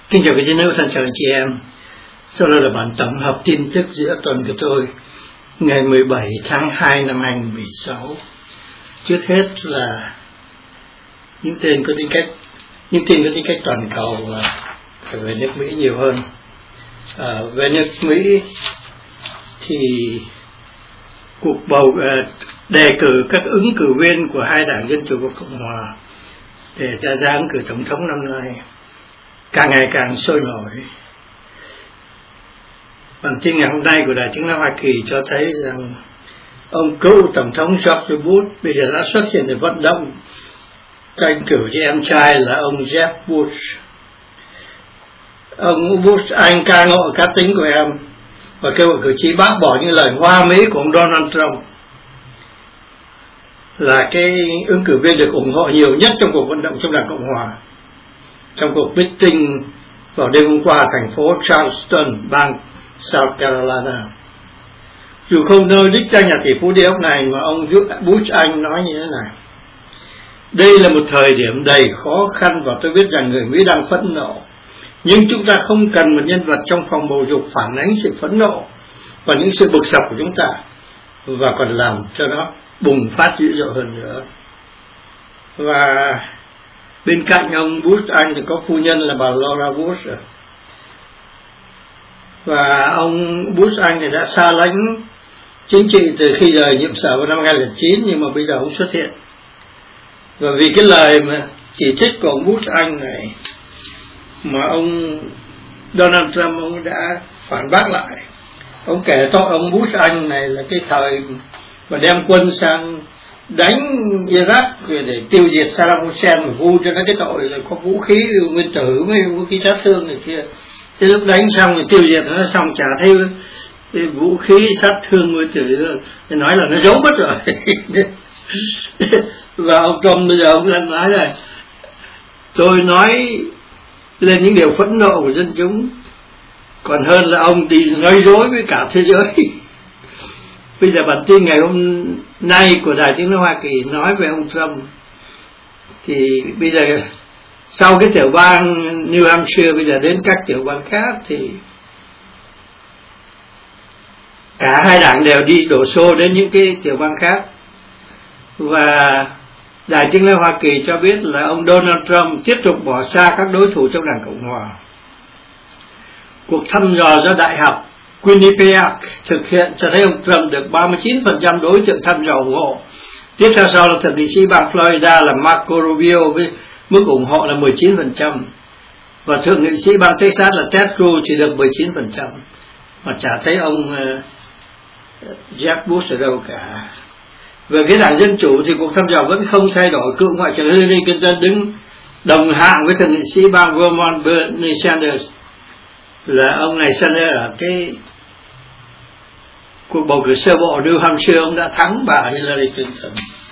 Kính chào quý vị thân chào anh chị em. Sau đây là bản tổng hợp tin tức giữa tuần của tôi ngày 17 tháng 2 năm 2016. Trước hết là những tin có tính cách toàn cầu và về nước Mỹ nhiều hơn. Về nước Mỹ thì cuộc đề cử các ứng cử viên của hai đảng Dân Chủ và Cộng Hòa để ra ứng cử tổng thống năm nay càng ngày càng sôi nổi. Bản tin ngày hôm nay của Đài Tiếng nói Hoa Kỳ cho thấy rằng ông cựu tổng thống George Bush bây giờ đã xuất hiện để vận động tranh cử cho em trai là ông Jeb Bush. Ông Bush anh ca ngợi cá tính của em và kêu gọi cử tri bác bỏ những lời hoa mỹ của ông Donald Trump, là cái ứng cử viên được ủng hộ nhiều nhất trong cuộc vận động trong Đảng Cộng Hòa. Trong cuộc meeting vào đêm hôm qua thành phố Charleston, bang South Carolina, dù không nơi đích danh nhà tỷ phú địa ốc này, mà ông Bush anh nói như thế này: đây là một thời điểm đầy khó khăn và tôi biết rằng người Mỹ đang phẫn nộ, nhưng chúng ta không cần một nhân vật trong phòng bầu dục phản ánh sự phẫn nộ và những sự bực sọc của chúng ta và còn làm cho nó bùng phát dữ dội hơn nữa. Và bên cạnh ông Bush anh thì có phu nhân là bà Laura Bush, và ông Bush anh thì đã xa lánh chính trị từ khi rời nhiệm sở vào năm 2009, nhưng mà bây giờ ông xuất hiện. Và vì cái lời mà chỉ trích của ông Bush anh này mà ông Donald Trump ông đã phản bác lại. Ông kể tội ông Bush anh này là cái thời mà đem quân sang đánh Iraq để tiêu diệt Saddam Hussein, mà vu cho nó cái tội là có vũ khí nguyên tử với vũ khí sát thương này kia. Thế lúc đánh xong rồi tiêu diệt nó xong chả thấy vũ khí sát thương nguyên tử nữa, thì nói là nó giấu mất rồi. Và ông Trump bây giờ ông đang nói là tôi nói lên những điều phẫn nộ của dân chúng còn hơn là ông đi nói dối với cả thế giới. Bây giờ bản tin ngày hôm nay của Đài Tiếng nói Hoa Kỳ nói về ông Trump, thì bây giờ sau cái tiểu bang New Hampshire bây giờ đến các tiểu bang khác, thì cả hai đảng đều đi đổ xô đến những cái tiểu bang khác. Và Đài Tiếng nói Hoa Kỳ cho biết là ông Donald Trump tiếp tục bỏ xa các đối thủ trong Đảng Cộng Hòa. Cuộc thăm dò do Đại học Quinnipiac thực hiện cho thấy ông Trump được 39% đối tượng thăm dò ủng hộ. Tiếp theo sau là thượng nghị sĩ bang Florida là Marco Rubio với mức ủng hộ là 19%. Và thượng nghị sĩ bang Texas là Ted Cruz chỉ được 19%. Mà chả thấy ông Jeb Bush ở đâu cả. Về phía đảng Dân Chủ thì cuộc thăm dò vẫn không thay đổi. Cựu Ngoại trưởng Hillary Clinton đứng đồng hạng với thượng nghị sĩ bang Vermont Bernie Sanders, là ông này Sanders ở cái cuộc bầu cử sơ bộ New Hampshire ông đã thắng bà Hillary Clinton.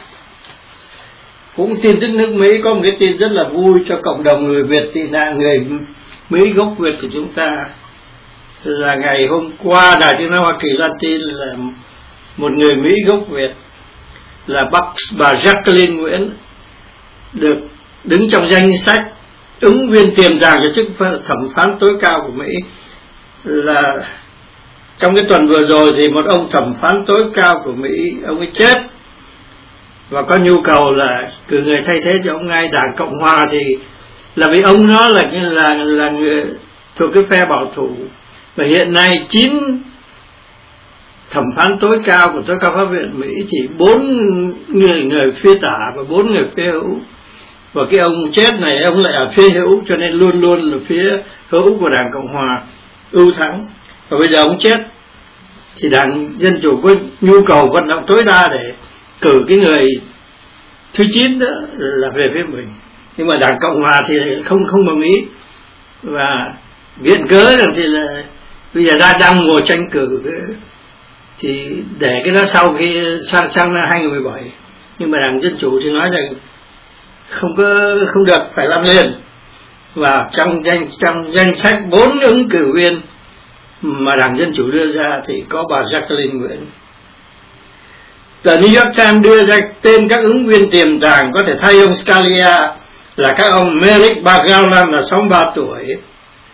Cũng tin tức nước Mỹ có một cái tin rất là vui cho cộng đồng người Việt tị nạn, người Mỹ gốc Việt của chúng ta, là ngày hôm qua Đài Tiếng nói Hoa Kỳ loan tin là một người Mỹ gốc Việt là bà Jacqueline Nguyễn được đứng trong danh sách ứng viên tiềm tàng cho chức thẩm phán tối cao của Mỹ. Là trong cái tuần vừa rồi thì một ông thẩm phán tối cao của Mỹ, ông ấy chết và có nhu cầu là cử người thay thế cho ông ngay. Đảng Cộng Hòa thì là vì ông nó là người thuộc cái phe bảo thủ, và hiện nay 9 thẩm phán tối cao của tối cao pháp viện Mỹ thì 4 người phía tả và 4 người phía hữu. Và cái ông chết này ông lại ở phía hữu, cho nên luôn luôn là phía hữu của Đảng Cộng Hòa ưu thắng. Và bây giờ ông chết thì Đảng Dân Chủ có nhu cầu vận động tối đa để cử cái người thứ 9 đó là về phía mình. Nhưng mà Đảng Cộng Hòa thì không đồng ý, và viện cớ rằng thì là bây giờ đang mùa tranh cử, thì để cái đó sau khi sang năm 2017. Nhưng mà Đảng Dân Chủ thì nói rằng không được, phải làm lên. Và trong danh sách 4 ứng cử viên mà Đảng Dân Chủ đưa ra thì có bà Jacqueline Nguyễn. Tờ New York Times đưa ra tên các ứng viên tiềm tàng có thể thay ông Scalia là các ông Merrick Garland là 63 tuổi,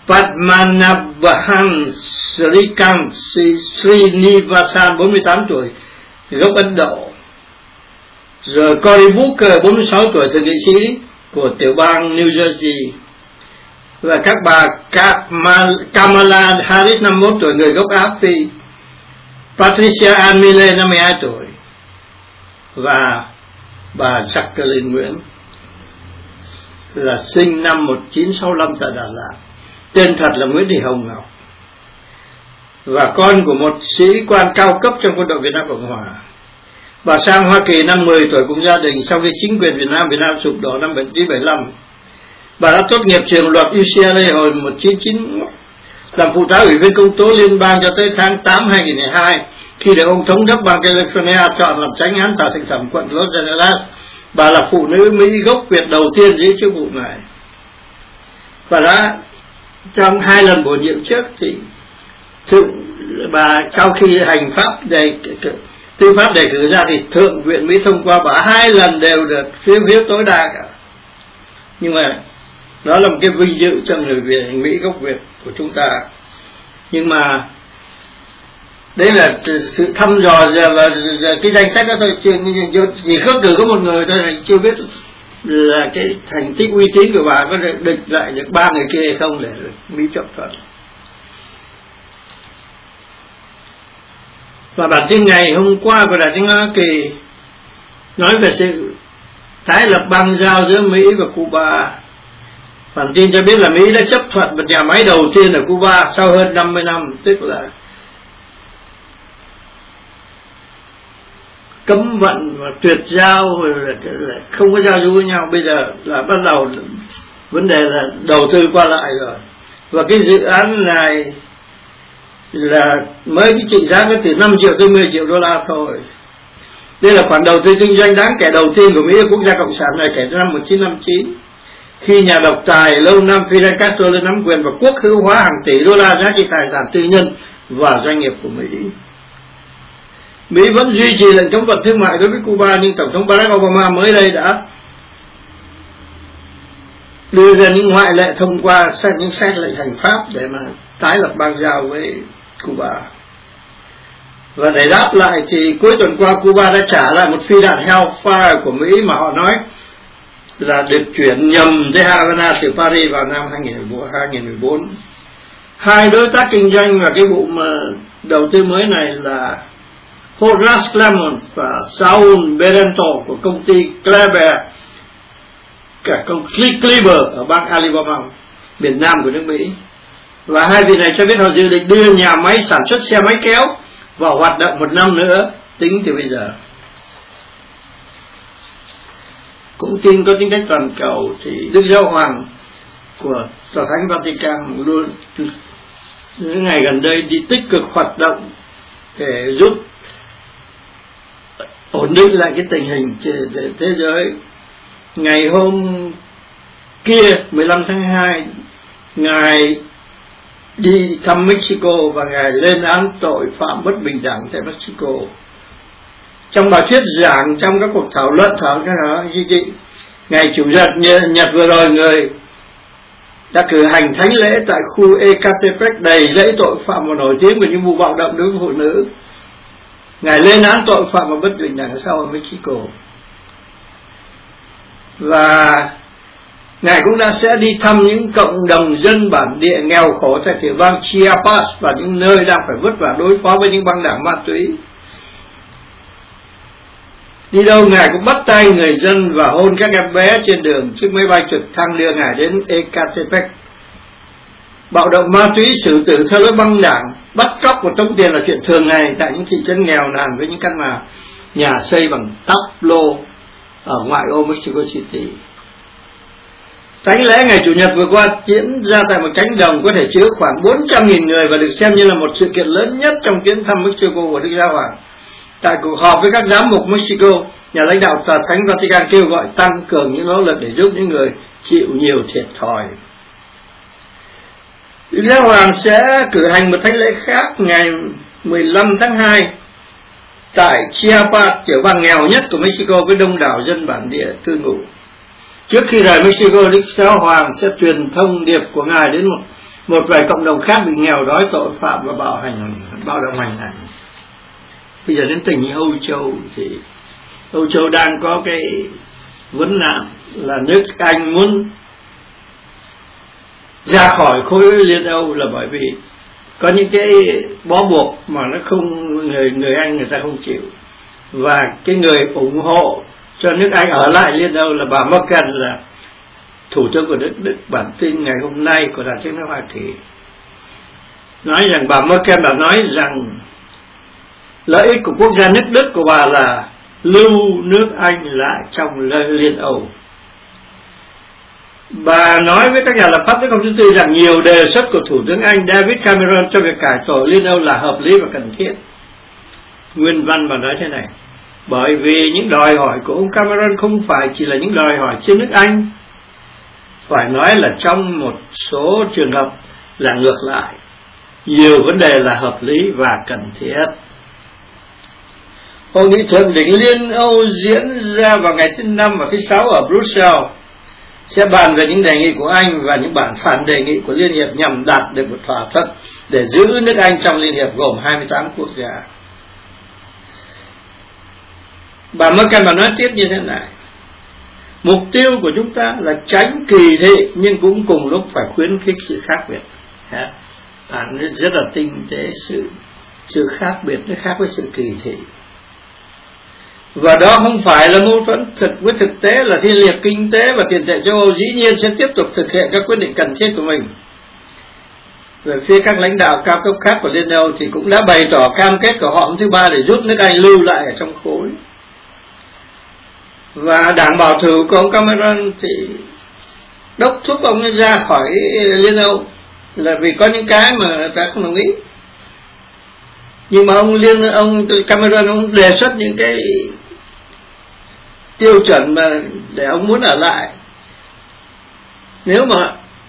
Padmanabhan Srinivasan 48 tuổi, gốc Ấn Độ. Rồi Cory Booker 46 tuổi, thượng nghị sĩ của tiểu bang New Jersey. Và các bà Kamala Harris 51 tuổi, người gốc Á Phi. Patricia Ann Miller 52 tuổi. Và bà Jacqueline Nguyễn là sinh năm 1965 tại Đà Lạt. Tên thật là Nguyễn Thị Hồng Ngọc. Và con của một sĩ quan cao cấp trong quân đội Việt Nam Cộng Hòa. Bà sang Hoa Kỳ năm 10 tuổi cùng gia đình sau khi chính quyền Việt Nam sụp đổ năm 1975. Bà đã tốt nghiệp trường luật UCLA hồi 1991, làm phụ tá ủy viên công tố liên bang cho tới tháng 8 2002, khi được ông thống đốc bang California chọn làm chánh án tòa thượng thẩm quận Los Angeles. Bà là phụ nữ Mỹ gốc Việt đầu tiên giữ chức vụ này. Và đã trong 2 lần bổ nhiệm trước thì bà sau khi hành pháp tư pháp đề cử ra thì Thượng viện Mỹ thông qua bà 2 lần đều được phiếu tối đa cả. Nhưng mà đó là một cái vinh dự cho người Việt Mỹ gốc Việt của chúng ta. Nhưng mà đấy là sự thăm dò và cái danh sách đó thôi, chỉ khước cử có một người thôi, chưa biết là cái thành tích uy tín của bà có địch lại được 3 người kia hay không để Mỹ chấp thuận. Và bản tin ngày hôm qua của Đài Tiếng Nói Hoa Kỳ nói về sự tái lập bang giao giữa Mỹ và Cuba. Bản tin cho biết là Mỹ đã chấp thuận một nhà máy đầu tiên ở Cuba sau hơn 50 năm, tức là cấm vận và tuyệt giao, không có giao du với nhau. Bây giờ là bắt đầu vấn đề là đầu tư qua lại rồi. Và cái dự án này là mới cái trị giá có từ 5 triệu tới 10 triệu đô la thôi. Đây là khoản đầu tư kinh doanh đáng kể đầu tiên của Mỹ ở quốc gia cộng sản này kể từ năm 1959, khi nhà độc tài lâu năm Fidel Castro lên nắm quyền và quốc hữu hóa hàng tỷ đô la giá trị tài sản tư nhân và doanh nghiệp của Mỹ. Mỹ vẫn duy trì lệnh cấm vận thương mại đối với Cuba, nhưng Tổng thống Barack Obama mới đây đã đưa ra những ngoại lệ thông qua những xét lệnh hành pháp để mà tái lập bang giao với Cuba. Và để đáp lại thì cuối tuần qua Cuba đã trả lại một phi đạn Hellfire của Mỹ mà họ nói là được chuyển nhầm tới Havana từ Paris vào năm 2014. 2 đối tác kinh doanh và cái vụ mà đầu tư mới này là Horace Clement và Saul Berento của công ty Kleber, cả công ty Kleber ở bang Alabama, miền Nam của nước Mỹ. Và 2 vị này cho biết họ dự định đưa nhà máy sản xuất xe máy kéo vào hoạt động 1 năm nữa tính từ bây giờ. Cũng tin có tính cách toàn cầu thì Đức Giáo Hoàng của Tòa Thánh Vatican luôn những ngày gần đây đi tích cực hoạt động để giúp ổn định lại cái tình hình thế giới. Ngày hôm kia 15 tháng 2, Ngài đi thăm Mexico và Ngài lên án tội phạm bất bình đẳng tại Mexico. Trong bài thuyết giảng trong các cuộc thảo luận ngày Chủ nhật vừa rồi, người đã cử hành thánh lễ tại khu Ecatepec đầy rẫy tội phạm và nổi tiếng về những vụ bạo động đối với phụ nữ. Ngài lên án tội phạm và bất bình đẳng sau ở Mexico. Và Ngài cũng sẽ đi thăm những cộng đồng dân bản địa nghèo khổ tại tiểu bang Chiapas và những nơi đang phải vất vả đối phó với những băng đảng ma túy. Đi đâu Ngài cũng bắt tay người dân và hôn các em bé trên đường chiếc máy bay trực thăng đưa Ngài đến Ecatepec. Bạo động ma túy, xử tử theo lối băng đảng, bắt cóc và tống tiền là chuyện thường ngày tại những thị trấn nghèo nàn với những căn nhà xây bằng tắp lô ở ngoại ô Mexico City. Thánh lễ ngày Chủ nhật vừa qua diễn ra tại một cánh đồng có thể chứa khoảng 400.000 người và được xem như là một sự kiện lớn nhất trong chuyến thăm Mexico của Đức Giáo Hoàng. Tại cuộc họp với các giám mục Mexico, nhà lãnh đạo Tòa Thánh Vatican kêu gọi tăng cường những nỗ lực để giúp những người chịu nhiều thiệt thòi. Đức Giáo Hoàng sẽ cử hành một thánh lễ khác ngày 15 tháng 2 tại Chiapas, tiểu bang nghèo nhất của Mexico với đông đảo dân bản địa cư ngụ. Trước khi rời Mexico, Đức Giáo Hoàng sẽ truyền thông điệp của Ngài đến một vài cộng đồng khác bị nghèo đói, tội phạm và bạo động hành hạ. Bây giờ đến tình Âu Châu thì Âu Châu đang có cái vấn nạn là nước Anh muốn ra khỏi khối Liên Âu là bởi vì có những cái bó buộc mà nó không, người Anh người ta không chịu, và cái người ủng hộ cho nước Anh ở lại Liên Âu là bà Merkel, là thủ tướng của Đức. Bản tin ngày hôm nay của Đài Tiếng nói Hoa Kỳ nói rằng bà Merkel đã nói rằng lợi ích của quốc gia nước Đức của bà là lưu nước Anh lại trong Liên Âu. Bà nói với các nhà lập pháp nước Công thứ Tư rằng nhiều đề xuất của Thủ tướng Anh David Cameron cho việc cải tổ Liên Âu là hợp lý và cần thiết. Nguyên văn bà nói thế này: bởi vì những đòi hỏi của ông Cameron không phải chỉ là những đòi hỏi trên nước Anh, phải nói là trong một số trường hợp là ngược lại, nhiều vấn đề là hợp lý và cần thiết. Hội nghị thượng đỉnh Liên Âu diễn ra vào ngày thứ Năm và thứ Sáu ở Brussels sẽ bàn về những đề nghị của Anh và những bản phản đề nghị của Liên Hiệp nhằm đạt được một thỏa thuận để giữ nước Anh trong Liên Hiệp gồm 28 quốc gia. Bà Merkel nói tiếp như thế này: mục tiêu của chúng ta là tránh kỳ thị nhưng cũng cùng lúc phải khuyến khích sự khác biệt. Bạn rất là tinh tế, sự khác biệt nó khác với sự kỳ thị. Và đó không phải là mâu thuẫn với thực tế là Thiên liệt Kinh tế và Tiền tệ châu Âu dĩ nhiên sẽ tiếp tục thực hiện các quyết định cần thiết của mình. Về phía các lãnh đạo cao cấp khác của Liên Âu thì cũng đã bày tỏ cam kết của họ hôm thứ Ba để giúp nước Anh lưu lại ở trong khối. Và đảng bảo thủ của ông Cameron thì đốc thúc ông ấy ra khỏi Liên Âu là vì có những cái mà người ta không đồng ý. Nhưng mà ông Cameron ông đề xuất những cái tiêu chuẩn mà để ông muốn ở lại. Nếu mà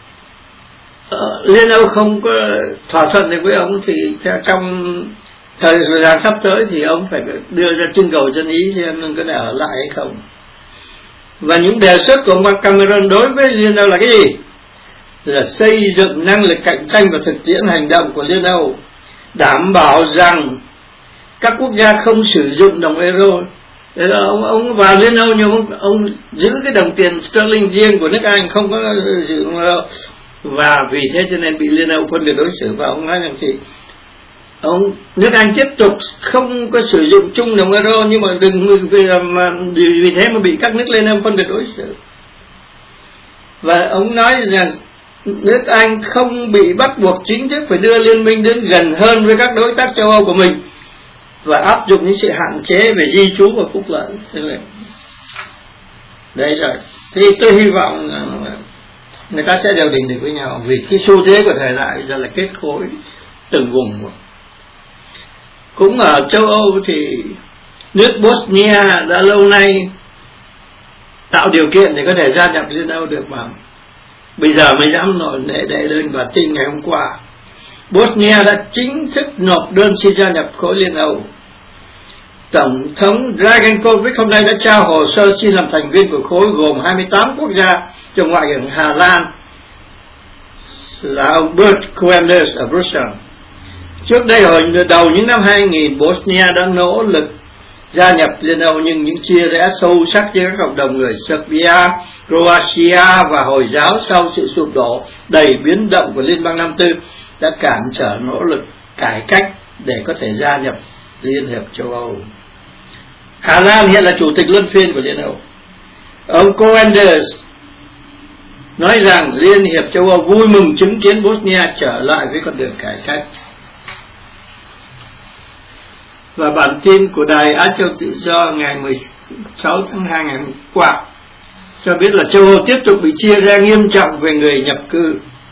Liên Âu không có thỏa thuận được với ông thì trong thời gian sắp tới thì ông phải đưa ra trưng cầu dân ý xem có thể ở lại hay không. Và những đề xuất của ông Cameron đối với Liên Âu là cái gì? Là xây dựng năng lực cạnh tranh và thực tiễn hành động của Liên Âu, đảm bảo rằng các quốc gia không sử dụng đồng euro. Thế là ông vào Liên Âu nhưng ông giữ cái đồng tiền sterling riêng của nước Anh, không có sử dụng euro. Và vì thế cho nên bị Liên Âu phân biệt đối xử. Và ông nói rằng thì nước Anh tiếp tục không có sử dụng chung đồng euro, nhưng mà đừng vì thế mà bị các nước Liên Âu phân biệt đối xử. Và ông nói rằng nước Anh không bị bắt buộc chính thức phải đưa liên minh đến gần hơn với các đối tác châu Âu của mình và áp dụng những sự hạn chế về di trú và phúc lợi. Đấy rồi. Thì tôi hy vọng người ta sẽ điều chỉnh được với nhau, vì cái xu thế của thời đại bây giờ là kết khối từng vùng. Cũng ở châu Âu thì nước Bosnia đã lâu nay tạo điều kiện để có thể gia nhập Liên Âu được, mà bây giờ mới dám đệ đơn và tin ngày hôm qua Bosnia đã chính thức nộp đơn xin gia nhập khối Liên Âu. Tổng thống Dragankovic hôm nay đã trao hồ sơ xin làm thành viên của khối gồm 28 quốc gia cho Ngoại trưởng Hà Lan là ông Bert Koenders ở Brussels. Trước đây hồi đầu những năm 2000, Bosnia đã nỗ lực gia nhập Liên Âu, nhưng những chia rẽ sâu sắc giữa các cộng đồng người Serbia, Croatia và Hồi giáo sau sự sụp đổ đầy biến động của Liên bang Năm Tư đã cản trở nỗ lực cải cách để có thể gia nhập Liên hiệp châu Âu. Hà Lan hiện là chủ tịch luân phiên của Liên Âu. Ông Koenders nói rằng Liên hiệp châu Âu vui mừng chứng kiến Bosnia trở lại với con đường cải cách. Và bản tin của Đài Á Châu Tự Do ngày 16 tháng 2 ngày hôm qua cho biết là châu Âu tiếp tục bị chia ra nghiêm trọng về người nhập cư.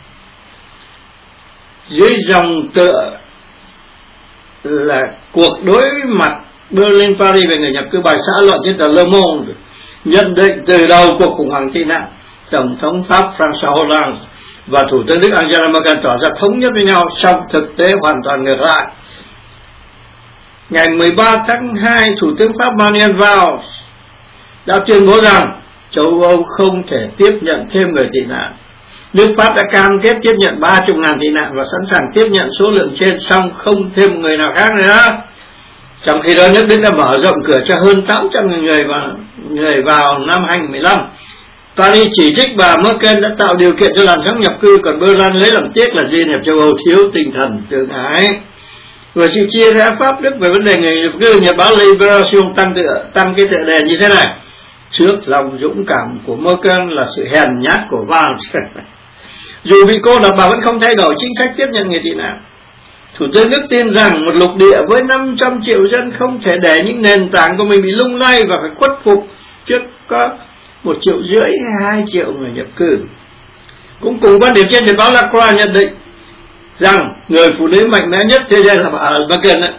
Dưới dòng tựa là cuộc đối mặt Berlin-Paris về người nhập cư, bài xã luận trên tờ Le Monde nhận định từ đầu cuộc khủng hoảng tị nạn, Tổng thống Pháp François Hollande và Thủ tướng Đức Angela Merkel tỏ ra thống nhất với nhau, song thực tế hoàn toàn ngược lại. Ngày 13 tháng 2, Thủ tướng Pháp Manuel Valls đã tuyên bố rằng châu Âu không thể tiếp nhận thêm người tị nạn. Nước Pháp đã cam kết tiếp nhận 30.000 tị nạn và sẵn sàng tiếp nhận số lượng trên, xong không thêm người nào khác nữa. Trong khi đó nước Đức đã mở rộng cửa cho hơn 800.000 người vào năm 2015. Paris chỉ trích bà Merkel đã tạo điều kiện cho làn sóng nhập cư, còn Berlin lấy làm tiếc là Liên hiệp châu Âu thiếu tinh thần tương ái. Và sự chia rẽ Pháp Đức về vấn đề người nhập cư, nhà báo Liberation tăng cái tựa đề như thế này: trước lòng dũng cảm của Merkel là sự hèn nhát của Valls. Dù bị cô lập, bà vẫn không thay đổi chính sách tiếp nhận người tị nạn. Thủ tướng Đức tin rằng một lục địa với 500 triệu dân không thể để những nền tảng của mình bị lung lay và phải khuất phục trước có 1,5 triệu hay 2 triệu người nhập cư. Cũng cùng quan điểm trên, nhà báo La Croix nhận định rằng người phụ nữ mạnh mẽ nhất thế giới là bà Merkel đấy.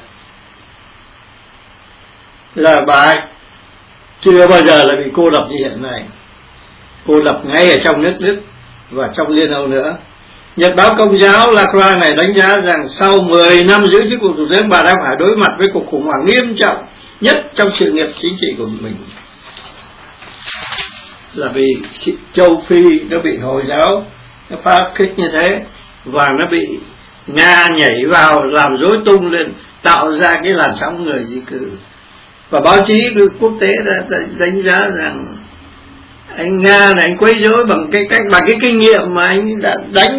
Là bà ấy chưa bao giờ là bị cô lập như hiện nay, cô lập ngay ở trong nước Đức và trong Liên Âu nữa. Nhật báo Công giáo La Croix này đánh giá rằng sau 10 năm giữ chức vụ thủ tướng, bà đang phải đối mặt với cuộc khủng hoảng nghiêm trọng nhất trong sự nghiệp chính trị của mình, là vì châu Phi nó bị Hồi giáo nó phá kích như thế, và nó bị Nga nhảy vào làm rối tung lên, tạo ra cái làn sóng người di cư. Và báo chí quốc tế đã đánh giá rằng anh Nga này anh quấy rối bằng cái kinh nghiệm mà anh đã đánh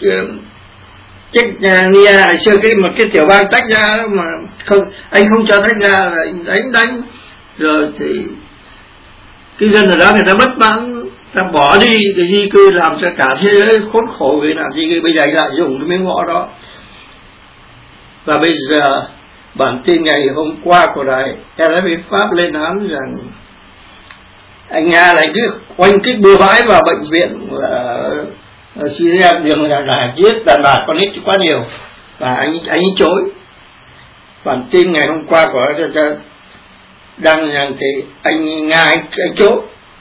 Chechnya xưa, một cái tiểu bang tách ra đó mà anh không cho tách ra là anh đánh rồi thì cái dân ở đó người ta bất mãn, ta bỏ đi cái di cư, làm cho cả thế giới khốn khổ vì làm di cư. Bây giờ anh lại dùng cái miếng gõ đó. Và bây giờ bản tin ngày hôm qua của đài RFI Pháp lên án rằng anh Nga lại cứ oanh kích bừa bãi vào bệnh viện ở Syria, đường là giết đàn bà con nít quá nhiều, và anh ấy chối. Bản tin ngày hôm qua của đăng rằng thì anh Nga anh chối.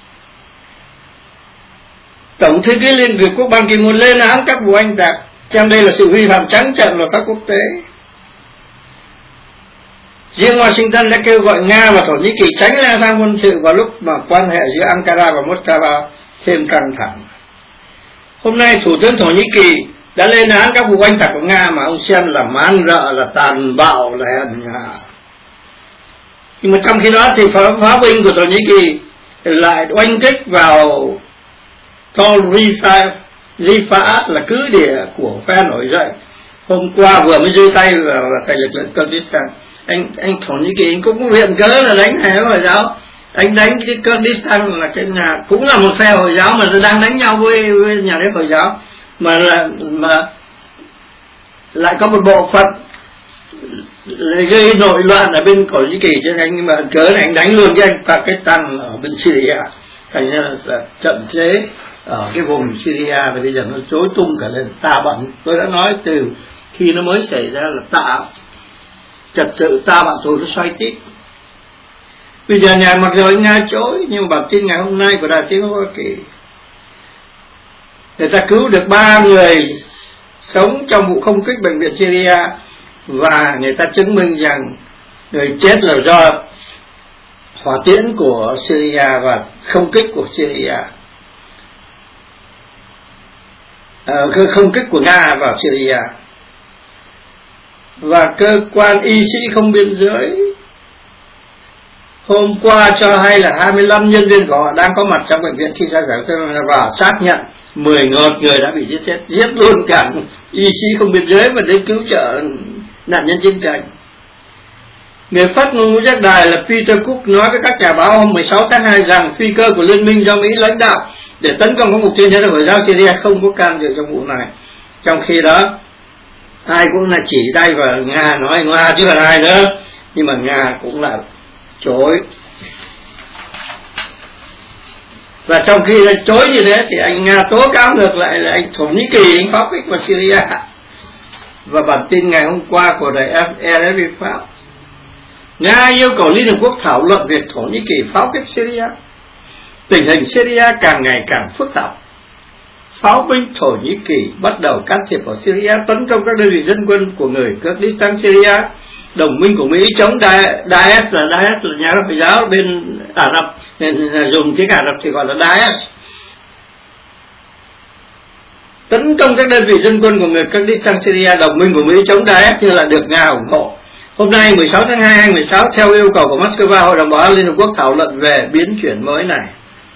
Tổng thư ký Liên Hiệp Quốc Ban Ki-moon lên án các vụ oanh tạc, xem đây là sự vi phạm trắng trợn luật pháp quốc tế. Riêng Washington đã kêu gọi Nga và Thổ Nhĩ Kỳ tránh leo thang quân sự vào lúc mà quan hệ giữa Ankara và Moscow thêm căng thẳng. Hôm nay Thủ tướng Thổ Nhĩ Kỳ đã lên án các vụ oanh tạc của Nga mà ông xem là man rợ, là tàn bạo, là hèn hạ. Nhưng mà trong khi đó thì pháo binh của Thổ Nhĩ Kỳ lại oanh kích vào Tol Rifat, là cứ địa của phe nổi dậy. Hôm qua vừa mới giơ tay vào thành lực lượng Kurdistan. Anh Thổ Nhĩ Kỳ anh cũng viện cớ là đánh này Hồi giáo. Anh đánh cái Kurdistan là cái nhà cũng là một phe Hồi giáo mà nó đang đánh nhau với nhà nước Hồi giáo, mà lại có một bộ phận gây nội loạn ở bên Thổ Nhĩ Kỳ, cho nên anh mà cớ này anh đánh luôn cái anh Pakistan ở bên Syria, thành ra là chậm chế ở cái vùng Syria, thì bây giờ nó rối tung cả lên tà bận. Tôi đã nói từ khi nó mới xảy ra là trật tự ta bạn tôi nó xoay tít. Bây giờ mặc dù anh Nga chối, nhưng mà bản tin ngày hôm nay của Đài Tiếng Hoa Kỳ, người ta cứu được 3 người sống trong vụ không kích bệnh viện Syria, và người ta chứng minh rằng người chết là do hỏa tiễn của Syria và không kích của Syria, không kích của Nga vào Syria. Và cơ quan y sĩ không biên giới hôm qua cho hay là 25 nhân viên của họ đang có mặt trong bệnh viện khi ra giải quyết và xác nhận 11 người đã bị giết chết, giết luôn cả y sĩ không biên giới mà đến cứu trợ nạn nhân chiến tranh. Người phát ngôn giác đài là Peter Cook nói với các nhà báo hôm 16 tháng 2 rằng phi cơ của Liên minh do Mỹ lãnh đạo để tấn công các mục tiêu nhân Hồi giáo Syria không có can dự trong vụ này. Trong khi đó ai cũng là chỉ tay vào Nga, nói Nga chứ là ai nữa, nhưng mà Nga cũng là chối. Và trong khi là chối như thế thì anh Nga tố cáo ngược lại là anh Thổ Nhĩ Kỳ anh pháo kích vào Syria. Và bản tin ngày hôm qua của đài RFI Pháp, Nga yêu cầu Liên Hợp Quốc thảo luận việc Thổ Nhĩ Kỳ pháo kích Syria. Tình hình Syria càng ngày càng phức tạp. Pháo binh Thổ Nhĩ Kỳ bắt đầu can thiệp vào Syria, tấn công các đơn vị dân quân của người Kurdistan Syria, đồng minh của Mỹ chống Daesh là nhà nước Hồi giáo bên Ả Rập, nên dùng tiếng Ả Rập thì gọi là Daesh. tấn công các đơn vị dân quân của người Kurdistan Syria đồng minh của Mỹ chống Daesh nhưng lại được Nga ủng hộ. Hôm nay 16 tháng 2 2016, theo yêu cầu của Moscow, Hội đồng Bảo an Liên Hợp Quốc thảo luận về biến chuyển mới này.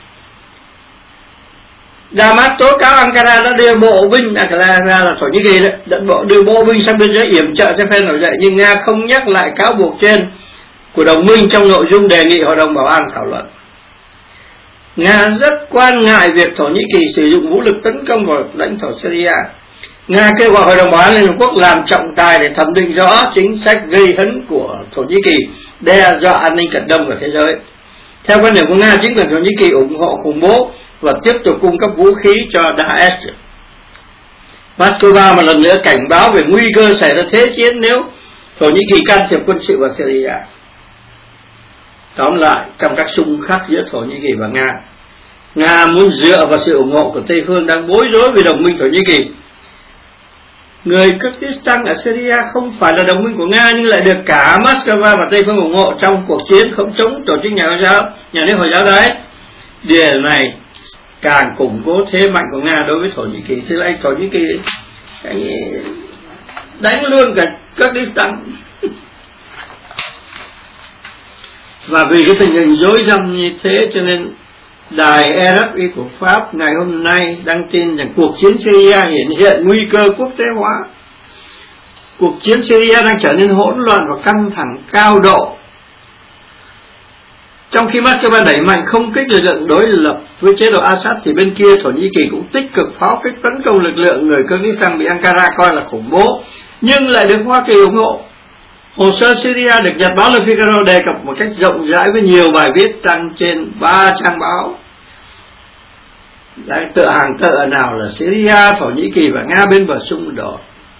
Damas tố cáo Ankara đã đưa bộ binh, Ankara là Thổ Nhĩ Kỳ đấy, đưa bộ binh sang biên giới yểm trợ cho phe nổi dậy, nhưng Nga không nhắc lại cáo buộc trên của đồng minh trong nội dung đề nghị Hội đồng Bảo an thảo luận. Nga rất quan ngại việc Thổ Nhĩ Kỳ sử dụng vũ lực tấn công vào lãnh thổ Syria. Nga kêu gọi Hội đồng Bảo an Liên Hợp Quốc làm trọng tài để thẩm định rõ chính sách gây hấn của Thổ Nhĩ Kỳ, đe dọa an ninh Cận Đông và thế giới. Theo quan điểm của Nga, chính quyền Thổ Nhĩ Kỳ ủng hộ khủng bố và tiếp tục cung cấp vũ khí cho Daesh. Moscow một lần nữa cảnh báo về nguy cơ xảy ra thế chiến nếu Thổ Nhĩ Kỳ can thiệp quân sự vào Syria. Tóm lại, trong các xung khắc giữa Thổ Nhĩ Kỳ và Nga muốn dựa vào sự ủng hộ của Tây phương đang bối rối vì đồng minh Thổ Nhĩ Kỳ. Người Kurdistan ở Syria không phải là đồng minh của Nga nhưng lại được cả Moscow và Tây phương ủng hộ trong cuộc chiến không chống tổ chức nhà nước Hồi giáo Daesh. Điều này càng củng cố thế mạnh của Nga đối với Thổ Nhĩ Kỳ. Thế là Thổ Nhĩ Kỳ đánh luôn cả Kurdistan. Và vì cái tình hình rối rắm như thế cho nên đài RFI của Pháp ngày hôm nay đăng tin rằng cuộc chiến Syria hiện nguy cơ quốc tế hóa. Cuộc chiến Syria đang trở nên hỗn loạn và căng thẳng cao độ. Trong khi Moscow đẩy mạnh không kích lực lượng đối lập với chế độ Assad thì bên kia Thổ Nhĩ Kỳ cũng tích cực pháo kích tấn công lực lượng người Kurdistan bị Ankara coi là khủng bố nhưng lại được Hoa Kỳ ủng hộ. Hồ sơ Syria được nhật báo Le Figaro đề cập một cách rộng rãi với nhiều bài viết đăng trên 3 trang báo. Đang tựa hàng tựa nào là Syria, Thổ Nhĩ Kỳ và Nga bên bờ xung đột,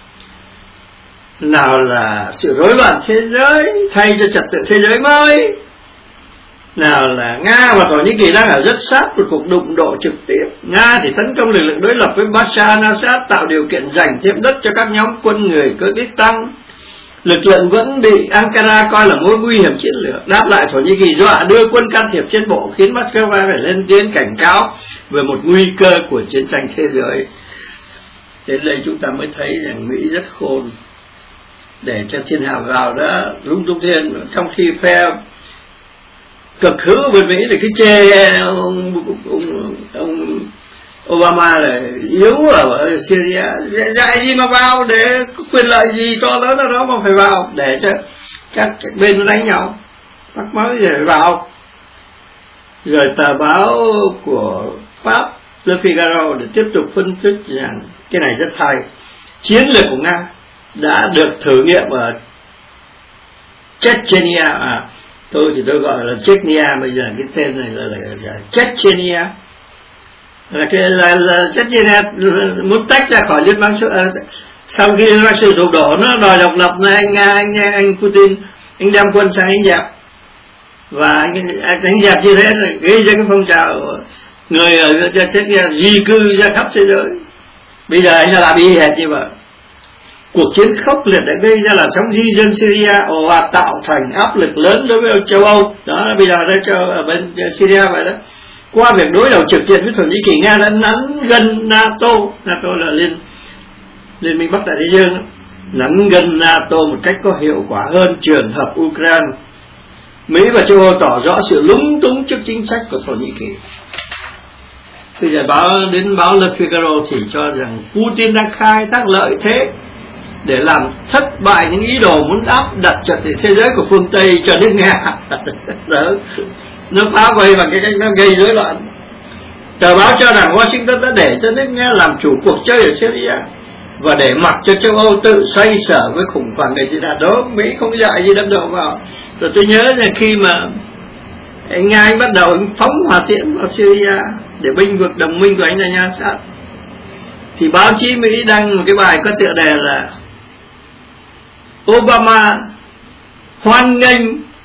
nào là sự rối loạn thế giới thay cho trật tự thế giới mới, nào là Nga và Thổ Nhĩ Kỳ đang ở rất sát một cuộc đụng độ trực tiếp. Nga thì tấn công lực lượng đối lập với Bashar al-Assad, tạo điều kiện giành thêm đất cho các nhóm quân người Kurdistan. Lực lượng vẫn bị Ankara coi là mối nguy hiểm chiến lược. Đáp lại, Thổ Nhĩ Kỳ dọa đưa quân can thiệp trên bộ khiến Moscow phải lên tiếng cảnh cáo về một nguy cơ của chiến tranh thế giới. Đến đây chúng ta mới thấy rằng Mỹ rất khôn để cho thiên hạ vào đó lung tung thiên, trong khi phe cực hữu bên Mỹ là cái chê ông Obama là yếu ở Syria, dạy gì mà vào, để có quyền lợi gì to lớn ở đó mà phải vào, để cho các bên nó đánh nhau, mắc máu gì phải vào. Rồi tờ báo của Pháp Le Figaro để tiếp tục phân tích rằng cái này rất hay, chiến lược của Nga đã được thử nghiệm ở Chechnya, tôi gọi là Chechnya, bây giờ cái tên này là Chechnya, là cái là Chechnya muốn tách ra khỏi Liên bang sau khi Liên bang Xô sụp đổ, nó đòi độc lập, này anh Putin anh đem quân sang anh dẹp, và anh dẹp như thế là gây ra cái phong trào người ở Chechnya di cư ra khắp thế giới. Bây giờ anh làm y hệt như vậy. Cuộc chiến khốc liệt đã gây ra làn sóng di dân Syria và tạo thành áp lực lớn đối với châu Âu. Đó là bây giờ đây ở bên Syria vậy đó. Qua việc đối đầu trực diện với Thổ Nhĩ Kỳ, Nga đã nắn gần NATO là Liên minh Bắc Đại Tây Dương đó, nắn gần NATO một cách có hiệu quả hơn trường hợp Ukraine. Mỹ và châu Âu tỏ rõ sự lúng túng trước chính sách của Thổ Nhĩ Kỳ. Bây giờ báo Le Figaro thì cho rằng Putin đang khai thác lợi thế để làm thất bại những ý đồ muốn áp đặt trật tự thế giới của phương Tây cho nước Nga. Nó phá vây bằng cái cách nó gây rối loạn. Tờ báo cho rằng Washington đã để cho nước Nga làm chủ cuộc chơi ở Syria và để mặc cho châu Âu tự xoay sở với khủng hoảng người tị nạn đó. Mỹ không dạy gì đâm đầu vào. Rồi tôi nhớ là khi mà Nga anh bắt đầu anh phóng hỏa tiễn vào Syria để binh vực đồng minh của anh là Nha Sát, thì báo chí Mỹ đăng một cái bài có tựa đề là Obama hoan nghênh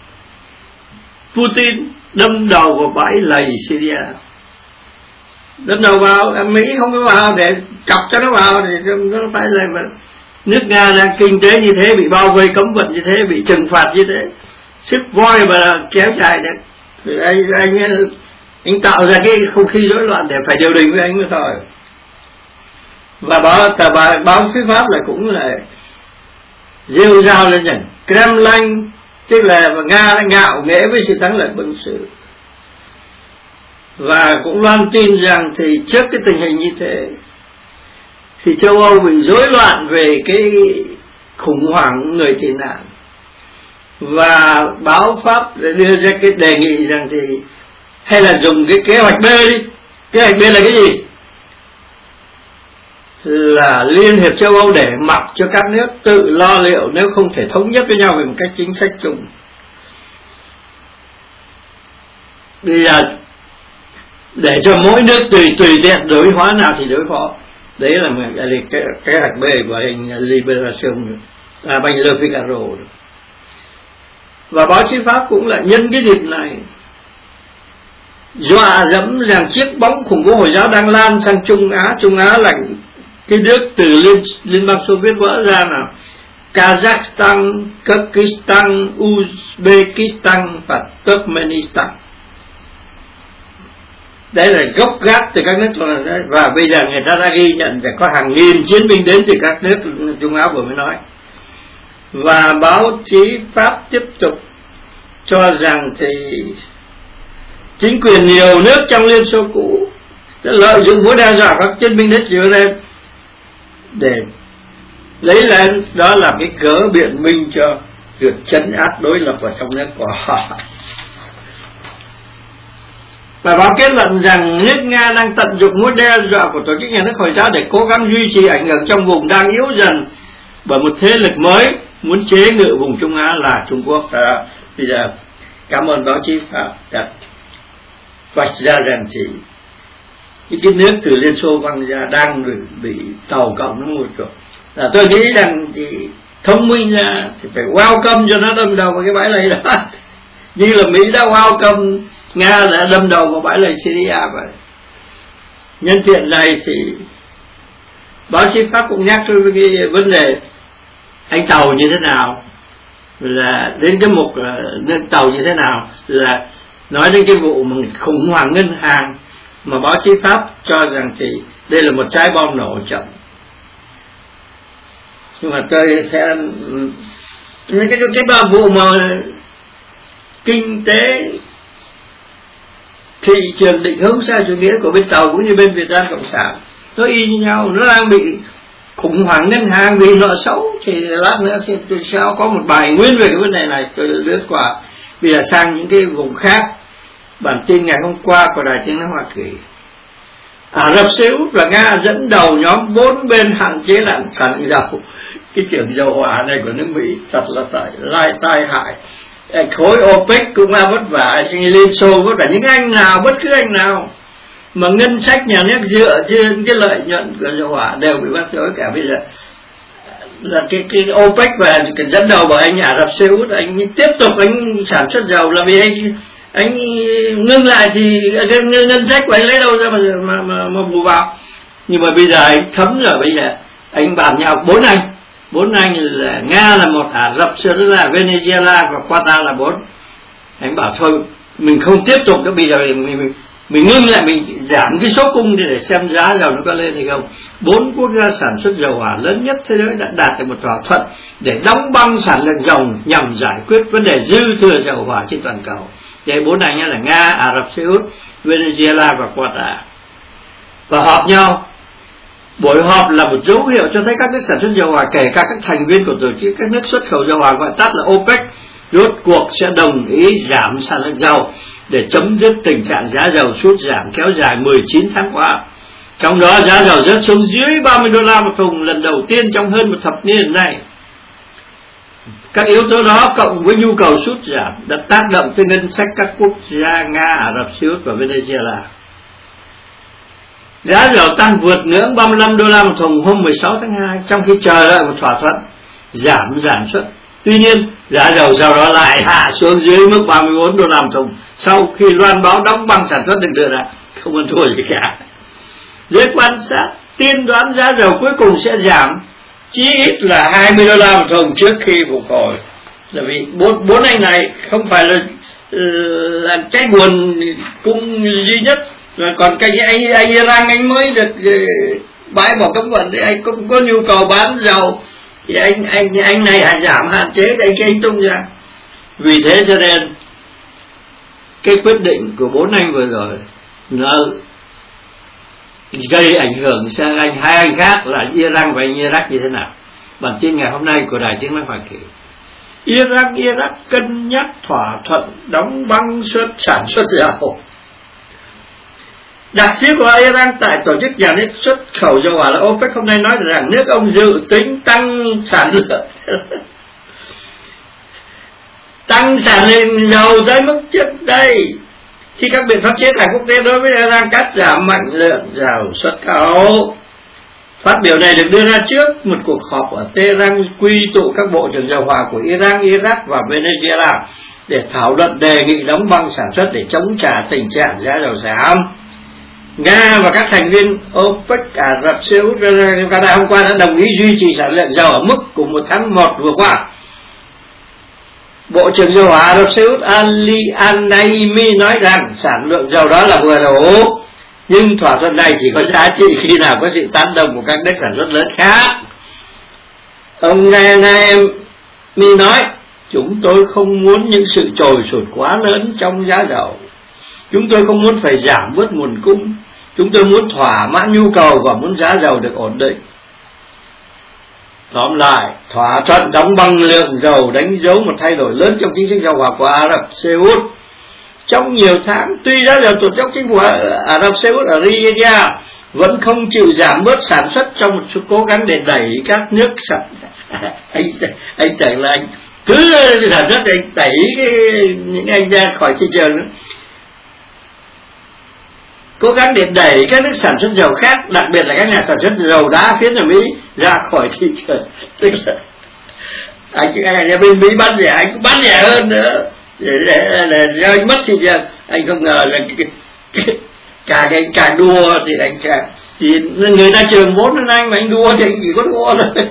Putin đâm đầu vào bãi lầy Syria. Đâm đầu vào, Mỹ không có vào để chọc cho nó vào, để nó phải là nước Nga đang kinh tế như thế, bị bao vây cấm vận như thế, bị trừng phạt như thế, sức voi mà kéo dài được. Anh tạo ra cái không khí rối loạn để phải điều đình với anh mới thôi. Và báo phía Pháp là cũng là rêu rao lên rằng Kremlin, tức là Nga đã ngạo nghễ với sự thắng lợi quân sự, và cũng loan tin rằng thì trước cái tình hình như thế thì châu Âu bị rối loạn về cái khủng hoảng người tị nạn, và báo Pháp đưa ra cái đề nghị rằng thì hay là dùng cái kế hoạch B đi. Kế hoạch B là cái gì? Là Liên hiệp châu Âu để mặc cho các nước tự lo liệu nếu không thể thống nhất với nhau về một cách chính sách chung. Bây giờ để cho mỗi nước tùy tiện đối phó nào thì đối phó. Đấy là cái kế hoạch B của anh Liberation, banh Le Figaro. Và báo chí Pháp cũng là nhân cái dịp này dọa dẫm rằng chiếc bóng khủng bố Hồi giáo đang lan sang Trung Á. Trung Á là cái nước từ Liên bang Xô Viết vỡ ra nào: Kazakhstan, Kyrgyzstan, Uzbekistan và Turkmenistan. Đấy là gốc gác từ các nước. Và bây giờ người ta đã ghi nhận rằng có hàng nghìn chiến binh đến từ các nước Trung Á vừa mới nói. Và báo chí Pháp tiếp tục cho rằng thì chính quyền nhiều nước trong Liên Xô cũ đã lợi dụng mối đe dọa các chiến binh đến Triều Tiên để lấy lên đó là cái cớ biện minh cho việc trấn áp đối lập ở trong nước của họ. Và báo kết luận rằng nước Nga đang tận dụng mối đe dọa của tổ chức nhà nước Hồi giáo để cố gắng duy trì ảnh hưởng trong vùng đang yếu dần bởi một thế lực mới muốn chế ngự vùng Trung Á là Trung Quốc. Bây giờ cảm ơn báo chí Pháp đã vạch ra rằng thì những cái nước từ Liên Xô văng ra đang bị tàu cộng nó một chỗ. Tôi nghĩ rằng thì thông minh ra thì phải welcome cho nó đâm đầu vào cái bãi lầy đó, như là Mỹ đã welcome Nga đã đâm đầu vào bãi lầy Syria vậy. Nhân tiện này thì báo chí Pháp cũng nhắc tới cái vấn đề anh tàu như thế nào, là đến cái mục tàu như thế nào, là nói đến cái vụ khủng hoảng ngân hàng mà báo chí Pháp cho rằng thì đây là một trái bom nổ chậm. Nhưng mà tôi sẽ cái vụ mà kinh tế thị trường định hướng xã chủ nghĩa của bên Tàu cũng như bên Việt Nam Cộng sản nó y như nhau, nó đang bị khủng hoảng ngân hàng vì nợ xấu. Thì lát nữa tôi sẽ có một bài nguyên về cái vấn đề này, tôi lướt qua. Bây giờ sang những cái vùng khác. Bản tin ngày hôm qua của Đài Tiếng nói Hoa Kỳ: Ả Rập Xê Út và Nga dẫn đầu nhóm 4 bên hạn chế lạm sản dầu. Cái trường dầu hỏa này của nước Mỹ thật là tai hại. Khối OPEC cũng vất vả, Liên Xô vất vả, những anh nào, bất cứ anh nào mà ngân sách nhà nước dựa trên cái lợi nhuận của dầu hỏa đều bị bắt rối cả. Bây giờ là cái OPEC và dẫn đầu bởi anh Ả Rập Xê Út, anh tiếp tục anh sản xuất dầu là vì anh ngưng lại thì cái ngân sách của anh lấy đâu ra mà bù vào. Nhưng mà bây giờ anh thấm rồi, bây giờ anh bàn nhau bốn anh là Nga là một, Ả Rập Xê Út là Venezuela và Qatar là 4. Anh bảo thôi mình không tiếp tục nữa, bây giờ mình ngưng lại, mình giảm cái số cung để xem giá dầu nó có lên hay không. 4 quốc gia sản xuất dầu hỏa lớn nhất thế giới đã đạt được một thỏa thuận để đóng băng sản lượng dầu nhằm giải quyết vấn đề dư thừa dầu hỏa trên toàn cầu. Đây 4 anh là Nga, Ả Rập Xê Út, Venezuela và Qatar. Và họp nhau. Buổi họp là một dấu hiệu cho thấy các nước sản xuất dầu hỏa, kể cả các thành viên của tổ chức các nước xuất khẩu dầu hỏa gọi tắt là OPEC, rốt cuộc sẽ đồng ý giảm sản lượng dầu để chấm dứt tình trạng giá dầu sút giảm kéo dài 19 tháng qua. Trong đó giá dầu rớt xuống dưới $30 một thùng lần đầu tiên trong hơn một thập niên này. Các yếu tố đó cộng với nhu cầu sút giảm đã tác động tới ngân sách các quốc gia Nga, Ả Rập Xê Út và Venezuela. Giá dầu tăng vượt ngưỡng $35 một thùng hôm 16 tháng 2 trong khi chờ đợi một thỏa thuận giảm sản xuất. Tuy nhiên, giá dầu sau đó lại hạ xuống dưới mức $34 một thùng sau khi loan báo đóng băng sản xuất được đưa ra, không ăn thua gì cả. Giới quan sát tiên đoán giá dầu cuối cùng sẽ giảm chí ít là $20 một thùng trước khi phục hồi. Là vì bốn anh này không phải là cái nguồn cung duy nhất, rồi còn cái anh Iran anh mới được bãi bỏ cấm vận thì anh cũng có nhu cầu bán dầu, thì anh này giảm hạn chế thì anh tung ra. Vì thế cho nên cái quyết định của 4 anh vừa rồi nó gây ảnh hưởng sang hai anh khác là Iran và Iraq như thế nào. Bản tin ngày hôm nay của Đài Tiếng nói Hoa Kỳ: Iraq cân nhắc thỏa thuận đóng băng sản xuất dầu. Đặc sứ của Iran tại tổ chức nhà nước xuất khẩu dầu hỏa là OPEC hôm nay nói rằng nước ông dự tính tăng sản lượng dầu tới mức trước đây, khi các biện pháp chế tài quốc tế đối với Iran cắt giảm mạnh lượng dầu xuất khẩu. Phát biểu này được đưa ra trước một cuộc họp ở Tehran quy tụ các bộ trưởng dầu hỏa của Iran, Iraq và Venezuela để thảo luận đề nghị đóng băng sản xuất để chống trả tình trạng giá dầu giảm. Nga và các thành viên OPEC, Ả Rập Xê Út, Qatar hôm qua đã đồng ý duy trì sản lượng dầu ở mức của một tháng 1 vừa qua. Bộ trưởng dầu hỏa Ả Rập Xê Út Ali Al-Naimi nói rằng sản lượng dầu đó là vừa đủ, nhưng thỏa thuận này chỉ có giá trị khi nào có sự tán đồng của các nước sản xuất lớn khác. Ông Naimi nói: chúng tôi không muốn những sự trồi sụt quá lớn trong giá dầu. Chúng tôi không muốn phải giảm bớt nguồn cung. Chúng tôi muốn thỏa mãn nhu cầu và muốn giá dầu được ổn định. Tóm lại, thỏa thuận đóng băng lượng dầu đánh dấu một thay đổi lớn trong chính sách dầu hỏa của Ả Rập Xê Út. Trong nhiều tháng, tuy giá dầu tụt dốc, chính phủ Ả Rập Xê Út ở Riyadh vẫn không chịu giảm bớt sản xuất trong một số cố gắng để đẩy các nước sản anh tưởng là anh cứ sản xuất anh đẩy những anh ra khỏi thị trường nữa. Cố gắng để đẩy các nước sản xuất dầu khác, đặc biệt là các nhà sản xuất dầu đá phiến ở Mỹ ra khỏi thị trường. Tức là anh bên Mỹ bán rẻ, anh cũng bán rẻ hơn nữa để cho anh mất thị trường. Anh không ngờ là càng đua thì anh càng, thì người ta trường vốn hơn anh, mà anh đua thì anh chỉ có đua thôi.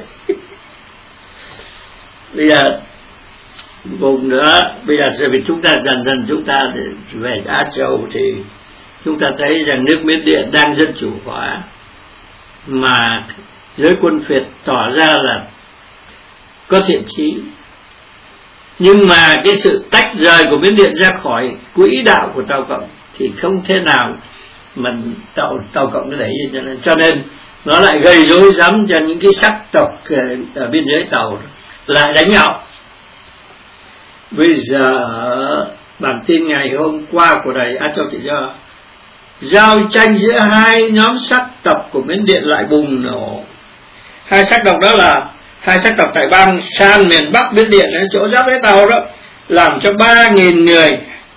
Bây giờ vùng nữa, bây giờ vì chúng ta dần chúng ta về Á Châu thì chúng ta thấy rằng nước Miến Điện đang dân chủ hóa, mà giới quân Việt tỏ ra là có thiện chí, nhưng mà cái sự tách rời của Miến Điện ra khỏi quỹ đạo của Tàu Cộng thì không thể nào mà Tàu Cộng nó đẩy lên, cho nên nó lại gây rối rắm cho những cái sắc tộc ở biên giới Tàu lại đánh nhau. Bây giờ bản tin ngày hôm qua của Đài Á Châu Tự Do: giao tranh giữa hai nhóm sắc tộc của Miến Điện lại bùng nổ. Hai sắc tộc đó là hai sắc tộc tại bang Shan miền Bắc Miến Điện, ở chỗ giáp với Tàu đó, làm cho 3.000 người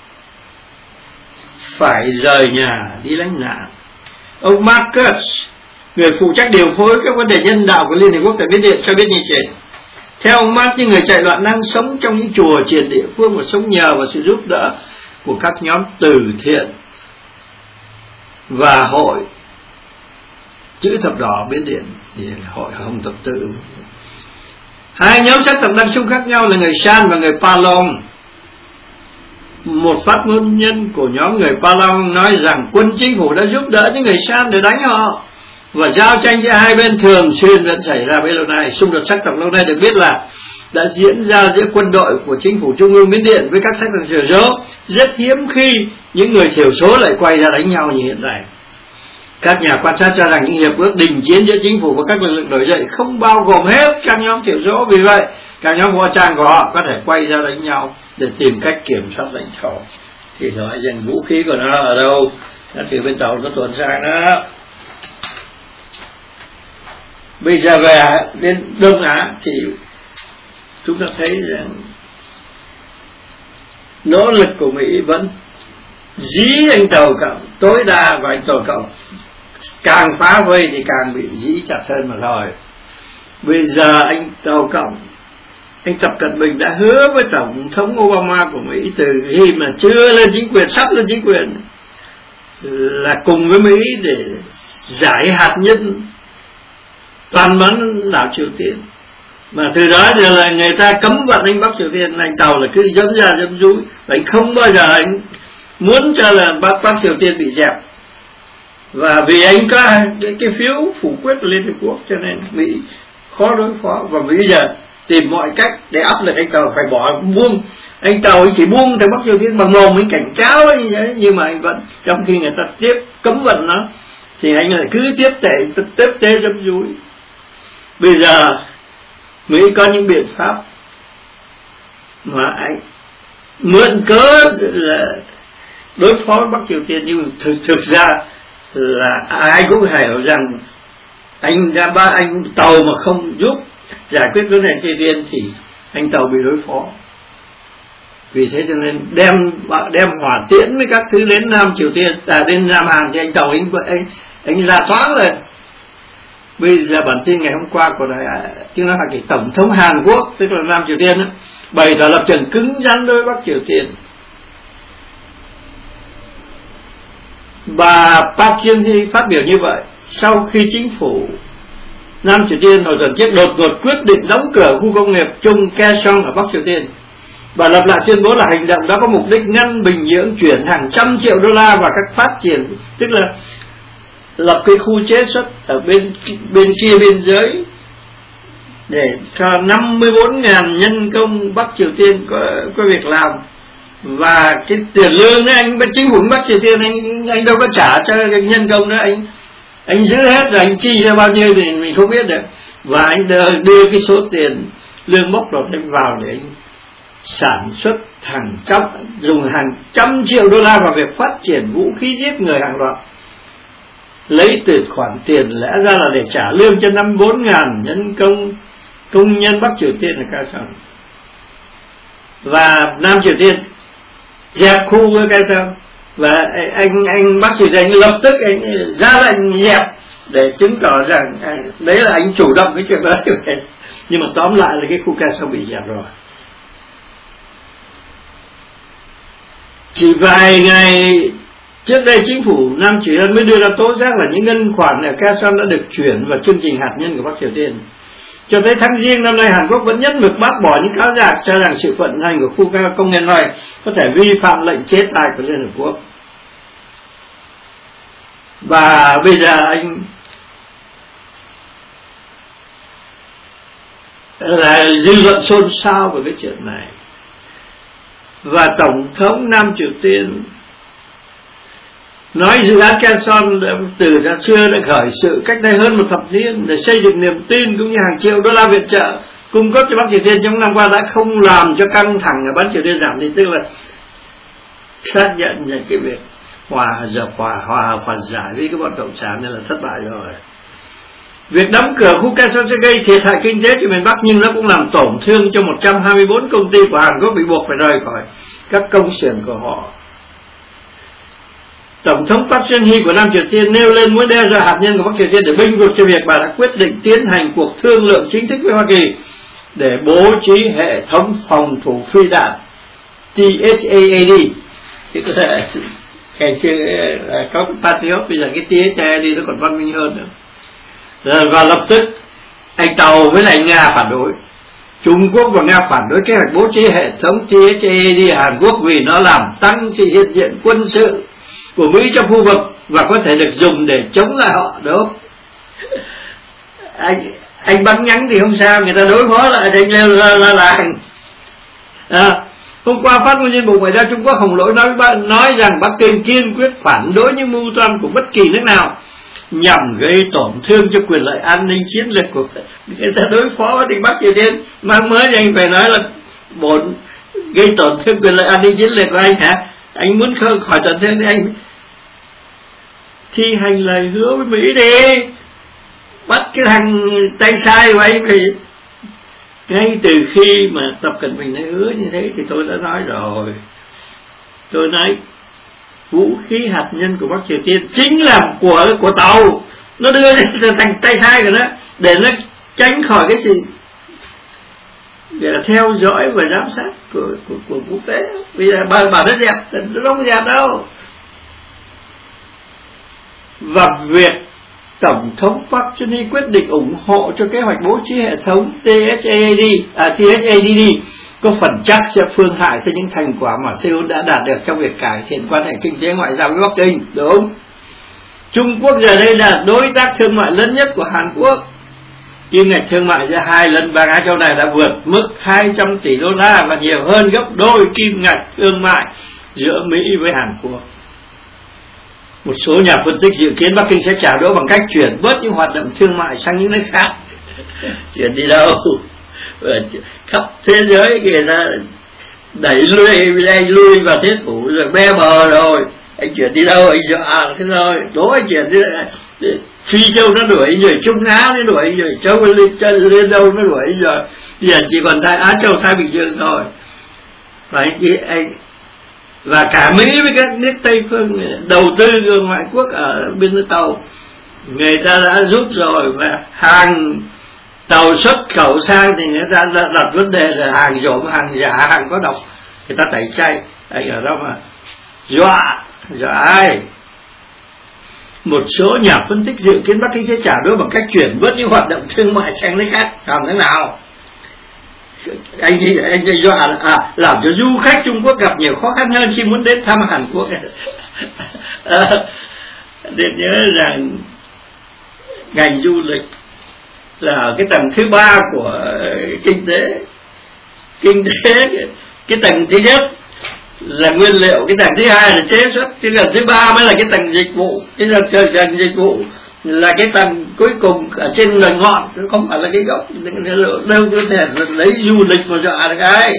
phải rời nhà đi lánh nạn. Ông Marcus, người phụ trách điều phối các vấn đề nhân đạo của Liên Hợp Quốc tại Miến Điện, cho biết như thế: theo ông Mark, những người chạy loạn đang sống trong những chùa chiền địa phương và sống nhờ vào sự giúp đỡ của các nhóm từ thiện và hội chữ thập đỏ Miến Điện, thì là hội Hồng Thập Tự. Hai nhóm sắc tộc đang xung khác nhau là người Shan và người Palong. Một phát ngôn nhân của nhóm người Palong nói rằng quân chính phủ đã giúp đỡ những người Shan để đánh họ, và giao tranh giữa hai bên thường xuyên vẫn xảy ra bấy lâu nay. Xung đột sắc tộc lâu nay được biết là đã diễn ra giữa quân đội của chính phủ trung ương Miến Điện với các sắc tộc thiểu số. Rất hiếm khi những người thiểu số lại quay ra đánh nhau như hiện tại. Các nhà quan sát cho rằng những hiệp ước đình chiến giữa chính phủ và các lực lượng nổi dậy không bao gồm hết các nhóm thiểu số, vì vậy các nhóm võ trang của họ có thể quay ra đánh nhau để tìm cách kiểm soát lãnh thổ. Thì nói rằng vũ khí của nó ở đâu, nó từ bên Tàu nó tuần sang đó. Bây giờ về đến Đông Á thì chúng ta thấy rằng nỗ lực của Mỹ vẫn dí anh Tàu Cộng tối đa, và anh Tàu Cộng càng phá vây thì càng bị dí chặt hơn mà thôi. Bây giờ anh Tàu Cộng, anh Tập Cận Bình đã hứa với Tổng thống Obama của Mỹ từ khi mà chưa lên chính quyền, sắp lên chính quyền, là cùng với Mỹ để giải hạt nhân toàn bán đảo Triều Tiên. Mà từ đó giờ là người ta cấm vận anh Bắc Triều Tiên, anh Tàu là cứ dấm ra dấm dúi, và anh không bao giờ anh muốn cho là Bắc Triều Tiên bị dẹp. Và vì anh có cái phiếu phủ quyết của Liên Hợp Quốc cho nên Mỹ khó đối phó, và Mỹ giờ tìm mọi cách để áp lực anh Tàu phải buông. Anh Tàu chỉ buông từ Bắc Triều Tiên bằng mồm, anh cảnh cáo như thế, nhưng mà anh vẫn, trong khi người ta tiếp cấm vận nó thì anh lại cứ tiếp tế dâm dúi. Bây giờ Mỹ có những biện pháp mà anh mượn cớ là đối phó với Bắc Triều Tiên, nhưng thực ra là ai cũng hiểu rằng anh Tàu mà không giúp giải quyết vấn đề Triều Tiên thì anh Tàu bị đối phó. Vì thế cho nên đem hỏa tiễn với các thứ đến Nam Triều Tiên, đến Nam Hàn thì anh Tàu anh la thoáng lên. Bây giờ bản tin ngày hôm qua của đài tiếng nói Hoa Kỳ, Tổng thống Hàn Quốc tức là Nam Triều Tiên đó, bày tỏ lập trường cứng rắn đối với Bắc Triều Tiên. Bà Park Geun-hye phát biểu như vậy sau khi chính phủ Nam Triều Tiên hồi tuần trước đột ngột quyết định đóng cửa khu công nghiệp chung Kaesong ở Bắc Triều Tiên. Bà lập lại tuyên bố là hành động đó có mục đích ngăn Bình Nhưỡng chuyển hàng trăm triệu đô la vào các phát triển, tức là lập cái khu chế xuất ở bên kia biên giới để cho 54.000 nhân công Bắc Triều Tiên có việc làm. Và cái tiền lương đấy anh bên chính phủ Bắc Triều Tiên anh đâu có trả cho nhân công đó, anh giữ hết rồi anh chi ra bao nhiêu thì mình không biết được. Và anh đưa cái số tiền lương bốc lột anh vào để anh sản xuất dùng hàng trăm triệu đô la vào việc phát triển vũ khí giết người hàng loạt, lấy từ khoản tiền lẽ ra là để trả lương cho 54.000 nhân công nhân Bắc Triều Tiên ở Kaesong. Và Nam Triều Tiên dẹp khu với Kaesong, và anh Bắc Triều Tiên anh lập tức anh ra lệnh dẹp để chứng tỏ rằng đấy là anh chủ động cái chuyện đó. Nhưng mà tóm lại là cái khu Kaesong bị dẹp rồi. Chỉ vài ngày trước đây chính phủ Nam Triều Tiên mới đưa ra tố giác là những ngân khoản ở Kaesong đã được chuyển vào chương trình hạt nhân của Bắc Triều Tiên. Cho tới tháng Giêng năm nay, Hàn Quốc vẫn nhất mực bác bỏ những cáo trạng cho rằng sự vận hành của khu công nghiệp này có thể vi phạm lệnh chế tài của Liên Hợp Quốc. Và bây giờ anh là dư luận xôn xao về cái chuyện này. Và Tổng thống Nam Triều Tiên nói dự án Kaesong từ ra xưa đã khởi sự cách đây hơn một thập niên để xây dựng niềm tin cũng như hàng triệu đô la viện trợ cung cấp cho Bắc Triều Tiên trong năm qua đã không làm cho căng thẳng ở Bắc Triều Tiên giảm đi, tức là xác nhận rằng cái việc hòa giải với cái bọn cộng sản này là thất bại rồi. Việc đóng cửa khu Kaesong sẽ gây thiệt hại kinh tế cho miền Bắc, nhưng nó cũng làm tổn thương cho 124 công ty của Hàn Quốc bị buộc phải rời khỏi các công xưởng của họ. Tổng thống Park Geun-hye của Nam Triều Tiên nêu lên mối đe dọa hạt nhân của Bắc Triều Tiên để bênh vực cho việc bà đã quyết định tiến hành cuộc thương lượng chính thức với Hoa Kỳ để bố trí hệ thống phòng thủ phi đạn THAAD. Chứ có thể ngày xưa có Patriot, bây giờ cái THAAD nó còn văn minh hơn nữa. Và lập tức anh Tàu với lại Nga phản đối. Trung Quốc và Nga phản đối kế hoạch bố trí hệ thống THAAD Hàn Quốc vì nó làm tăng sự hiện diện quân sự của Mỹ trong khu vực và có thể được dùng để chống lại họ, đúng không? Anh bắn nhắn thì không sao, người ta đối phó lại thì anh leo la làng. Hôm qua phát ngôn viên Bộ Ngoại giao Trung Quốc Hồng Lỗi nói rằng Bắc Kinh kiên quyết phản đối những mưu toan của bất kỳ nước nào nhằm gây tổn thương cho quyền lợi an ninh chiến lược của người ta đối phó với tỉnh Bắc Triều Tiên. Mang mới thì anh phải nói là gây tổn thương quyền lợi an ninh chiến lược của anh hả? Anh muốn khỏi tổn thương thì anh thi hành lời hứa với Mỹ đi, bắt cái thằng tay sai của anh phải. Ngay từ khi mà Tập Cận Bình đã hứa như thế thì tôi đã nói rồi. Tôi nói vũ khí hạt nhân của Bắc Triều Tiên chính là của Tàu, nó đưa thành tay sai của nó để nó tránh khỏi cái sự để là theo dõi và giám sát của quốc tế. Bây giờ bà nó dẹp, nó không dẹp đâu. Và việc Tổng thống Park Geun-hye quyết định ủng hộ cho kế hoạch bố trí hệ thống THAAD có phần chắc sẽ phương hại cho những thành quả mà Seoul đã đạt được trong việc cải thiện quan hệ kinh tế ngoại giao với Bắc Kinh, đúng. Trung Quốc giờ đây là đối tác thương mại lớn nhất của Hàn Quốc. Kim ngạch thương mại giữa hai lần và hai châu này đã vượt mức 200 tỷ đô la và nhiều hơn gấp đôi kim ngạch thương mại giữa Mỹ với Hàn Quốc. Một số nhà phân tích dự kiến Bắc Kinh sẽ trả đũa bằng cách chuyển bớt những hoạt động thương mại sang những nước khác. Chuyển đi đâu? Khắp thế giới người ta đẩy lui vào thế thủ rồi be bờ rồi. Anh chuyển đi đâu? Anh dọa thế rồi. Đố anh chuyển đi Phi Châu nó đuổi anh rồi, Trung Á nó đuổi anh rồi, Châu lên đâu nó đuổi anh rồi. Bây giờ chỉ còn Á Châu Thái Bình Dương thôi. Và cả Mỹ với các nước Tây phương đầu tư ngoại quốc ở bên nước tàu, người ta đã rút rồi, và hàng tàu xuất khẩu sang thì người ta đã đặt vấn đề là hàng trộm, hàng giả, hàng có độc, người ta tẩy chay. Anh ở đó mà dọa ai? Một số nhà phân tích dự kiến Bắc Kinh sẽ trả đũa bằng cách chuyển bớt những hoạt động thương mại sang nước khác. Làm thế nào? Anh dọa làm cho du khách Trung Quốc gặp nhiều khó khăn hơn khi muốn đến thăm Hàn Quốc. Để nhớ rằng ngành du lịch là cái tầng thứ ba của kinh tế. Cái tầng thứ nhất là nguyên liệu, cái tầng thứ hai là chế xuất, cái tầng thứ ba mới là cái tầng dịch vụ. Cái tầng dịch vụ là cái tầng cuối cùng ở trên là ngọn, không phải là cái gốc. Đâu có thể lấy du lịch mà dọa được ai.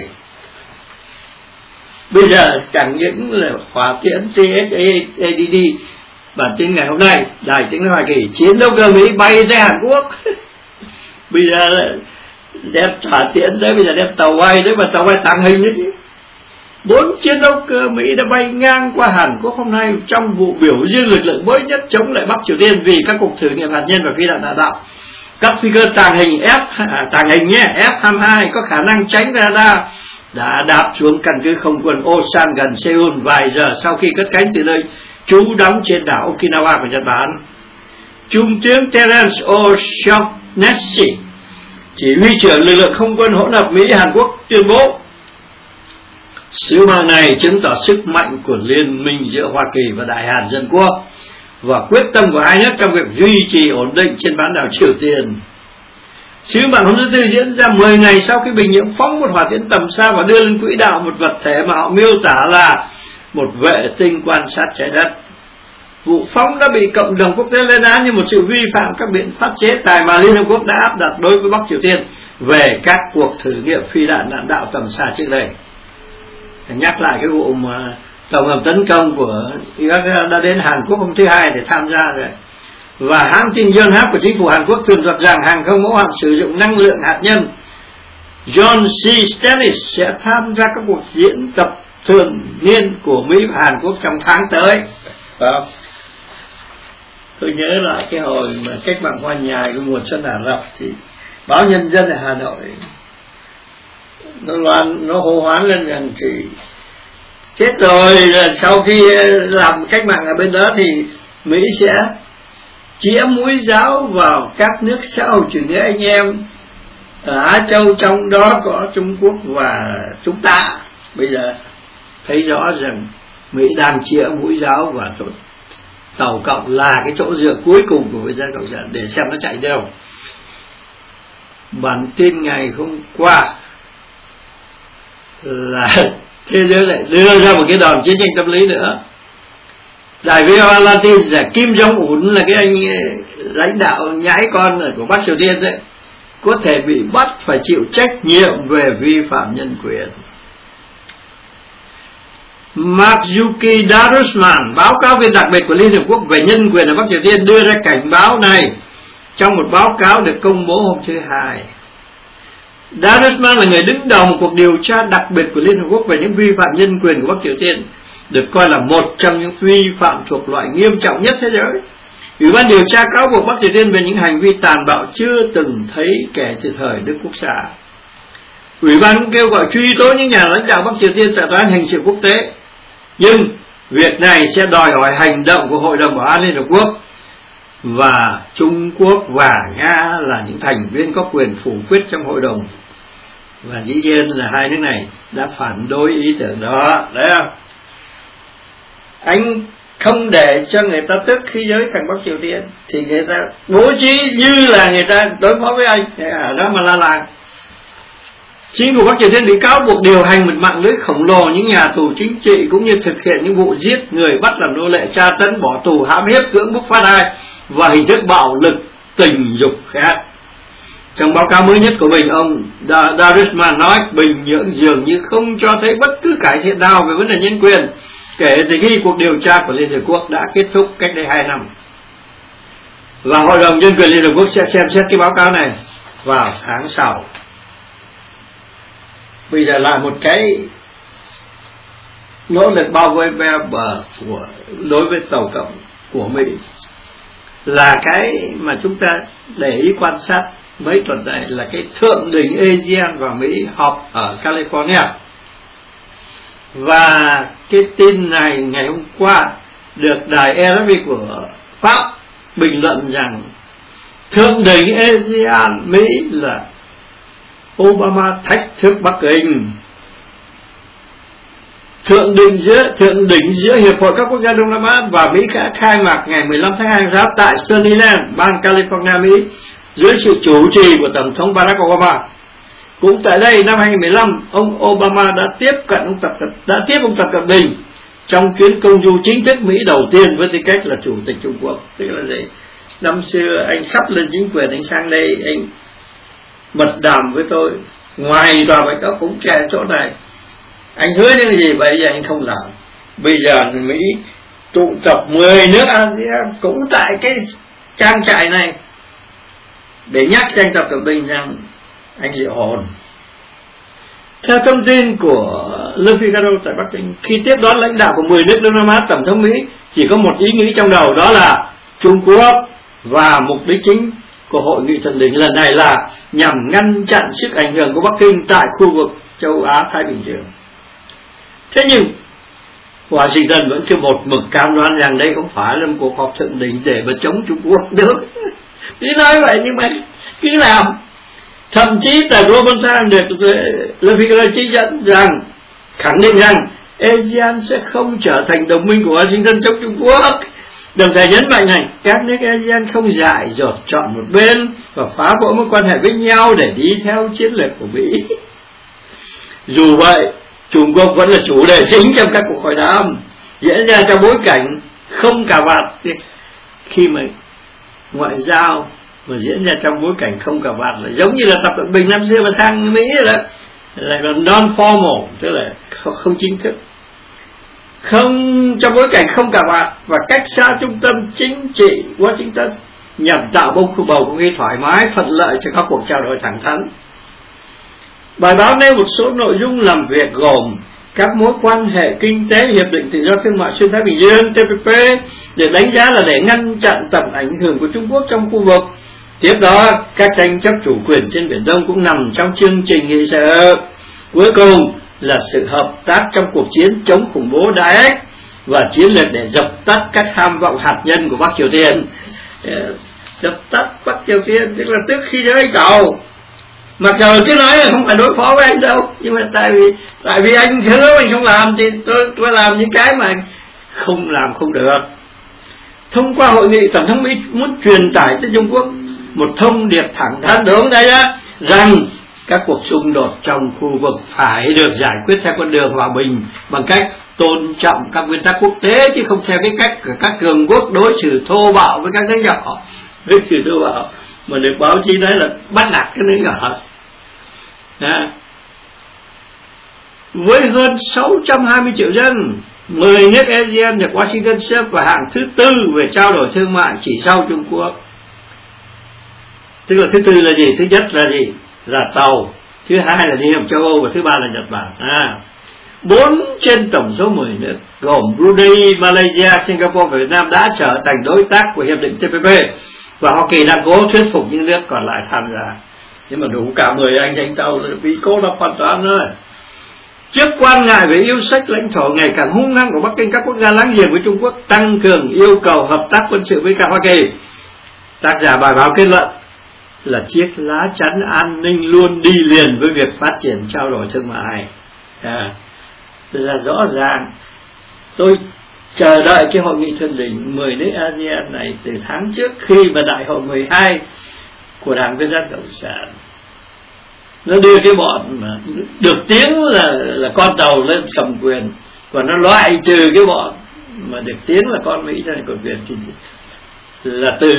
Bây giờ chẳng những là hỏa tiễn THAAD, bản tin ngày hôm nay Đài Tiếng nói Hoa Kỳ, chiến đấu cơ Mỹ bay tới Hàn Quốc. Bây giờ đem hỏa tiễn tới, bây giờ đem tàu bay tới, mà tàu bay tàng hình nữa chứ. 4 chiến đấu cơ Mỹ đã bay ngang qua Hàn Quốc hôm nay trong vụ biểu dương lực lượng mới nhất chống lại Bắc Triều Tiên vì các cuộc thử nghiệm hạt nhân và phi đạn đạn đạo. Các phi cơ tàng hình F-22 có khả năng tránh radar đã đáp xuống căn cứ không quân Osan gần Seoul vài giờ sau khi cất cánh từ nơi trú đóng trên đảo Okinawa của Nhật Bản. Trung tướng Terence O'Shaughnessy, chỉ huy trưởng lực lượng không quân hỗn hợp Mỹ-Hàn Quốc, tuyên bố sứ mạng này chứng tỏ sức mạnh của liên minh giữa Hoa Kỳ và Đại Hàn Dân Quốc và quyết tâm của hai nước trong việc duy trì ổn định trên bán đảo Triều Tiên. Sứ mạng hôm thứ Tư diễn ra 10 ngày sau khi Bình Nhưỡng phóng một hỏa tiễn tầm xa và đưa lên quỹ đạo một vật thể mà họ miêu tả là một vệ tinh quan sát trái đất. Vụ phóng đã bị cộng đồng quốc tế lên án như một sự vi phạm các biện pháp chế tài mà Liên Hợp Quốc đã áp đặt đối với Bắc Triều Tiên về các cuộc thử nghiệm phi đạn đạn đạo tầm xa trước đây. Nhắc lại cái vụ mà tổng hợp tấn công của Iraq đã đến Hàn Quốc hôm thứ Hai để tham gia rồi. Và hãng tin Yonhap của chính phủ Hàn Quốc tường thuật rằng hàng không mẫu hạm sử dụng năng lượng hạt nhân John C. Stennis sẽ tham gia các cuộc diễn tập thường niên của Mỹ và Hàn Quốc trong tháng tới. Tôi nhớ lại cái hồi mà cách mạng Hoa Nhài của mùa xuân Ả Rập thì báo Nhân dân ở Hà Nội nó hô hoán lên rằng thì chết rồi, sau khi làm cách mạng ở bên đó thì Mỹ sẽ chĩa mũi giáo vào các nước xã hội chủ nghĩa anh em ở Á Châu, trong đó có Trung Quốc và chúng ta. Bây giờ thấy rõ rằng Mỹ đang chĩa mũi giáo vào chỗ Tàu Cộng là cái chỗ dựa cuối cùng của Việt Nam Cộng sản để xem nó chạy đâu. Bản tin ngày hôm qua là thế giới lại đưa ra một cái đòn chiến tranh tâm lý nữa. Đài VOA lan tin là Kim Jong Un là cái anh lãnh đạo nhãi con của Bắc Triều Tiên đấy, có thể bị bắt phải chịu trách nhiệm về vi phạm nhân quyền. Marzuki Darusman, báo cáo viên đặc biệt của Liên Hợp Quốc về nhân quyền ở Bắc Triều Tiên, đưa ra cảnh báo này trong một báo cáo được công bố hôm thứ Hai. Darusman là người đứng đầu một cuộc điều tra đặc biệt của Liên Hợp Quốc về những vi phạm nhân quyền của Bắc Triều Tiên, được coi là một trong những vi phạm thuộc loại nghiêm trọng nhất thế giới. Ủy ban điều tra cáo buộc Bắc Triều Tiên về những hành vi tàn bạo chưa từng thấy kể từ thời Đức Quốc xã. Ủy ban cũng kêu gọi truy tố những nhà lãnh đạo Bắc Triều Tiên tại Tòa án Hình sự Quốc tế, nhưng việc này sẽ đòi hỏi hành động của Hội đồng Bảo an Liên Hợp Quốc, và Trung Quốc và Nga là những thành viên có quyền phủ quyết trong hội đồng, và dĩ nhiên là hai nước này đã phản đối ý tưởng đó. Đấy không? Anh không để cho người ta tước khí giới thằng Bắc Triều Tiên, thì người ta bố trí như là người ta đối phó với anh, ở đó mà la làng. Chính phủ Bắc Triều Tiên bị cáo buộc điều hành một mạng lưới khổng lồ những nhà tù chính trị, cũng như thực hiện những vụ giết người, bắt làm nô lệ, tra tấn, bỏ tù, hãm hiếp, cưỡng bức phá thai và hình thức bạo lực tình dục khác. Trong báo cáo mới nhất của mình, ông Darusman nói Bình Nhưỡng dường như không cho thấy bất cứ cải thiện nào về vấn đề nhân quyền kể từ khi cuộc điều tra của Liên Hợp Quốc đã kết thúc cách đây 2 năm. Và Hội đồng Nhân quyền Liên Hợp Quốc sẽ xem xét cái báo cáo này vào tháng sau. Bây giờ là một cái nỗ lực bao vây bờ đối với tàu cộng của Mỹ, là cái mà chúng ta để ý quan sát mấy tuần này, là cái thượng đỉnh ASEAN và Mỹ họp ở California. Và cái tin này ngày hôm qua được đài RFI của Pháp bình luận rằng thượng đỉnh ASEAN Mỹ là Obama thách thức Bắc Kinh. Thượng đỉnh giữa Hiệp hội các quốc gia Đông Nam Á và Mỹ đã khai mạc ngày 15 tháng 2 tại Sunnyland, bang California, Mỹ, dưới sự chủ trì của Tổng thống Barack Obama. Cũng tại đây, năm 2015, ông Obama đã tiếp ông Tập Cận Bình trong chuyến công du chính thức Mỹ đầu tiên với tư cách là Chủ tịch Trung Quốc. Tức là gì? Năm xưa anh sắp lên chính quyền, anh sang đây, anh mật đàm với tôi, ngoài tòa bạch ốc cũng trẻ chỗ này, anh hứa những gì bây giờ anh không làm. Bây giờ Mỹ tụ tập 10 nước ASEAN cũng tại cái trang trại này để nhắc cho anh Tập Cận Bình rằng anh liệu hồn. Theo thông tin của Le Figaro tại Bắc Kinh, khi tiếp đón lãnh đạo của 10 nước Đông Nam Á, Tổng thống Mỹ chỉ có một ý nghĩ trong đầu, đó là Trung Quốc, và mục đích chính của hội nghị thượng đỉnh lần này là nhằm ngăn chặn sức ảnh hưởng của Bắc Kinh tại khu vực châu Á Thái Bình Dương. Thế nhưng Washington vẫn chưa một mực cam đoan rằng đây không phải là một cuộc họp thượng đỉnh để mà chống Trung Quốc được. Cứ nói vậy nhưng mà cứ làm. Thậm chí tờ Global Times được Le Figaro chỉ dẫn rằng, khẳng định rằng ASEAN sẽ không trở thành đồng minh của Washington chống Trung Quốc, đồng thời nhấn mạnh rằng các nước ASEAN không dại dột chọn một bên và phá vỡ mối quan hệ với nhau để đi theo chiến lược của Mỹ. Dù vậy, Trung Quốc vẫn là chủ đề chính trong các cuộc hội đàm, diễn ra trong bối cảnh không cà vạt. Khi mà ngoại giao mà diễn ra trong bối cảnh không cà vạt là giống như là Tập Cận Bình năm xưa mà sang Mỹ rồi đó, lại là non-formal, tức là không chính thức, không trong bối cảnh không cà vạt và cách xa trung tâm chính trị Washington, nhằm tạo bầu không khí thoải mái, thuận lợi cho các cuộc trao đổi thẳng thắn. Bài báo nêu một số nội dung làm việc gồm các mối quan hệ kinh tế, hiệp định tự do thương mại xuyên Thái Bình Dương TPP, để đánh giá là để ngăn chặn tầm ảnh hưởng của Trung Quốc trong khu vực. Tiếp đó, các tranh chấp chủ quyền trên Biển Đông cũng nằm trong chương trình nghị sự. Cuối cùng là sự hợp tác trong cuộc chiến chống khủng bố Daesh và chiến lược để dập tắt các tham vọng hạt nhân của Bắc Triều Tiên. Dập tắt Bắc Triều Tiên tức là tức khi giới tàu. Mặc dù cứ nói là không phải đối phó với anh đâu, nhưng mà tại vì anh hứa anh không làm thì tôi làm những cái mà không làm không được. Thông qua hội nghị, Tổng thống Mỹ muốn truyền tải cho Trung Quốc một thông điệp thẳng thắn đúng đây đó, rằng các cuộc xung đột trong khu vực phải được giải quyết theo con đường hòa bình bằng cách tôn trọng các nguyên tắc quốc tế, chứ không theo cái cách của các cường quốc đối xử thô bạo với các nước nhỏ. Đối xử thô bạo mà được báo chí nói là bắt nạt cái nước nhỏ. Với hơn 620 triệu dân, 10 nước ASEAN được Washington xếp vào hạng thứ 4 về trao đổi thương mại chỉ sau Trung Quốc. Tức là thứ 4 là gì? Thứ nhất là gì? Là tàu. Thứ hai là Liên hợp châu Âu, và thứ 3 là Nhật Bản. 4 trên tổng số 10 nước gồm Brunei, Malaysia, Singapore và Việt Nam đã trở thành đối tác của hiệp định TPP, và Hoa Kỳ đang cố thuyết phục những nước còn lại tham gia. Nhưng mà đủ cả 10 anh tàu bị cô lập hoàn toàn rồi. Trước quan ngại về yêu sách lãnh thổ ngày càng hung hăng của Bắc Kinh, các quốc gia láng giềng với Trung Quốc tăng cường yêu cầu hợp tác quân sự với cả Hoa Kỳ. Tác giả bài báo kết luận là chiếc lá chắn an ninh luôn đi liền với việc phát triển trao đổi thương mại. Là rõ ràng tôi chờ đợi cái hội nghị thượng đỉnh 10 nước ASEAN này từ tháng trước, khi mà đại hội 12 của Đảng Dân Dân Cộng sản nó đưa cái bọn mà được tiếng là con tàu lên cầm quyền, còn nó loại trừ cái bọn mà được tiếng là con Mỹ ra cầm quyền, thì là từ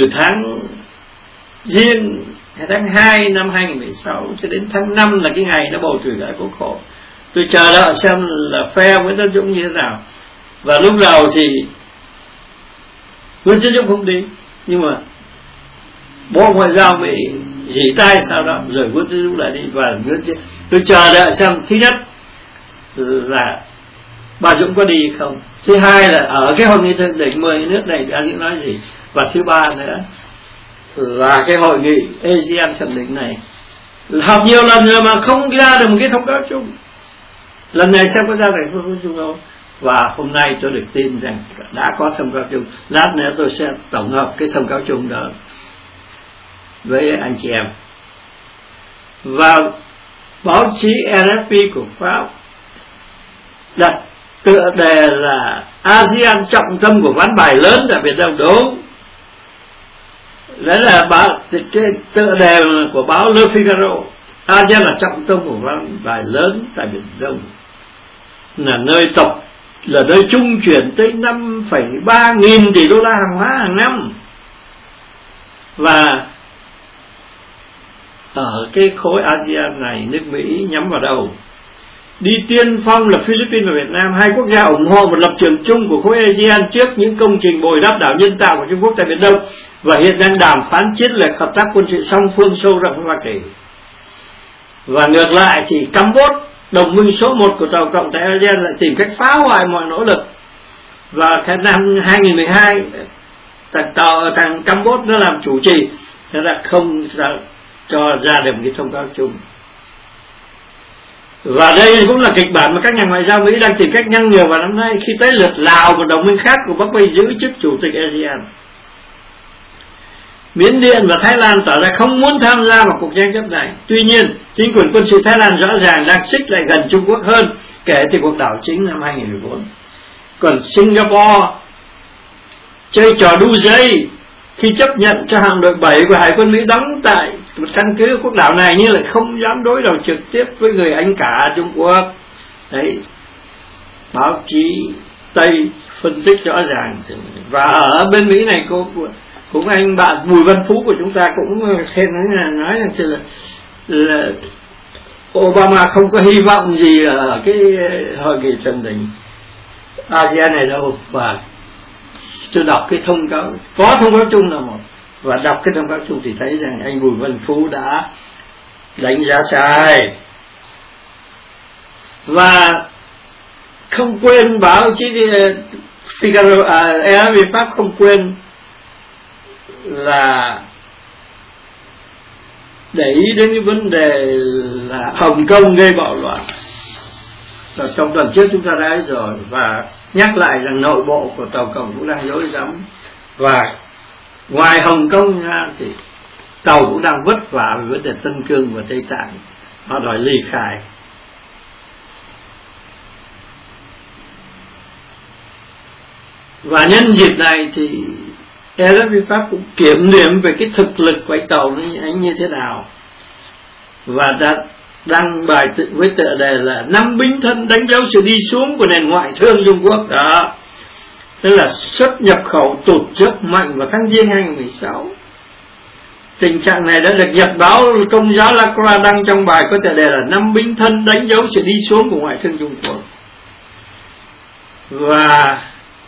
riêng tháng 2 năm 2016 cho đến tháng 5 là cái ngày nó bầu cử đại Quốc hội. Tôi chờ đợi xem là phe Nguyễn Tấn Dũng như thế nào. Và lúc đầu thì Nguyễn Tấn Dũng không đi, nhưng mà Bộ Ngoại giao Mỹ dỉ tai sau đó rồi Nguyễn Tấn Dũng lại đi. Và tôi chờ đợi xem thứ nhất là bà Dũng có đi không, thứ hai là ở cái hội nghị thượng đỉnh 10 nước này đã nói gì, và thứ ba nữa là cái hội nghị ASEAN thượng đỉnh này học nhiều lần rồi mà không ra được một cái thông cáo chung. Lần này xem có ra được thông cáo chung không. Và hôm nay tôi được tin rằng đã có thông cáo chung. Lát nữa tôi sẽ tổng hợp cái thông cáo chung đó với anh chị em. Và báo chí RFI của Pháp đặt tựa đề là ASEAN trọng tâm của ván bài lớn tại Biển Đông. Đúng, đấy là cái tựa đề của báo Le Figaro. ASEAN là trọng tâm của ván bài lớn tại Biển Đông, là nơi trung chuyển tới 5,3 nghìn tỷ đô la hàng hóa hàng năm. Và ở cái khối ASEAN này, nước Mỹ nhắm vào đầu. Đi tiên phong là Philippines và Việt Nam, hai quốc gia ủng hộ một lập trường chung của khối ASEAN trước những công trình bồi đắp đảo nhân tạo của Trung Quốc tại Biển Đông, và hiện đang đàm phán chiến lược hợp tác quân sự song phương sâu rộng với Hoa Kỳ. Và ngược lại thì Campuchia, đồng minh số 1 của Tàu Cộng tại ASEAN, lại tìm cách phá hoại mọi nỗ lực. Và cái năm 2012 thằng Campuchia nó làm chủ trì, nó đã không cho ra được một cái thông cáo chung. Và đây cũng là kịch bản mà các nhà ngoại giao Mỹ đang tìm cách ngăn ngừa vào năm nay, khi tới lượt Lào, một đồng minh khác của Bắc Bình, giữ chức chủ tịch ASEAN. Miến Điện và Thái Lan tỏ ra không muốn tham gia vào cuộc tranh chấp này. Tuy nhiên, chính quyền quân sự Thái Lan rõ ràng đang xích lại gần Trung Quốc hơn kể từ cuộc đảo chính năm 2014. Còn Singapore chơi trò đu dây khi chấp nhận cho hạm đội 7 của Hải quân Mỹ đóng tại một căn cứ quốc đảo này, nhưng lại không dám đối đầu trực tiếp với người anh cả Trung Quốc. Đấy, báo chí Tây phân tích rõ ràng. Và ở bên Mỹ này cũng anh bạn Bùi Văn Phú của chúng ta cũng khen nói rằng là Obama không có hy vọng gì ở cái hội nghị thượng đỉnh ASEAN này đâu. Và tôi đọc cái thông cáo, có thông cáo chung là một, và đọc cái thông cáo chung thì thấy rằng anh Bùi Văn Phú đã đánh giá sai. Và không quên báo chí Figaro, RFI Pháp không quên là để ý đến cái vấn đề là Hồng Kông gây bạo loạn. Và trong tuần trước chúng ta đã thấy rồi, và nhắc lại rằng nội bộ của Tàu Cộng cũng đang rối rắm. Và ngoài Hồng Kông ra thì Tàu cũng đang vất vả về vấn đề Tân Cương và Tây Tạng, họ đòi ly khai. Và nhân dịp này thì RFI Pháp cũng kiểm điểm về cái thực lực của anh Tàu anh như thế nào, và đã đăng bài với tựa đề là 5 binh thân đánh dấu sự đi xuống của nền ngoại thương Trung Quốc. Đó, tức là xuất nhập khẩu tụt rất mạnh vào tháng Giêng 2016. Tình trạng này đã được Nhật báo Công giáo La Croix đăng trong bài có tựa đề là 5 binh thân đánh dấu sự đi xuống của ngoại thương Trung Quốc. Và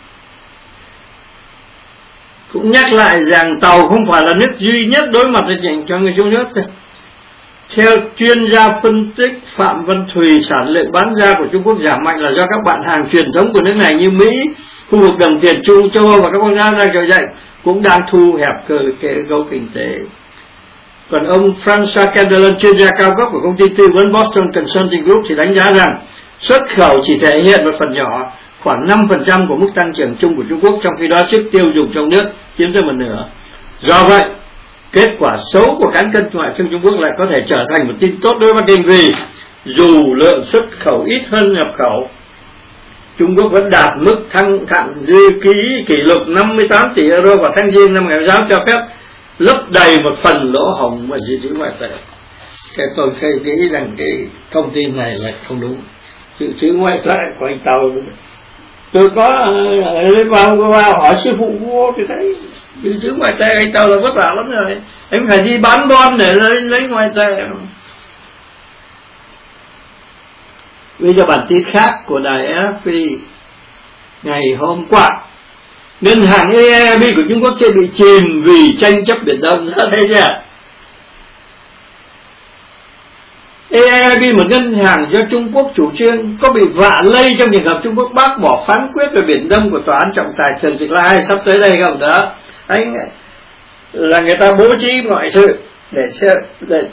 cũng nhắc lại rằng Tàu không phải là nước duy nhất đối mặt với dành cho người trong nước. Theo chuyên gia phân tích Phạm Văn Thùy, sản lượng bán ra của Trung Quốc giảm mạnh là do các bạn hàng truyền thống của nước này như Mỹ, khu vực đồng tiền Trung châu Âu và các quốc gia đang trỗi dậy cũng đang thu hẹp cơ cấu kinh tế. Còn ông François Candelon, chuyên gia cao cấp của công ty tư vấn Boston Consulting Group, thì đánh giá rằng xuất khẩu chỉ thể hiện một phần nhỏ, khoảng 5% của mức tăng trưởng chung của Trung Quốc, trong khi đó sức tiêu dùng trong nước chiếm tới một nửa. Do vậy, kết quả xấu của cán cân ngoại thương Trung Quốc lại có thể trở thành một tin tốt đối với Bắc Kinh, vì dù lượng xuất khẩu ít hơn nhập khẩu, Trung Quốc vẫn đạt mức thặng dư kỷ lục 58 tỷ euro vào tháng Giêng năm 2006, cho phép lấp đầy một phần lỗ hổng mà dự trữ ngoại tệ. Tôi nghĩ rằng cái thông tin này là không đúng. Dự trữ ngoại tệ của anh Tàu, tôi có vào hỏi sư phụ vua thì thấy dự trữ ngoại tệ anh Tàu là vất vả lắm rồi, anh phải đi bán bon để lấy ngoại tệ. Bây giờ bản tin khác của đài AFP ngày hôm qua, ngân hàng AIIB của Trung Quốc sẽ bị chìm vì tranh chấp Biển Đông. Thấy chưa? AIIB, một ngân hàng do Trung Quốc chủ trương, có bị vạ lây trong trường hợp Trung Quốc bác bỏ phán quyết về Biển Đông của tòa án trọng tài Trần Trực Lai sắp tới đây không? Đó, anh là người ta bố trí mọi thứ để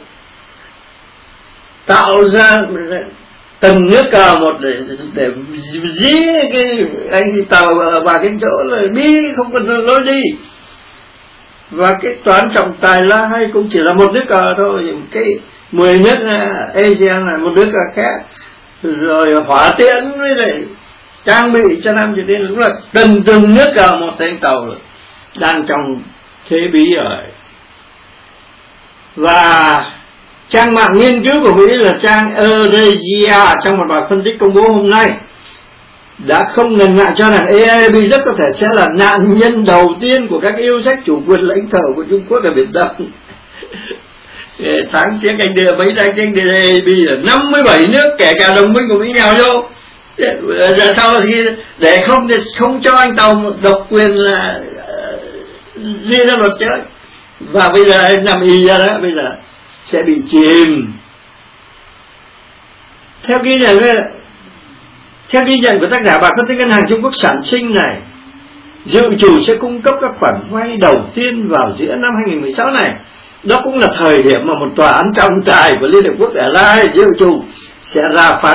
tạo ra từng nước cờ một để dí cái anh Tàu vào cái chỗ là đi không cần lối đi. Và cái tòa án trọng tài La Hay cũng chỉ là một nước cờ thôi, cái 10 nước ASEAN là một nước cờ khác, rồi hỏa tiễn với lại trang bị cho Nam Triều Tiên cũng là từng nước cờ một. Anh Tàu đang trong thế bí rồi. Và trang mạng nghiên cứu của Mỹ là trang Eurasia trong một bài phân tích công bố hôm nay đã không ngần ngại cho rằng AIIB rất có thể sẽ là nạn nhân đầu tiên của các yêu sách chủ quyền lãnh thổ của Trung Quốc ở Biển Đông. Tháng trước anh đưa mấy tháng trước anh đưa AIIB là 57 nước kể cả đồng minh của Mỹ nhào vô. Giờ sau thì để không cho anh Tàu độc quyền là riêng ra luật chơi. Và bây giờ anh nằm y ra đó, bây giờ sẽ bị chìm. Theo ghi nhận của tác giả bài phân tích ngân hàng Trung Quốc sản sinh này, dự trù sẽ cung cấp các khoản vay đầu tiên vào giữa năm 2016 này. Đó cũng là thời điểm mà một tòa án trọng tài của Liên Hợp Quốc ở La Hay dự trù sẽ ra phán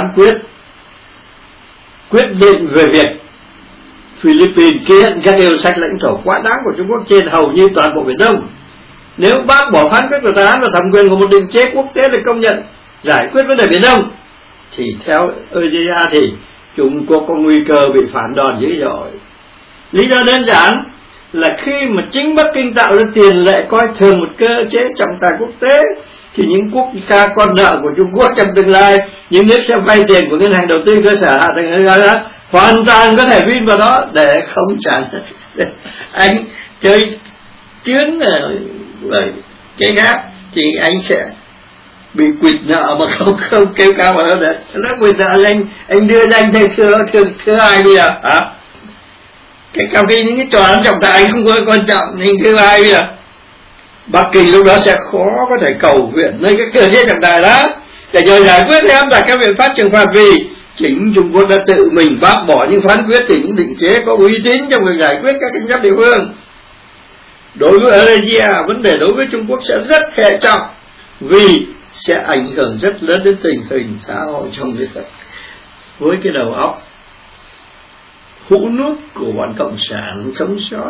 quyết định về việc Philippines ký hiện các yêu sách lãnh thổ quá đáng của Trung Quốc trên hầu như toàn bộ Biển Đông. Nếu bác bỏ phán quyết của tòa án và thẩm quyền của một định chế quốc tế để công nhận giải quyết vấn đề Biển Đông, thì theo Eurasia thì Trung Quốc có nguy cơ bị phản đòn dữ dội. Lý do đơn giản là khi mà chính Bắc Kinh tạo ra tiền lệ coi thường một cơ chế trọng tài quốc tế, thì những quốc gia con nợ của Trung Quốc trong tương lai, những nước sẽ vay tiền của ngân hàng đầu tư cơ sở hạ tầng đó, hoàn toàn có thể vin vào đó để không trả. Anh chơi chướng cái khác thì anh sẽ bị quỵt nợ mà không kêu cao vào đó để nó quỵt nợ. Anh đưa ra anh thấy thưa ai bây giờ hả? Cái cao khi những cái tòa án trọng tài không có quan trọng thì thưa ai bây giờ? Bắc Kinh lúc đó sẽ khó có thể cầu viện nơi cái cơ chế trọng tài đó để nhờ giải quyết áp đặt các biện pháp trừng phạt, vì chính Trung Quốc đã tự mình bác bỏ những phán quyết từ những định chế có uy tín trong việc giải quyết các tranh chấp địa phương. Đối với Eurasia, vấn đề đối với Trung Quốc sẽ rất hệ trọng vì sẽ ảnh hưởng rất lớn đến tình hình xã hội trong nước. Với cái đầu óc hũ nút của bọn cộng sản sống sót,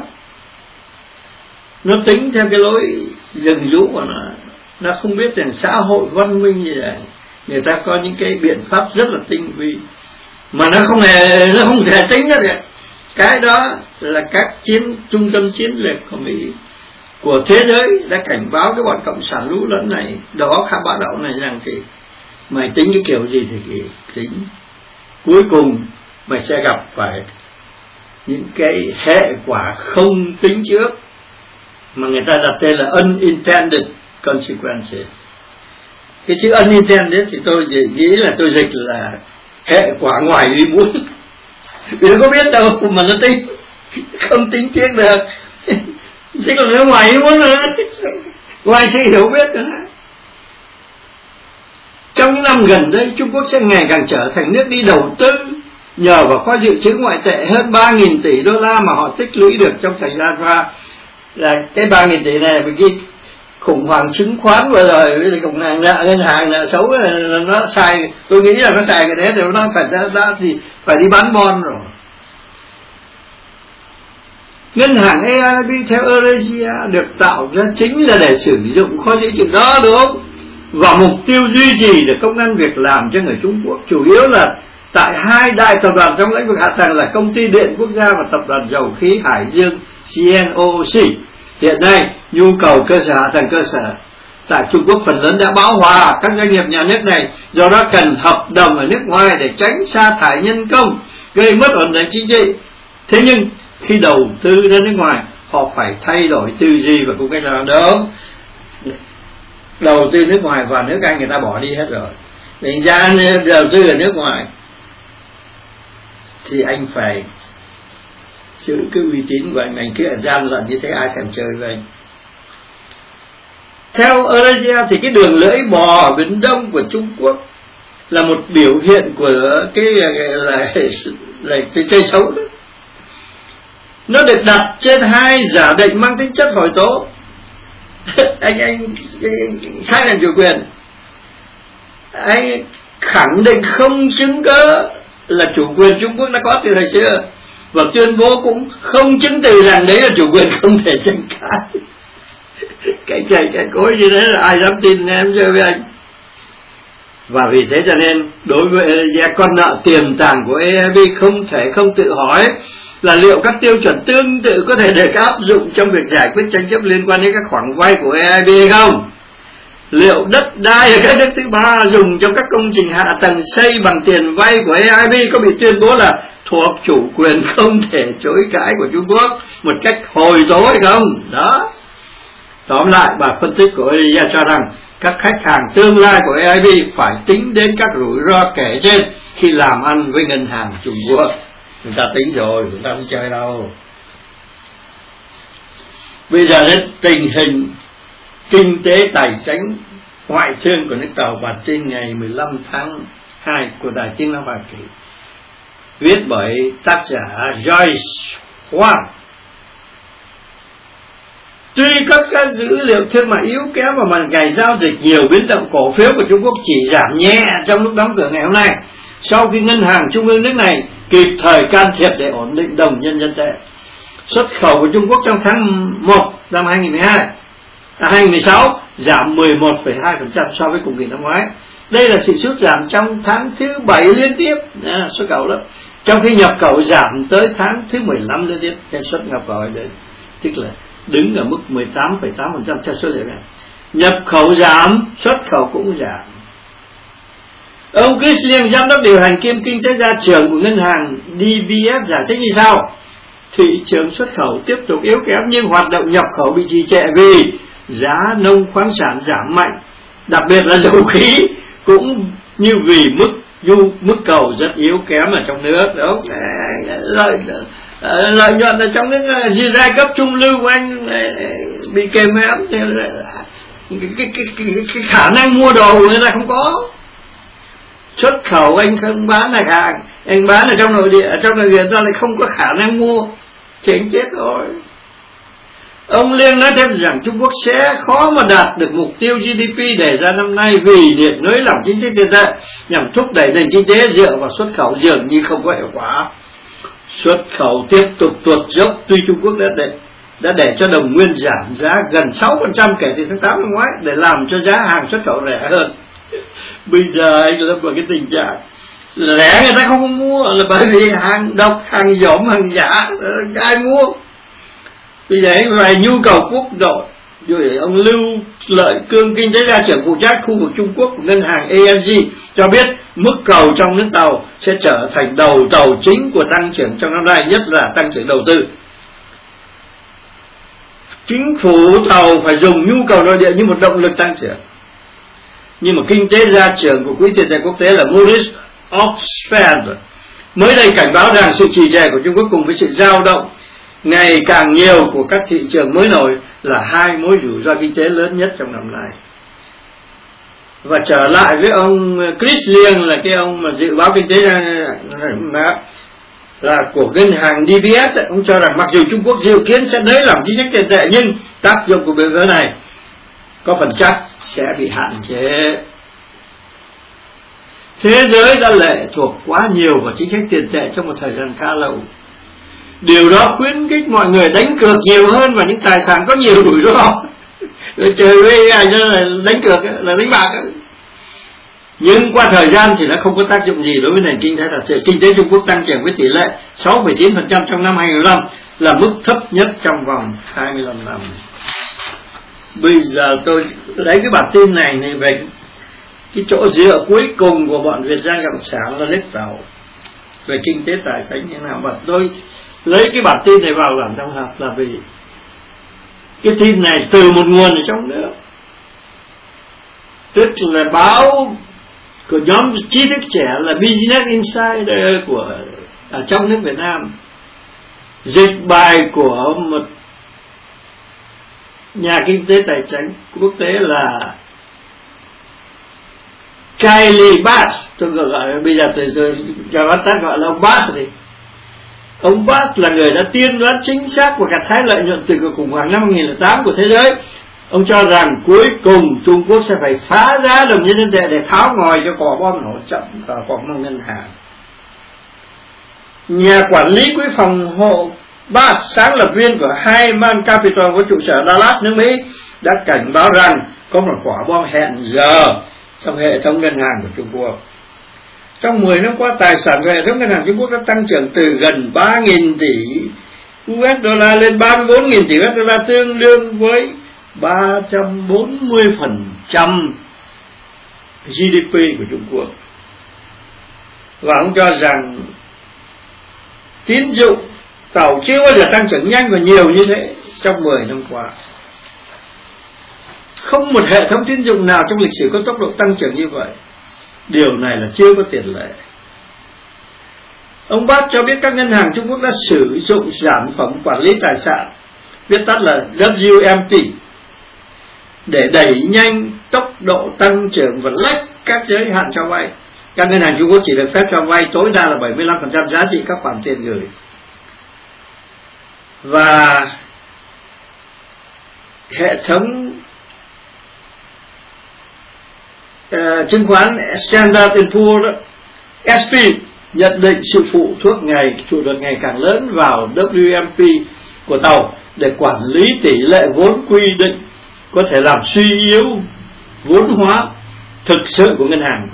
nó tính theo cái lối rừng rú của nó không biết rằng xã hội văn minh như vậy người ta có những cái biện pháp rất là tinh vi mà nó không thể tính ra được. Cái đó là các trung tâm chiến lược của Mỹ, của thế giới đã cảnh báo cái bọn cộng sản lũ lẫn này, đó khá bạo động này, rằng thì mày tính cái kiểu gì thì tính, cuối cùng mày sẽ gặp phải những cái hệ quả không tính trước mà người ta đặt tên là unintended consequences. Cái chữ unintended thì tôi nghĩ là tôi dịch là hệ quả ngoài ý muốn. Vì nó có biết đâu mà nó tính, không tính trước được. Thế còn nó ngoài ý muốn nữa, ngoài sự hiểu biết nữa. Trong những năm gần đây, Trung Quốc sẽ ngày càng trở thành nước đi đầu tư nhờ vào kho dự trữ ngoại tệ hơn 3.000 tỷ đô la mà họ tích lũy được trong thời gian qua. Là cái 3.000 tỷ này vì cái khủng hoảng chứng khoán vừa rồi, với khủng hoảng ngân hàng nợ xấu nó xài, tôi nghĩ là nó xài cái đấy thì nó phải ra thì phải đi bán bon rồi. Ngân hàng AIIB theo Eurasia được tạo ra chính là để sử dụng kho dự trữ đó, đúng không? Và mục tiêu duy trì được công ăn việc làm cho người Trung Quốc, chủ yếu là tại hai đại tập đoàn trong lĩnh vực hạ tầng là Công ty Điện Quốc gia và Tập đoàn Dầu khí Hải Dương CNOOC. Hiện nay, nhu cầu cơ sở hạ tầng cơ sở tại Trung Quốc phần lớn đã bão hòa các doanh nghiệp nhà nước này, do đó cần hợp đồng ở nước ngoài để tránh sa thải nhân công, gây mất ổn định chính trị. Thế nhưng khi đầu tư ra nước ngoài, họ phải thay đổi tư duy và cũng cách làm đúng. Đầu tư nước ngoài vào nước Anh người ta bỏ đi hết rồi, mình ra đầu tư ở nước ngoài thì anh phải giữ cái uy tín của anh cứ gian lận như thế ai thèm chơi với anh. Theo Eurasia thì cái đường lưỡi bò ở Biển Đông của Trung Quốc là một biểu hiện của cái là chơi xấu đó. Nó được đặt trên hai giả định mang tính chất hỏi tố. anh xác nhận chủ quyền, anh khẳng định không chứng cớ là chủ quyền Trung Quốc đã có từ thời xưa, và tuyên bố cũng không chứng từ rằng đấy là chủ quyền không thể tranh cãi. Cái chày cái cối như thế là ai dám tin em chơi với anh. Và vì thế cho nên đối với con nợ tiềm tàng của EIB không tự hỏi là liệu các tiêu chuẩn tương tự có thể được áp dụng trong việc giải quyết tranh chấp liên quan đến các khoản vay của EIB hay không? Liệu đất đai ở các nước thứ ba dùng trong các công trình hạ tầng xây bằng tiền vay của EIB có bị tuyên bố là thuộc chủ quyền không thể chối cãi của Trung Quốc một cách hồi tố hay không? Đó. Tóm lại, bà phân tích của Eurasia cho rằng các khách hàng tương lai của EIB phải tính đến các rủi ro kể trên khi làm ăn với ngân hàng Trung Quốc. Người ta tính rồi, người ta không chơi đâu. Bây giờ đến tình hình kinh tế tài chính ngoại thương của nước Tàu, bản tin ngày 15 tháng 2 của Đài Tiếng nói Hoa Kỳ, viết bởi tác giả Joyce Huang. Tuy các dữ liệu thương mại yếu kém và mặt ngày giao dịch nhiều biến động, cổ phiếu của Trung Quốc chỉ giảm nhẹ trong lúc đóng cửa ngày hôm nay, sau khi ngân hàng trung ương nước này kịp thời can thiệp để ổn định đồng nhân dân tệ. Xuất khẩu của Trung Quốc trong tháng 1 năm 2016 giảm 11,2% so với cùng kỳ năm ngoái. Đây là sự sút giảm trong tháng thứ 7 liên tiếp xuất khẩu đó. Trong khi nhập khẩu giảm tới tháng thứ 15 liên tiếp, cái xuất nhập khẩu đến tức là đứng ở mức 18,8% theo số liệu này. Nhập khẩu giảm, xuất khẩu cũng giảm. Ông Chris Liang, giám đốc điều hành kiêm kinh tế gia trưởng của ngân hàng DBS giải thích như sau: thị trường xuất khẩu tiếp tục yếu kém nhưng hoạt động nhập khẩu bị trì trệ vì giá nông khoáng sản giảm mạnh, đặc biệt là dầu khí, cũng như vì mức cầu rất yếu kém ở trong nước. Đúng, lợi nhuận ở trong nước giai cấp trung lưu của anh bị kềm hãm, cái khả năng mua đồ của người ta không có. Xuất khẩu anh không bán là hàng, anh bán ở trong nội địa, ở trong nội địa ta lại không có khả năng mua, thì anh chết rồi. Ông Liên nói thêm rằng Trung Quốc sẽ khó mà đạt được mục tiêu GDP đề ra năm nay vì việc nới lỏng chính sách tiền tệ nhằm thúc đẩy nền kinh tế dựa vào xuất khẩu dường như không có hiệu quả. Xuất khẩu tiếp tục tuột dốc tuy Trung Quốc đã để cho đồng nguyên giảm giá gần 6% kể từ tháng 8 năm ngoái để làm cho giá hàng xuất khẩu rẻ hơn. Bây giờ anh lâm vào cái tình trạng rẻ người ta không mua là bởi vì hàng độc, hàng dỗm, hàng giả, ai mua. Bây giờ anh phải nhu cầu quốc nội. Rồi ông Lưu Lợi Cương, kinh tế gia trưởng phụ trách khu vực Trung Quốc của ngân hàng ANZ cho biết mức cầu trong nước Tàu sẽ trở thành đầu tàu chính của tăng trưởng trong năm nay, nhất là tăng trưởng đầu tư. Chính phủ Tàu phải dùng nhu cầu nội địa như một động lực tăng trưởng. Nhưng mà kinh tế gia trưởng của Quỹ tiền tệ quốc tế là Maurice Oxford mới đây cảnh báo rằng sự trì trệ của Trung Quốc cùng với sự dao động ngày càng nhiều của các thị trường mới nổi là hai mối rủi ro kinh tế lớn nhất trong năm nay. Và trở lại với ông Chris Liang, là cái ông mà dự báo kinh tế là của ngân hàng DBS, ông cho rằng mặc dù Trung Quốc dự kiến sẽ nới lỏng chính sách tiền tệ nhưng tác dụng của biện pháp này có phần chắc sẽ bị hạn chế. Thế giới đã lệ thuộc quá nhiều vào chính sách tiền tệ trong một thời gian khá lâu. Điều đó khuyến khích mọi người đánh cược nhiều hơn vào những tài sản có nhiều rủi ro. Rồi trời ơi, là đánh cược là đánh bạc. Nhưng qua thời gian thì nó không có tác dụng gì đối với nền kinh tế thật sự. Kinh tế Trung Quốc tăng trưởng với tỷ lệ 6,9% trong năm 2015, là mức thấp nhất trong vòng 25 năm. Bây giờ tôi lấy cái bản tin này về cái chỗ dựa cuối cùng của bọn Việt Giang Cộng sản là nước Tàu về kinh tế tài chính như nào. Và tôi lấy cái bản tin này vào làm tổng hợp là vì cái tin này từ một nguồn ở trong nước, tức là báo của nhóm trí thức trẻ là Business Insider của ở trong nước Việt Nam, dịch bài của một nhà kinh tế tài chính quốc tế là Kyle Bass. Tôi gọi bây giờ tôi cho bắt tắt gọi là ông Bass đi. Ông Bass là người đã tiên đoán chính xác và gặt hái lợi nhuận từ cuộc khủng hoảng năm 2008 của thế giới. Ông cho rằng cuối cùng Trung Quốc sẽ phải phá giá đồng nhân dân tệ để tháo ngòi cho quả bom nổ chậm và quả bom ngân hàng. Nhà quản lý quỹ phòng hộ Bass, sáng lập viên của Hyman Capital có trụ sở Dallas, nước Mỹ, đã cảnh báo rằng có một quả bom hẹn giờ trong hệ thống ngân hàng của Trung Quốc. Trong 10 năm qua, tài sản của hệ thống ngân hàng Trung Quốc đã tăng trưởng từ gần 3.000 tỷ USD lên 34.000 tỷ USD, tương đương với 340% GDP của Trung Quốc. Và ông cho rằng tín dụng Tàu chưa bao giờ tăng trưởng nhanh và nhiều như thế trong 10 năm qua. Không một hệ thống tín dụng nào trong lịch sử có tốc độ tăng trưởng như vậy. Điều này là chưa có tiền lệ. Ông Bass cho biết các ngân hàng Trung Quốc đã sử dụng sản phẩm quản lý tài sản, viết tắt là WMP, để đẩy nhanh tốc độ tăng trưởng và lách các giới hạn cho vay. Các ngân hàng Trung Quốc chỉ được phép cho vay tối đa là 75% giá trị các khoản tiền gửi. Và hệ thống chứng khoán Standard & Poor's đó, SP, nhận định sự phụ thuộc ngày càng lớn vào WMP của Tàu để quản lý tỷ lệ vốn quy định, có thể làm suy yếu vốn hóa thực sự của ngân hàng.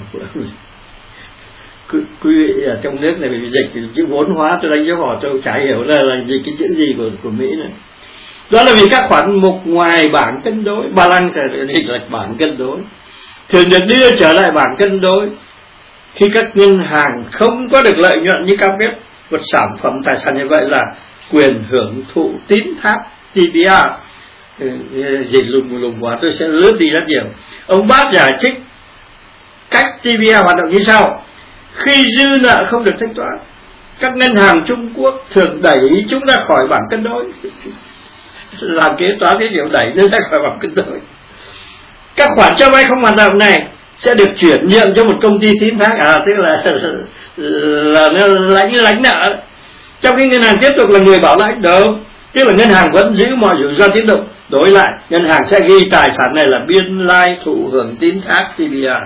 Quý vị ở trong nước này bị dịch chữ vốn hóa, tôi đánh dấu hỏi tôi chả hiểu là gì cái chữ gì của Mỹ này. Đó là vì các khoản mục ngoài bảng cân đối, balance dịch là bảng cân đối, thường được đưa trở lại bảng cân đối khi các ngân hàng không có được lợi nhuận như cam kết. Một sản phẩm tài sản như vậy là quyền hưởng thụ tín thác TBR. Dịch lùng quá tôi sẽ lướt đi rất nhiều. Ông Bass giải thích cách TBR hoạt động như sau. Khi dư nợ không được thanh toán, các ngân hàng Trung Quốc thường đẩy chúng ra khỏi bảng cân đối, làm kế toán cái kiểu đẩy nó ra khỏi bảng cân đối. Các khoản cho vay không hoạt động này sẽ được chuyển nhượng cho một công ty tín thác, tức là nó lánh nợ, trong khi ngân hàng tiếp tục là người bảo lãnh. Đâu, tức là ngân hàng vẫn giữ mọi rủi ro tín dụng, đổi lại ngân hàng sẽ ghi tài sản này là biên lai thụ hưởng tín thác TBR.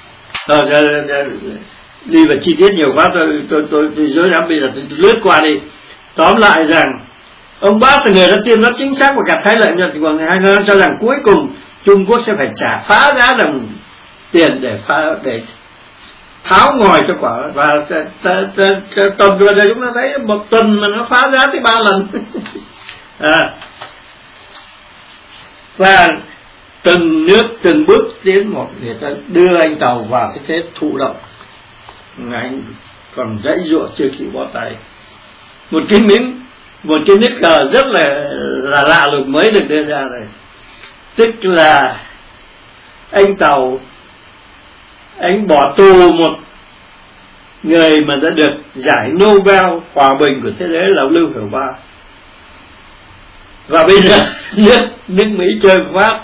Đi vào chi tiết nhiều quá tôi dối lắm, bây giờ tôi lướt qua đi. Tóm lại rằng ông Bass là người đã tiên đoán chính xác và gặt hái lợi nhuận của ngày 2 cho rằng cuối cùng Trung Quốc sẽ phải phá giá đồng tiền để tháo ngòi cho quả. Và tuần vừa rồi chúng ta thấy một tuần mà nó phá giá tới 3 lần. Và từng nước từng bước tiến một để ta đưa anh Tàu vào cái thế thụ động. Anh còn dãy ruộng chưa kịp bó tay. Một cái nước cờ rất là lạ lùng mới được đưa ra này, tức là anh Tàu anh bỏ tù một người mà đã được giải Nobel hòa bình của thế giới là Lưu Hiểu Ba. Và bây giờ nước Mỹ chơi Pháp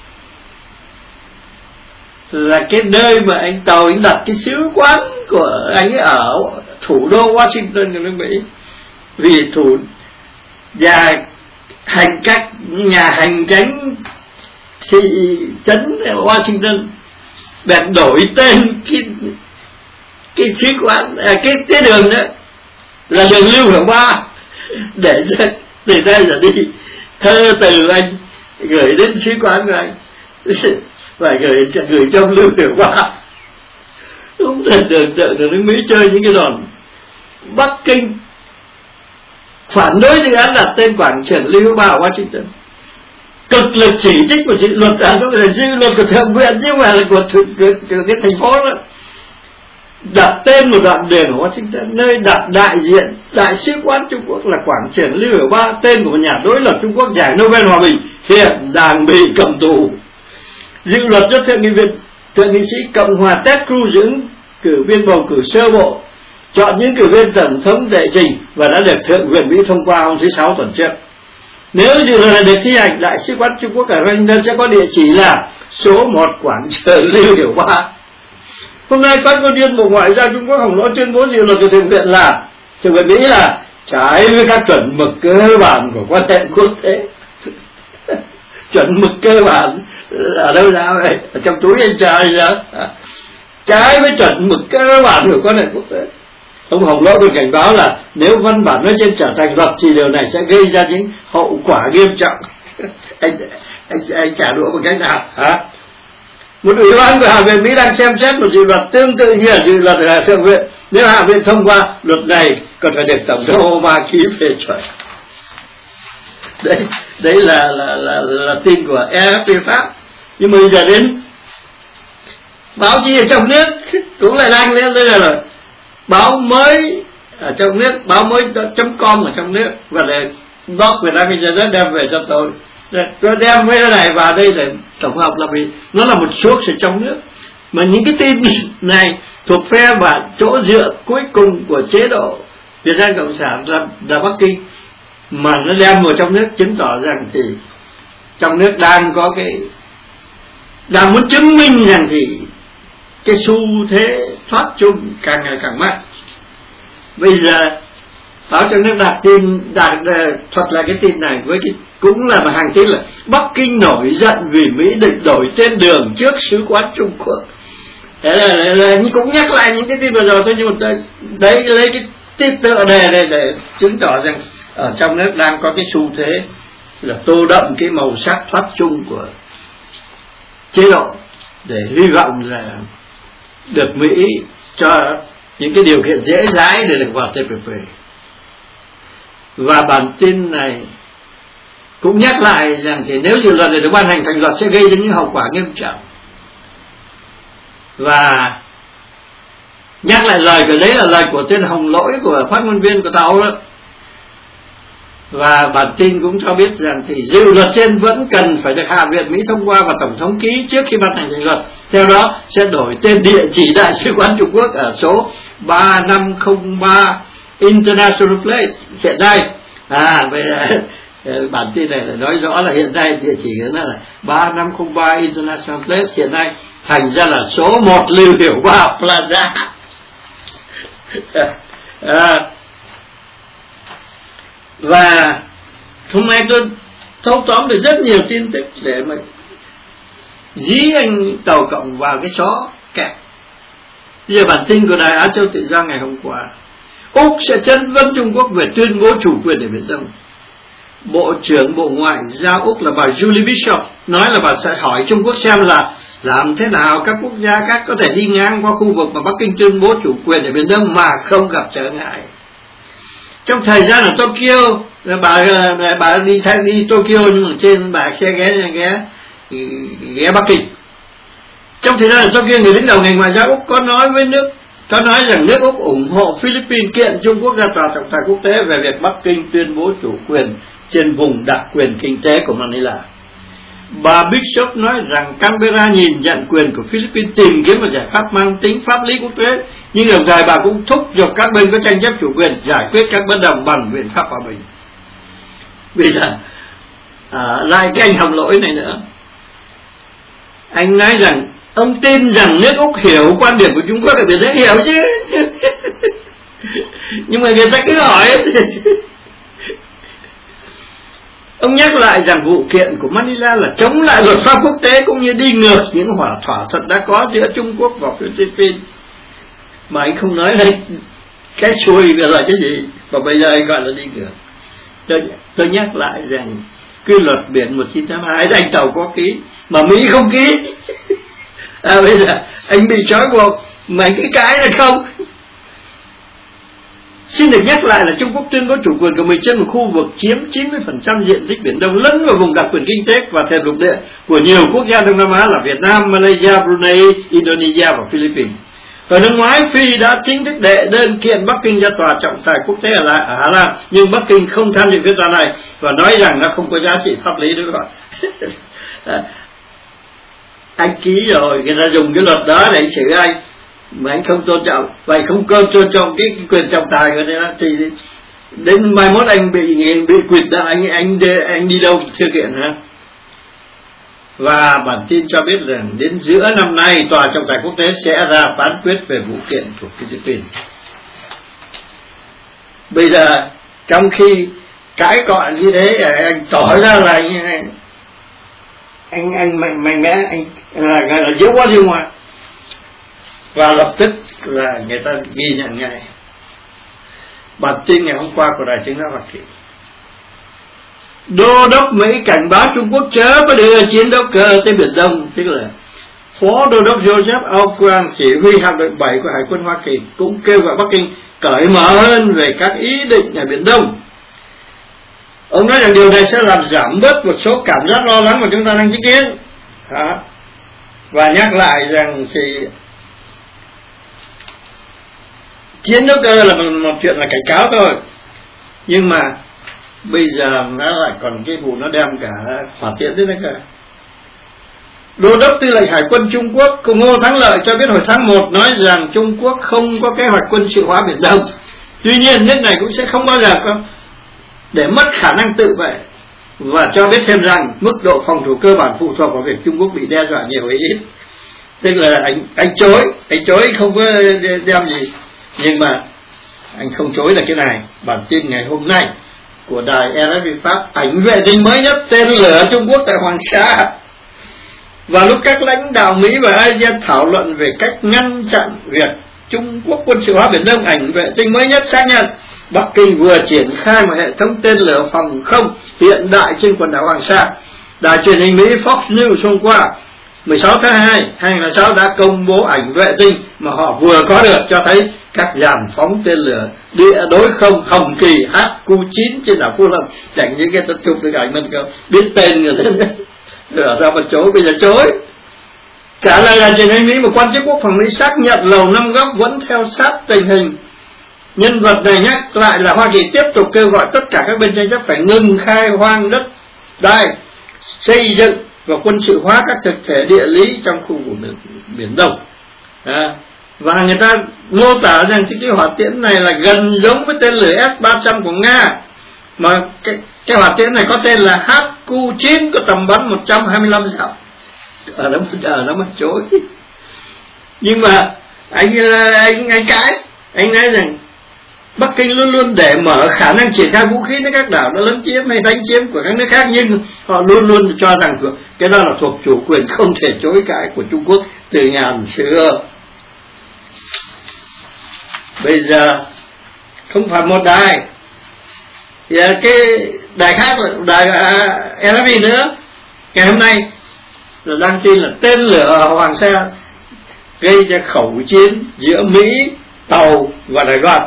là cái nơi mà anh Tàu anh đặt cái sứ quán của anh ấy ở thủ đô Washington của nước Mỹ, vì nhà hành chánh thị trấn Washington bèn đổi tên cái sứ quán cái đường đó là đường Lưu Hiểu Ba, để đây là đi thơ từ anh gửi đến sứ quán của anh và gửi cho Lưu Hiểu Ba. Không thể tưởng tượng được nước Mỹ chơi những cái đòn. Bắc Kinh phản đối dự án đặt tên quảng trường Lưu Hữu Ba ở Washington, cực lực chỉ trích một dự luật dư luật của thượng viện chứ không phải là của cái thành phố đó, đặt tên một đoạn đường ở Washington, nơi đặt đại sứ quán Trung Quốc là quảng trường Lưu Hữu Ba, tên của một nhà đối lập Trung Quốc giải Nobel hòa bình hiện đang bị cầm tù. Dự luật cho thượng nghị sĩ Cộng hòa Ted Cruz ứng cử viên bầu cử sơ bộ, chọn những cử viên tổng thống đệ trình và đã được thượng viện Mỹ thông qua hôm thứ Sáu tuần trước. Nếu dự luật này được thi hành, đại sứ quán Trung Quốc ở Washington sẽ có địa chỉ là số 1 quảng trường Lưu Hữu Ba. Hôm nay phát ngôn viên Bộ Ngoại giao Trung Quốc Hồng Lỗi tuyên bố dự luật của thượng viện Mỹ là trái với các chuẩn mực cơ bản của quan hệ quốc tế. Chuẩn mực cơ bản ở đâu ra đây? Ở trong túi anh trai sao? Trái với chuẩn mực cơ bản của quan hệ quốc tế. Ông Hồng Lỗi còn cảnh báo là nếu văn bản nói trên trở thành luật thì điều này sẽ gây ra những hậu quả nghiêm trọng. anh trả đũa bằng cách nào hả? Một ủy ban của Hạ viện Mỹ đang xem xét một dự luật tương tự như dự luật ở thượng viện. Nếu Hạ viện thông qua, luật này còn phải được tổng thống Obama ký phê chuẩn. Đấy là tin của AFP Pháp. Nhưng mà bây giờ đến báo chí ở trong nước cũng lại đang lên đây là báo mới ở trong nước, báo mới.com ở trong nước, và để blog Việt Nam Internet đem về cho tôi đem cái này vào đây để tổng hợp, là vì nó là một source ở trong nước, mà những cái tin này thuộc phe và chỗ dựa cuối cùng của chế độ Việt Nam Cộng sản là Bắc Kinh, mà nó đem vào trong nước chứng tỏ rằng thì trong nước đang muốn chứng minh rằng thì cái xu thế thoát chung càng ngày càng mạnh. Bây giờ báo trong nước thuật lại cái tin này với cái cũng là một hàng tin là Bắc Kinh nổi giận vì Mỹ định đổi tên đường trước sứ quán Trung Quốc. Thế là cũng nhắc lại những cái tin vừa rồi thôi, nhưng mà đấy lấy cái tin tựa đề này để chứng tỏ rằng ở trong nước đang có cái xu thế là tô đậm cái màu sắc thoát chung của chế độ, để hy vọng là được Mỹ cho những cái điều kiện dễ dãi để được vào TPP. Và bản tin này cũng nhắc lại rằng thì nếu dự luật này được ban hành thành luật sẽ gây ra những hậu quả nghiêm trọng, và nhắc lại lời của đấy là lời của tên Hồng Lỗi, của phát ngôn viên của tàu đó. Và bản tin cũng cho biết rằng thì dự luật trên vẫn cần phải được Hạ viện Mỹ thông qua và tổng thống ký trước khi ban hành thành luật. Theo đó sẽ đổi tên địa chỉ đại sứ quán Trung Quốc ở số 3503 International Place hiện nay. Bản tin này là nói rõ là hiện nay địa chỉ nó là 3503 International Place, hiện nay thành ra là số 1 Lưu Hữu Ba Plaza. Và hôm nay tôi thâu tóm được rất nhiều tin tức để mà dí anh Tàu Cộng vào cái chó kẹt. Bây giờ bản tin của Đài Á Châu Tự Do ngày hôm qua, Úc sẽ chất vấn Trung Quốc về tuyên bố chủ quyền ở Biển Đông. Bộ trưởng Bộ Ngoại giao Úc là bà Julie Bishop nói là bà sẽ hỏi Trung Quốc xem là làm thế nào các quốc gia khác có thể đi ngang qua khu vực mà Bắc Kinh tuyên bố chủ quyền ở Biển Đông mà không gặp trở ngại. Trong thời gian ở Tokyo, bà đi Tokyo nhưng mà trên bà xe ghé Bắc Kinh. Trong thời gian ở Tokyo, người đứng đầu ngành ngoại giao Úc có nói rằng nước Úc ủng hộ Philippines kiện Trung Quốc ra tòa trọng tài quốc tế về việc Bắc Kinh tuyên bố chủ quyền trên vùng đặc quyền kinh tế của Manila. Bà Bishop nói rằng Canberra nhìn nhận quyền của Philippines tìm kiếm một giải pháp mang tính pháp lý quốc tế, nhưng đồng thời bà cũng thúc giục các bên có tranh chấp chủ quyền giải quyết các bất đồng bằng biện pháp hòa bình. Bây giờ lại cái anh Hồng Lỗi này nữa, anh nói rằng ông tin rằng nước Úc hiểu quan điểm của Trung Quốc ở Biển Đông, hiểu chứ nhưng mà người ta cứ hỏi. Ông nhắc lại rằng vụ kiện của Manila là chống lại luật pháp quốc tế cũng như đi ngược những thỏa thuận đã có giữa Trung Quốc và Philippines. Mà anh không nói đây cái xuôi là cái gì, và bây giờ anh gọi là đi ngược. Tôi nhắc lại rằng cái luật biển 1982 anh Tàu có ký mà Mỹ không ký. Bây giờ anh bị trói buộc mà anh cứ cãi là không. Xin được nhắc lại là Trung Quốc tuyên bố chủ quyền của mình trên một khu vực chiếm 90% diện tích Biển Đông, lẫn vào vùng đặc quyền kinh tế và thềm lục địa của nhiều quốc gia Đông Nam Á là Việt Nam, Malaysia, Brunei, Indonesia và Philippines. Hồi năm ngoái, Phi đã chính thức đệ đơn kiện Bắc Kinh ra tòa trọng tài quốc tế ở Hà Lan, nhưng Bắc Kinh không tham dự phiên tòa này và nói rằng nó không có giá trị pháp lý đối với họ. Anh ký rồi, người ta dùng cái luật đó để xử anh, mà anh không tôn trọng, vậy không tôn trọng cái quyền trọng tài của nó thì đến mai mốt anh bị quỵt đó, anh đi đâu thư kiện hả? Và bản tin cho biết rằng đến giữa năm nay tòa trọng tài quốc tế sẽ ra phán quyết về vụ kiện của Philippines. Bây giờ trong khi cãi cọ như thế, anh tỏ ra là anh mạnh mẽ, anh là diễu qua diễu ngoại, và lập tức là người ta ghi nhận ngay. Bản tin ngày hôm qua của Đài Tiếng nói Hoa Kỳ: Đô đốc Mỹ cảnh báo Trung Quốc chớ có đưa chiến đấu cơ tới Biển Đông. Tức là Phó Đô đốc Joseph Auquan, chỉ huy hạm đội 7 của Hải quân Hoa Kỳ, cũng kêu gọi Bắc Kinh cởi mở hơn về các ý định ở Biển Đông. Ông nói rằng điều này sẽ làm giảm bớt một số cảm giác lo lắng mà chúng ta đang chứng kiến. Và nhắc lại rằng thì chiến đấu cơ là một chuyện là cảnh cáo thôi, nhưng mà bây giờ nó lại còn cái vụ nó đem cả hỏa tiễn đến đấy cả. Đô đốc Tư lệnh Hải quân Trung Quốc Ngô Thắng Lợi cho biết hồi tháng 1 nói rằng Trung Quốc không có kế hoạch quân sự hóa Biển Đông. Tuy nhiên nước này cũng sẽ không bao giờ có để mất khả năng tự vệ, và cho biết thêm rằng mức độ phòng thủ cơ bản phụ thuộc vào việc Trung Quốc bị đe dọa nhiều hay ít. Tức là anh chối không có đem gì, nhưng mà anh không chối là cái này. Bản tin ngày hôm nay của đài RFI Pháp, ảnh vệ tinh mới nhất tên lửa Trung Quốc tại Hoàng Sa. Và lúc các lãnh đạo Mỹ và ASEAN thảo luận về cách ngăn chặn việc Trung Quốc quân sự hóa Biển Đông, ảnh vệ tinh mới nhất xác nhận Bắc Kinh vừa triển khai một hệ thống tên lửa phòng không hiện đại trên quần đảo Hoàng Sa. Đài truyền hình Mỹ Fox News hôm qua 16 tháng 2, 2006 đã công bố ảnh vệ tinh mà họ vừa có được, cho thấy các dàn phóng tên lửa địa đối không Hồng Kỳ HQ-9 trên đảo Phú Lâm. Chẳng những cái tập chụp được ảnh mình biết tên người ta ở ra mà chối, bây giờ chối. Trả lời là truyền hình Mỹ, một quan chức quốc phòng Mỹ xác nhận Lầu Năm Góc vẫn theo sát tình hình. Nhân vật này nhắc lại là Hoa Kỳ tiếp tục kêu gọi tất cả các bên tranh chấp phải ngừng khai hoang đất đai, xây dựng và quân sự hóa các thực thể địa lý trong khu vực Biển Đông. Và người ta mô tả rằng cái hỏa tiễn này là gần giống với tên lửa S-300 của Nga, mà cái hỏa tiễn này có tên là HQ-9, có tầm bắn 125 dặm. Ở đó mà chối. Nhưng mà anh cãi, anh nói rằng Bắc Kinh luôn luôn để mở khả năng triển khai vũ khí đến các đảo nó lấn chiếm hay đánh chiếm của các nước khác, nhưng họ luôn luôn cho rằng cái đó là thuộc chủ quyền không thể chối cãi của Trung Quốc từ ngàn xưa. Bây giờ không phải một đài, cái đài khác là đài RFI nữa, ngày hôm nay là đăng tin là tên lửa Hoàng Sa gây ra khẩu chiến giữa Mỹ, Tàu và Đài Loan.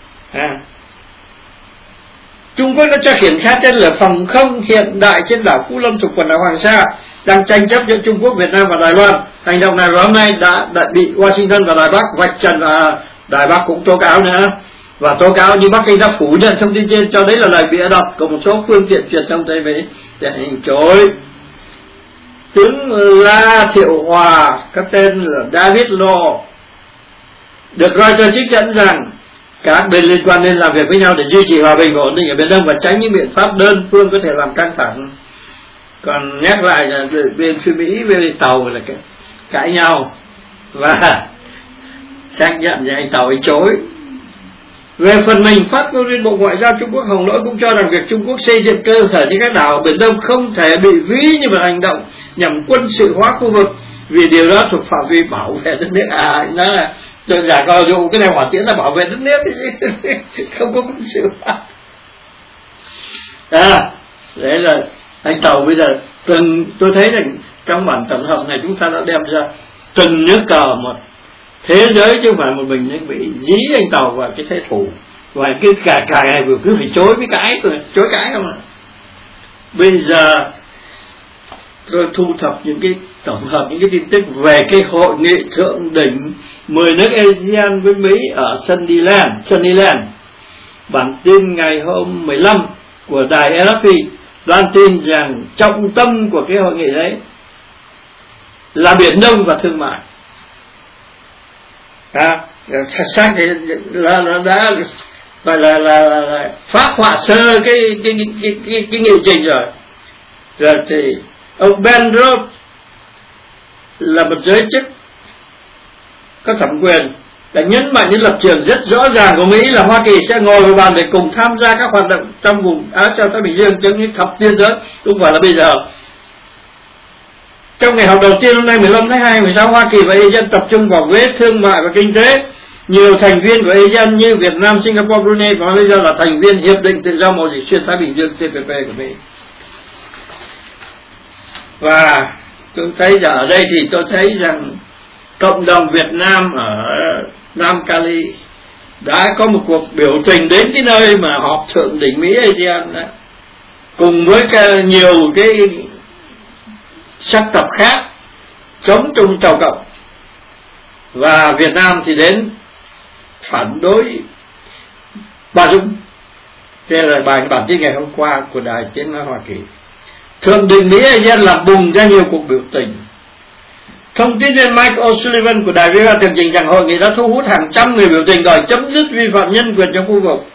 Trung Quốc đã cho triển khai tên lửa phòng không hiện đại trên đảo Phú Lâm thuộc quần đảo Hoàng Sa, đang tranh chấp giữa Trung Quốc, Việt Nam và Đài Loan. Hành động này vào hôm nay đã bị Washington và Đài Bắc vạch trần, và Đài Bắc cũng tố cáo nữa, và tố cáo nhưng Bắc Kinh đã phủ nhận thông tin trên, cho đấy là lời bịa đặt của một số phương tiện truyền thông Tây Mỹ để hình chối. Tướng La Thiệu Hòa, các tên là David Law, được Reuters trích dẫn rằng các bên liên quan nên làm việc với nhau để duy trì hòa bình và ổn định ở Biển Đông và tránh những biện pháp đơn phương có thể làm căng thẳng. Còn nhắc lại là bên phía Mỹ với Tàu là cãi nhau, và xác nhận rằng anh Tàu anh chối. Về phần mình, phát ngôn viên Bộ Ngoại giao Trung Quốc Hồng Lỗi cũng cho rằng việc Trung Quốc xây dựng cơ sở trên các đảo ở Biển Đông không thể bị ví như một hành động nhằm quân sự hóa khu vực, vì điều đó thuộc phạm vi bảo vệ đất nước. Nó là tôi giả coi dụ cái này hỏa tiễn là bảo vệ đất nước không có quân sự hóa. Đấy là anh Tàu bây giờ tôi thấy rằng trong bản tổng hợp này chúng ta đã đem ra từng nước cờ một, thế giới chứ không phải một mình nước Mỹ dí anh Tàu vào cái thế thủ, và cái cài này vừa cứ phải chối cãi không ạ. Bây giờ tôi thu thập những cái tổng hợp những cái tin tức về cái hội nghị thượng đỉnh 10 nước ASEAN với Mỹ ở Sunnyland. Bản tin ngày hôm 15 của đài RFI loan tin rằng trọng tâm của cái hội nghị đấy là Biển Đông và thương mại. Sang thì là đã gọi là phác họa sơ cái nghị trình rồi. Rồi thì ông Ben Rhodes là một giới chức có thẩm quyền đã nhấn mạnh những lập trường rất rõ ràng của Mỹ là Hoa Kỳ sẽ ngồi vào bàn để cùng tham gia các hoạt động trong vùng Á Châu Thái Bình Dương trong những thập niên tới, không phải là bây giờ. Trong ngày họp đầu tiên hôm nay 15 tháng 2, 16, Hoa Kỳ và ASEAN tập trung vào vế thương mại và kinh tế. Nhiều thành viên của ASEAN như Việt Nam, Singapore, Brunei và Malaysia là thành viên Hiệp định Tự do Mậu dịch xuyên Thái Bình Dương TPP của Mỹ. Và tôi thấy rằng ở đây thì tôi thấy rằng cộng đồng Việt Nam ở Nam Cali đã có một cuộc biểu tình đến cái nơi mà họp thượng đỉnh Mỹ ASEAN đó, cùng với nhiều cái sắc tập khác chống Trung Tàu Cộng, và Việt Nam thì đến phản đối Bà Dung. Đây là bản tin ngày hôm qua của Đài Tiếng nói Hoa Kỳ. Thượng đỉnh Mỹ ASEAN làm bùng ra nhiều cuộc biểu tình. Thông tin viên Mike O'Sullivan của Đài VOA tường trình rằng hội nghị đã thu hút hàng trăm người biểu tình đòi chấm dứt vi phạm nhân quyền trong khu vực.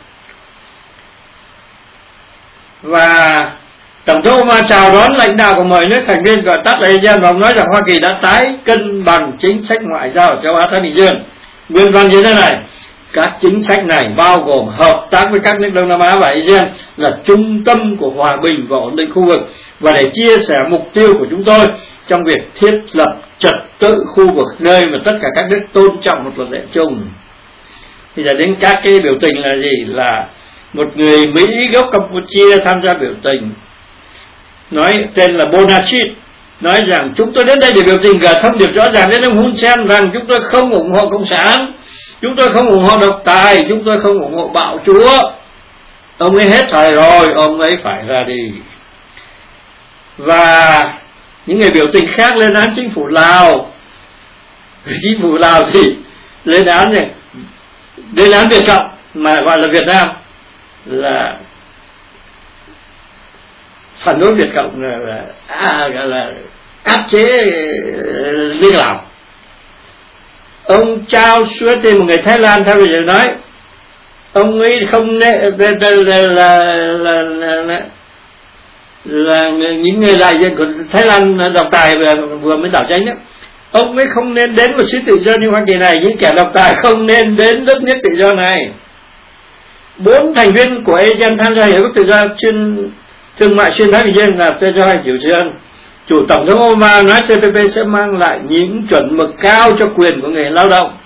Và Tổng thống Obama chào đón lãnh đạo của 10 nước thành viên gọi tắt là ASEAN và ông nói rằng Hoa Kỳ đã tái cân bằng chính sách ngoại giao ở châu Á Thái Bình Dương. Nguyên văn như thế này: các chính sách này bao gồm hợp tác với các nước Đông Nam Á và ASEAN là trung tâm của hòa bình và ổn định khu vực, và để chia sẻ mục tiêu của chúng tôi trong việc thiết lập trật tự khu vực nơi mà tất cả các nước tôn trọng một luật lệ chung. Bây giờ đến các cái biểu tình là gì? Là một người Mỹ gốc Campuchia tham gia biểu tình, nói tên là Bonachit, nói rằng chúng tôi đến đây để biểu tình gửi thông điệp rõ ràng đến ông Hun Sen rằng chúng tôi không ủng hộ cộng sản, chúng tôi không ủng hộ độc tài, chúng tôi không ủng hộ bạo chúa. Ông ấy hết thời rồi, ông ấy phải ra đi. Và những người biểu tình khác lên án chính phủ Lào. Chính phủ Lào thì lên án Việt Cộng mà gọi là Việt Nam là phản đối Việt Cộng, là áp chế liên Lào. Ông Chao Suet thì một người Thái Lan theo bây giờ nói ông ấy không nên là những người đại diện của Thái Lan độc tài vừa mới đảo chính đó, ông ấy không nên đến một xứ tự do như Hoa Kỳ này, những kẻ độc tài không nên đến đất nước tự do này. 4 thành viên của ASEAN tham gia hiệp ước tự do thương mại xuyên Thái Bình Dương là tự do hay chủ trương. Chủ Tổng thống Obama nói TPP sẽ mang lại những chuẩn mực cao cho quyền của người lao động.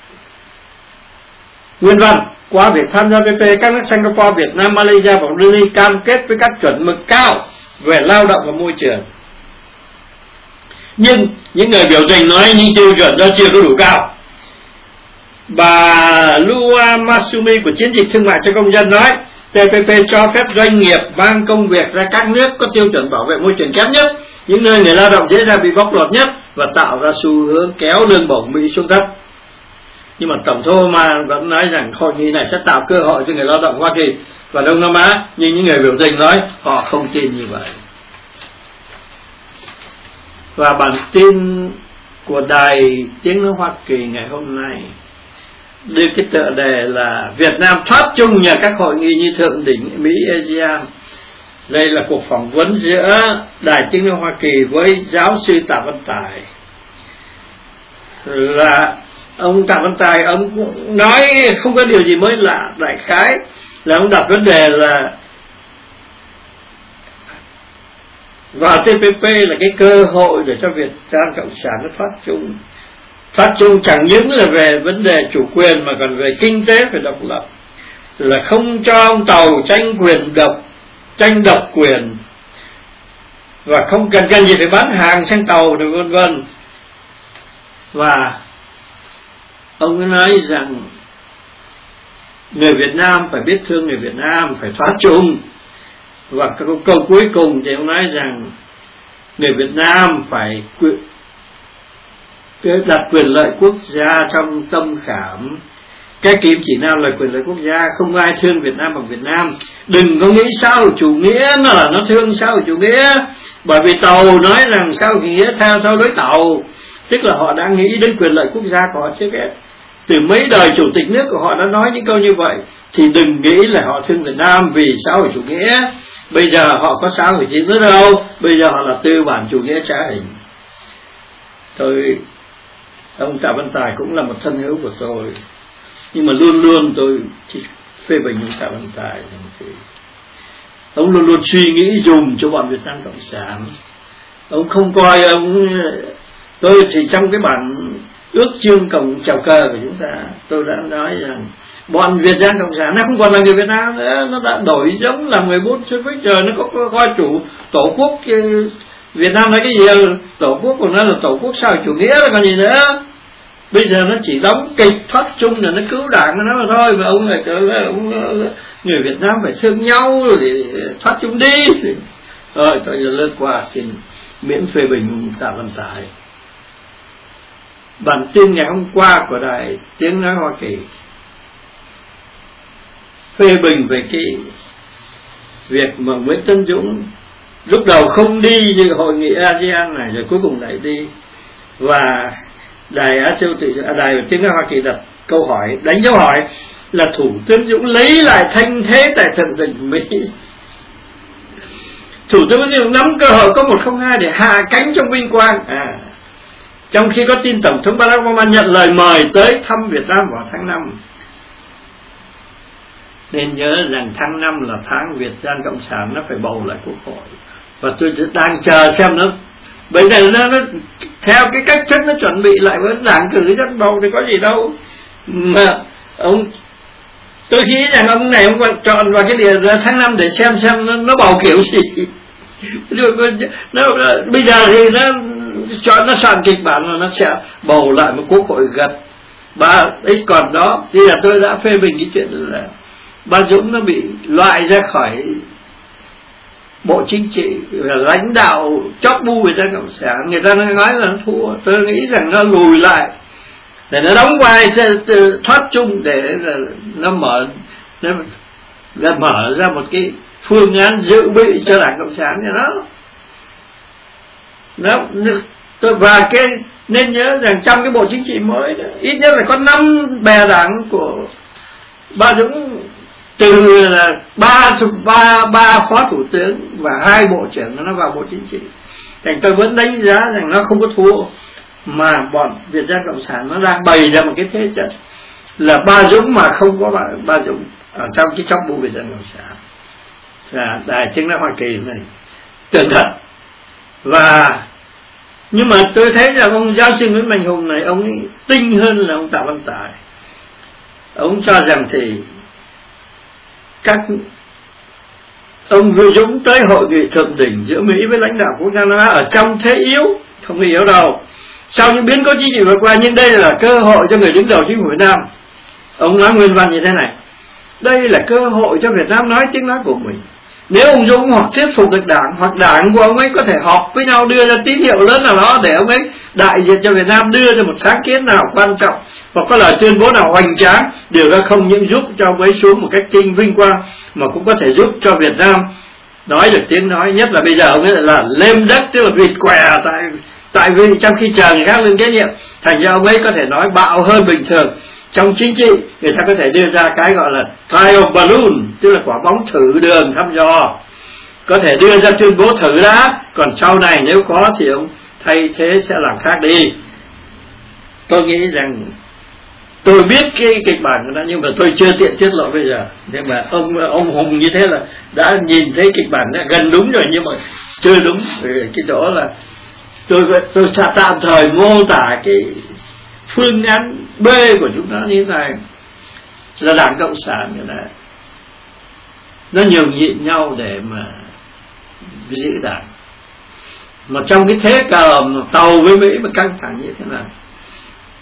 Nguyên văn: qua việc tham gia TPP, các nước Singapore, Việt Nam, Malaysia và Brunei cam kết với các chuẩn mực cao về lao động và môi trường. Nhưng những người biểu tình nói những tiêu chuẩn đó chưa có đủ cao. Bà Lua Masumi của Chiến dịch Thương mại cho Công dân nói TPP cho phép doanh nghiệp mang công việc ra các nước có tiêu chuẩn bảo vệ môi trường kém nhất, những nơi người lao động dễ dàng bị bóc lột nhất, và tạo ra xu hướng kéo lương bổng Mỹ xuống thấp. Nhưng mà Tổng thống Obama vẫn nói rằng hội nghị này sẽ tạo cơ hội cho người lao động Hoa Kỳ và Đông Nam Á, nhưng những người biểu tình nói họ không tin như vậy. Và bản tin của Đài Tiếng nói Hoa Kỳ ngày hôm nay đưa cái tựa đề là Việt Nam thoát chung nhờ các hội nghị như thượng đỉnh Mỹ ASEAN. Đây là cuộc phỏng vấn giữa Đài Tiếng nói Hoa Kỳ với giáo sư Tạ Văn Tài. Là ông Tạ Văn Tài, ông cũng nói không có điều gì mới lạ, đại khái là ông đặt vấn đề là vào TPP là cái cơ hội để cho Việt Nam Cộng sản nó thoát chung chẳng những là về vấn đề chủ quyền mà còn về kinh tế phải độc lập, là không cho ông Tàu tranh độc quyền, và không cần gì phải bán hàng sang Tàu rồi vân vân. Và Ông ấy nói rằng người Việt Nam phải biết thương người Việt Nam, phải thoát chung. Và câu cuối cùng thì ông nói rằng người Việt Nam phải đặt quyền lợi quốc gia trong tâm khảm. Cái kim chỉ nam là quyền lợi quốc gia, không ai thương Việt Nam bằng Việt Nam. Đừng có nghĩ xã hội chủ nghĩa nó thương xã hội chủ nghĩa, bởi vì Tàu nói rằng xã hội chủ nghĩa theo lối Tàu, tức là họ đã nghĩ đến quyền lợi quốc gia của họ trước hết. Từ mấy đời chủ tịch nước của họ đã nói những câu như vậy, thì đừng nghĩ là họ thương Việt Nam vì xã hội chủ nghĩa. Bây giờ họ có xã hội chủ nghĩa đâu, bây giờ họ là tư bản chủ nghĩa trá hình. Ông Tạ Văn Tài cũng là một thân hữu của tôi, nhưng mà luôn luôn tôi chỉ phê bình ông Tạ Văn Tài. Ông luôn luôn suy nghĩ dùng cho bọn Việt Nam Cộng sản. Ông không coi tôi thì trong cái bản ước chương cổng chào cờ của chúng ta, tôi đã nói rằng bọn Việt Nam Cộng sản nó không còn là người Việt Nam nữa, nó đã đổi giống làm người Bolshevik rồi. Nó có coi chủ tổ quốc Việt Nam là cái gì? Tổ quốc của nó là tổ quốc xã hội chủ nghĩa rồi còn gì nữa. Bây giờ nó chỉ đóng kịch thoát chung là nó cứu đảng của nó mà thôi. Mà ông lại người Việt Nam phải thương nhau rồi để thoát chung đi. Rồi tôi giờ lướt qua, xin miễn phê bình Tạ Văn Tài. Bản tin ngày hôm qua của Đài Tiếng Nói Hoa Kỳ phê bình về cái việc mà Nguyễn Tấn Dũng lúc đầu không đi như hội nghị ASEAN này, rồi cuối cùng lại đi. Và Đài Tiếng Nói Hoa Kỳ đặt câu hỏi, đánh dấu hỏi là Thủ tướng Dũng lấy lại thanh thế tại thượng đỉnh Mỹ. Thủ tướng Dũng nắm cơ hội có 102 để hạ cánh trong vinh quang. Trong khi có tin Tổng thống Barack Obama nhận lời mời tới thăm Việt Nam vào tháng 5. Nên nhớ rằng tháng 5 là tháng Việt Nam Cộng sản nó phải bầu lại quốc hội. Và tôi đang chờ xem nó bây giờ nó theo cái cách thức nó chuẩn bị lại với đảng cử dân bầu thì có gì đâu. Mà tôi nghĩ rằng ông này ông chọn vào cái địa tháng 5 để xem nó bầu kiểu gì. Bây giờ thì nó soạn kịch bản là nó sẽ bầu lại một quốc hội gật 3x. Còn đó thì là tôi đã phê bình cái chuyện là bà Dũng nó bị loại ra khỏi Bộ Chính trị, là lãnh đạo chóp bu Việt Nam Cộng sản. Người ta nói là nó thua. Tôi nghĩ rằng nó lùi lại để nó đóng vai thoát chung, để nó mở ra một cái phương án dự bị cho Đảng Cộng sản cho nó. Và cái nên nhớ rằng trong cái Bộ Chính trị mới đó, ít nhất là có 5 bè đảng của bà Dũng, từ là ba phó thủ tướng và 2 bộ trưởng nó vào Bộ Chính trị. Thành tôi vẫn đánh giá rằng nó không có thua, mà bọn Việt Nam Cộng sản nó đang bày ra một cái thế trận là bà Dũng mà không có bà Dũng ở trong cái chóp bu Việt Nam Cộng sản. Và Đài Tiếng Nói Hoa Kỳ này tưởng thật. Nhưng mà tôi thấy rằng ông giáo sư Nguyễn Mạnh Hùng này, ông ấy tinh hơn là ông Tạ Văn Tài. Ông cho rằng thì ông Dũng tới hội nghị thượng đỉnh giữa Mỹ với lãnh đạo quốc gia nó ở trong thế yếu, không yếu đâu. Sau những biến cố chính trị vừa qua, nhưng đây là cơ hội cho người đứng đầu chính phủ Việt Nam. Ông nói nguyên văn như thế này: đây là cơ hội cho Việt Nam nói tiếng nói của mình. Nếu ông Dũng hoặc thuyết phục được đảng, hoặc đảng của ông ấy có thể họp với nhau đưa ra tín hiệu lớn nào đó để ông ấy đại diện cho Việt Nam đưa ra một sáng kiến nào quan trọng, hoặc có lời tuyên bố nào hoành tráng, điều đó không những giúp cho ông ấy xuống một cách vinh quang, mà cũng có thể giúp cho Việt Nam nói được tiếng nói. Nhất là bây giờ ông ấy là lêm đất, tức là vịt què tại vì trong khi chờ người khác lên kế nhiệm, thành ra ông ấy có thể nói bạo hơn bình thường. Trong chính trị, người ta có thể đưa ra cái gọi là trial balloon, tức là quả bóng thử đường thăm dò. Có thể đưa ra tuyên bố thử đã, còn sau này nếu có thì ông thay thế sẽ làm khác đi. Tôi nghĩ rằng tôi biết cái kịch bản của nó, nhưng mà tôi chưa tiện tiết lộ bây giờ. Nhưng mà ông Hùng như thế là đã nhìn thấy kịch bản đã gần đúng rồi, nhưng mà chưa đúng. Cái chỗ là tôi sẽ tạm thời mô tả cái phương án B của chúng nó như thế này, là Đảng Cộng sản như này, nó nhường nhịn nhau để mà giữ đảng. Mà trong cái thế cờ mà Tàu với Mỹ mà căng thẳng như thế này,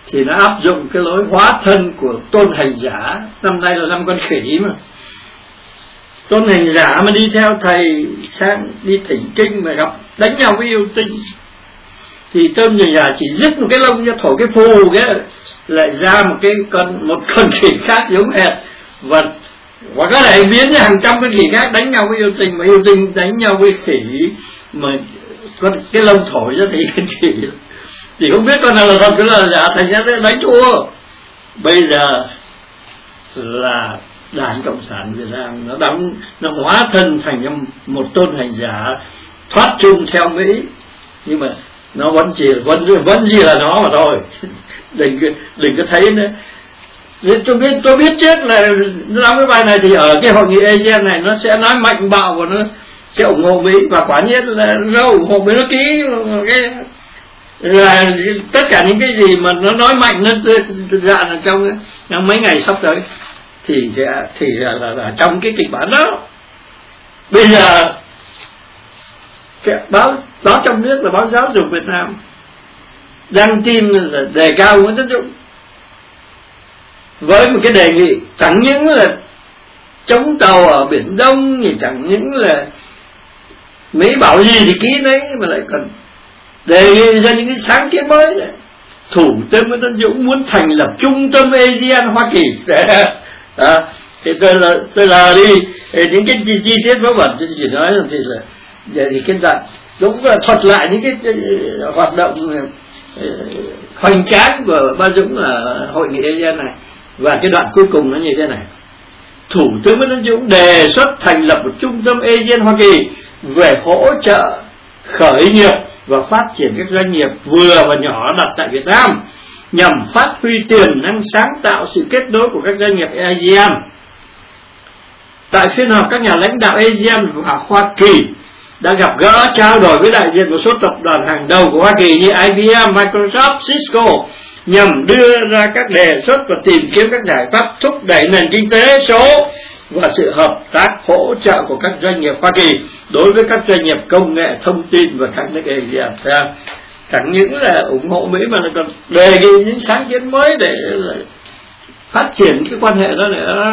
thì nó áp dụng cái lối hóa thân của tôn hành giả. Năm nay là năm con khỉ mà, tôn hành giả mà đi theo thầy sang đi thỉnh kinh mà gặp đánh nhau với yêu tinh, thì tôn hành giả chỉ dứt một cái lông cho thổi cái phù cái lại ra một con khỉ khác giống hệt, và có thể biến ra hàng trăm con khỉ khác đánh nhau với yêu tinh, mà yêu tinh đánh nhau với khỉ mà có cái lông thổi ra thì con khỉ thì không biết con nào là thật cái là giả, thành ra đánh thua. Bây giờ là Đảng Cộng sản Việt Nam nó hóa thân thành một tôn hành giả thoát chung theo Mỹ, nhưng mà nó vẫn chỉ là nó mà thôi. đừng có thấy nữa. Tôi biết trước là nó nói cái bài này thì ở cái hội nghị ASEAN này nó sẽ nói mạnh bạo và nó sẽ ủng hộ Mỹ, và quả nhiên là nó ủng hộ Mỹ, nó ký cái là tất cả những cái gì mà nó nói mạnh nó ra là trong mấy ngày sắp tới thì là trong cái kịch bản đó. Bây giờ báo trong nước là báo Giáo dục Việt Nam đăng tin là đề cao Nguyễn Tấn Dũng với một cái đề nghị chẳng những là chống tàu ở Biển Đông, thì chẳng những là Mỹ bảo gì thì ký đấy, mà lại còn đề nghị ra những cái sáng kiến mới này. Thủ tướng Nguyễn Tấn Dũng muốn thành lập trung tâm ASEAN Hoa Kỳ. Thì tôi là đi những cái chi tiết vớ vẩn tôi chỉ nói thì là thì cái đoạn cũng là thuật lại những cái hoạt động hoành tráng của Ba Dũng ở hội nghị ASEAN này. Và cái đoạn cuối cùng nó như thế này: Thủ tướng Nguyễn Tấn Dũng đề xuất thành lập một trung tâm ASEAN Hoa Kỳ về hỗ trợ khởi nghiệp và phát triển các doanh nghiệp vừa và nhỏ đặt tại Việt Nam, nhằm phát huy tiềm năng sáng tạo, sự kết nối của các doanh nghiệp ASEAN. Tại phiên họp, các nhà lãnh đạo ASEAN và Hoa Kỳ đã gặp gỡ trao đổi với đại diện một số tập đoàn hàng đầu của Hoa Kỳ như IBM, Microsoft, Cisco, nhằm đưa ra các đề xuất và tìm kiếm các giải pháp thúc đẩy nền kinh tế số và sự hợp tác hỗ trợ của các doanh nghiệp Hoa Kỳ đối với các doanh nghiệp công nghệ thông tin và các nước ASEAN. Chẳng những là ủng hộ Mỹ mà còn đề nghị những sáng kiến mới để phát triển cái quan hệ đó nữa.